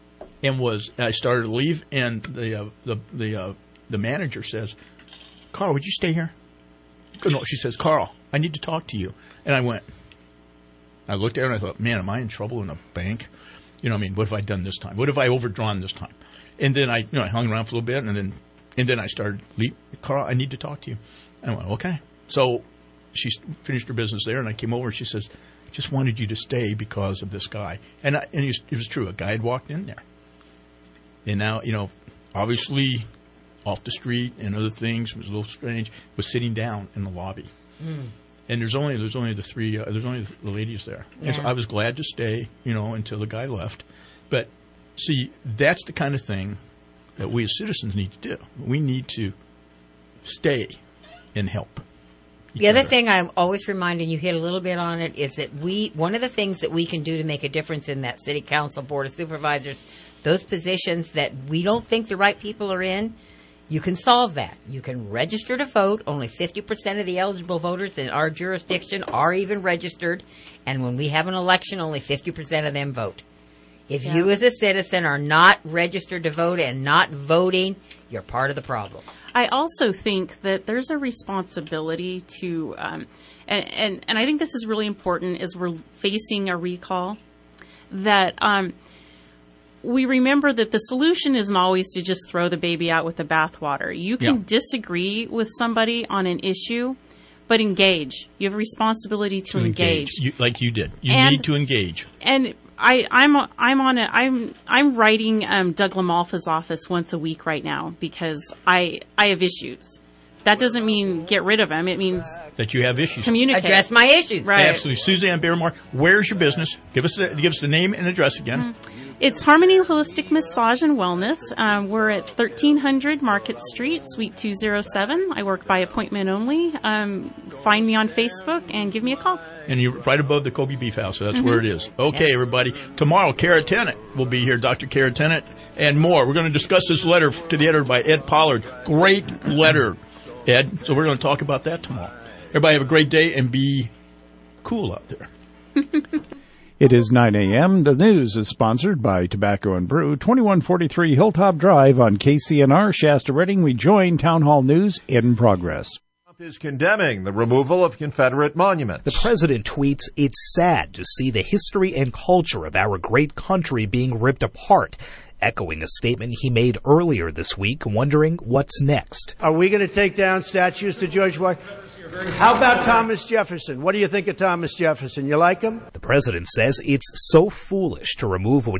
and was I started to leave, and the uh, the the uh, the manager says, "Carl, would you stay here?" No, she says, "Carl, I need to talk to you." And I went. I looked at her and I thought, "Man, am I in trouble in a bank? You know, what I mean, what have I done this time? What have I overdrawn this time?" And then I, you know, I hung around for a little bit, and then And then I started, Carl, I need to talk to you. And I went, okay. So she finished her business there, and I came over, and she says, I just wanted you to stay because of this guy. And, I, and it, was, it was true. A guy had walked in there. And now, you know, obviously off the street and other things, it was a little strange, was sitting down in the lobby. Mm. And there's only there's only the three, uh, there's only the ladies there. Yeah. And so I was glad to stay, you know, until the guy left. But, see, that's the kind of thing that we as citizens need to do. We need to stay and help. The other thing I'm always reminding you, hit a little bit on it, is that we, one of the things that we can do to make a difference in that city council, board of supervisors, those positions that we don't think the right people are in, you can solve that. You can register to vote. Only fifty percent of the eligible voters in our jurisdiction are even registered. And when we have an election, only fifty percent of them vote. If yeah. you as a citizen are not registered to vote and not voting, you're part of the problem. I also think that there's a responsibility to, um, and, and, and I think this is really important as we're facing a recall, that um, we remember that the solution isn't always to just throw the baby out with the bathwater. You can yeah. disagree with somebody on an issue, but engage. You have a responsibility to, to engage. engage. You, like you did. You and, need to engage. And I, I'm I'm on a I'm I'm writing um, Doug LaMalfa's office once a week right now because I I have issues. That doesn't mean get rid of them. It means that you have issues. Communicate. Address my issues. Right. Absolutely. Suzanne Barrymore, where's your business? Give us the, give us the name and address again. Mm-hmm. It's Harmony Holistic Massage and Wellness. Um, we're at thirteen hundred Market Street, Suite two oh seven. I work by appointment only. Um, find me on Facebook and give me a call. And you're right above the Kobe Beef House, so that's mm-hmm. where it is. Okay, yeah. everybody. Tomorrow, Kara Tennant will be here, Doctor Kara Tennant, and more. We're going to discuss this letter to the editor by Ed Pollard. Great letter, Ed. So we're going to talk about that tomorrow. Everybody have a great day and be cool out there. It is nine a.m. The news is sponsored by Tobacco and Brew, twenty-one forty-three Hilltop Drive on K C N R, Shasta Redding. We join Town Hall News in progress. Trump is condemning the removal of Confederate monuments. The president tweets, "It's sad to see the history and culture of our great country being ripped apart," echoing a statement he made earlier this week, wondering what's next. Are we going to take down statues to George Washington? How about Thomas Jefferson? What do you think of Thomas Jefferson? You like him? The president says it's so foolish to remove what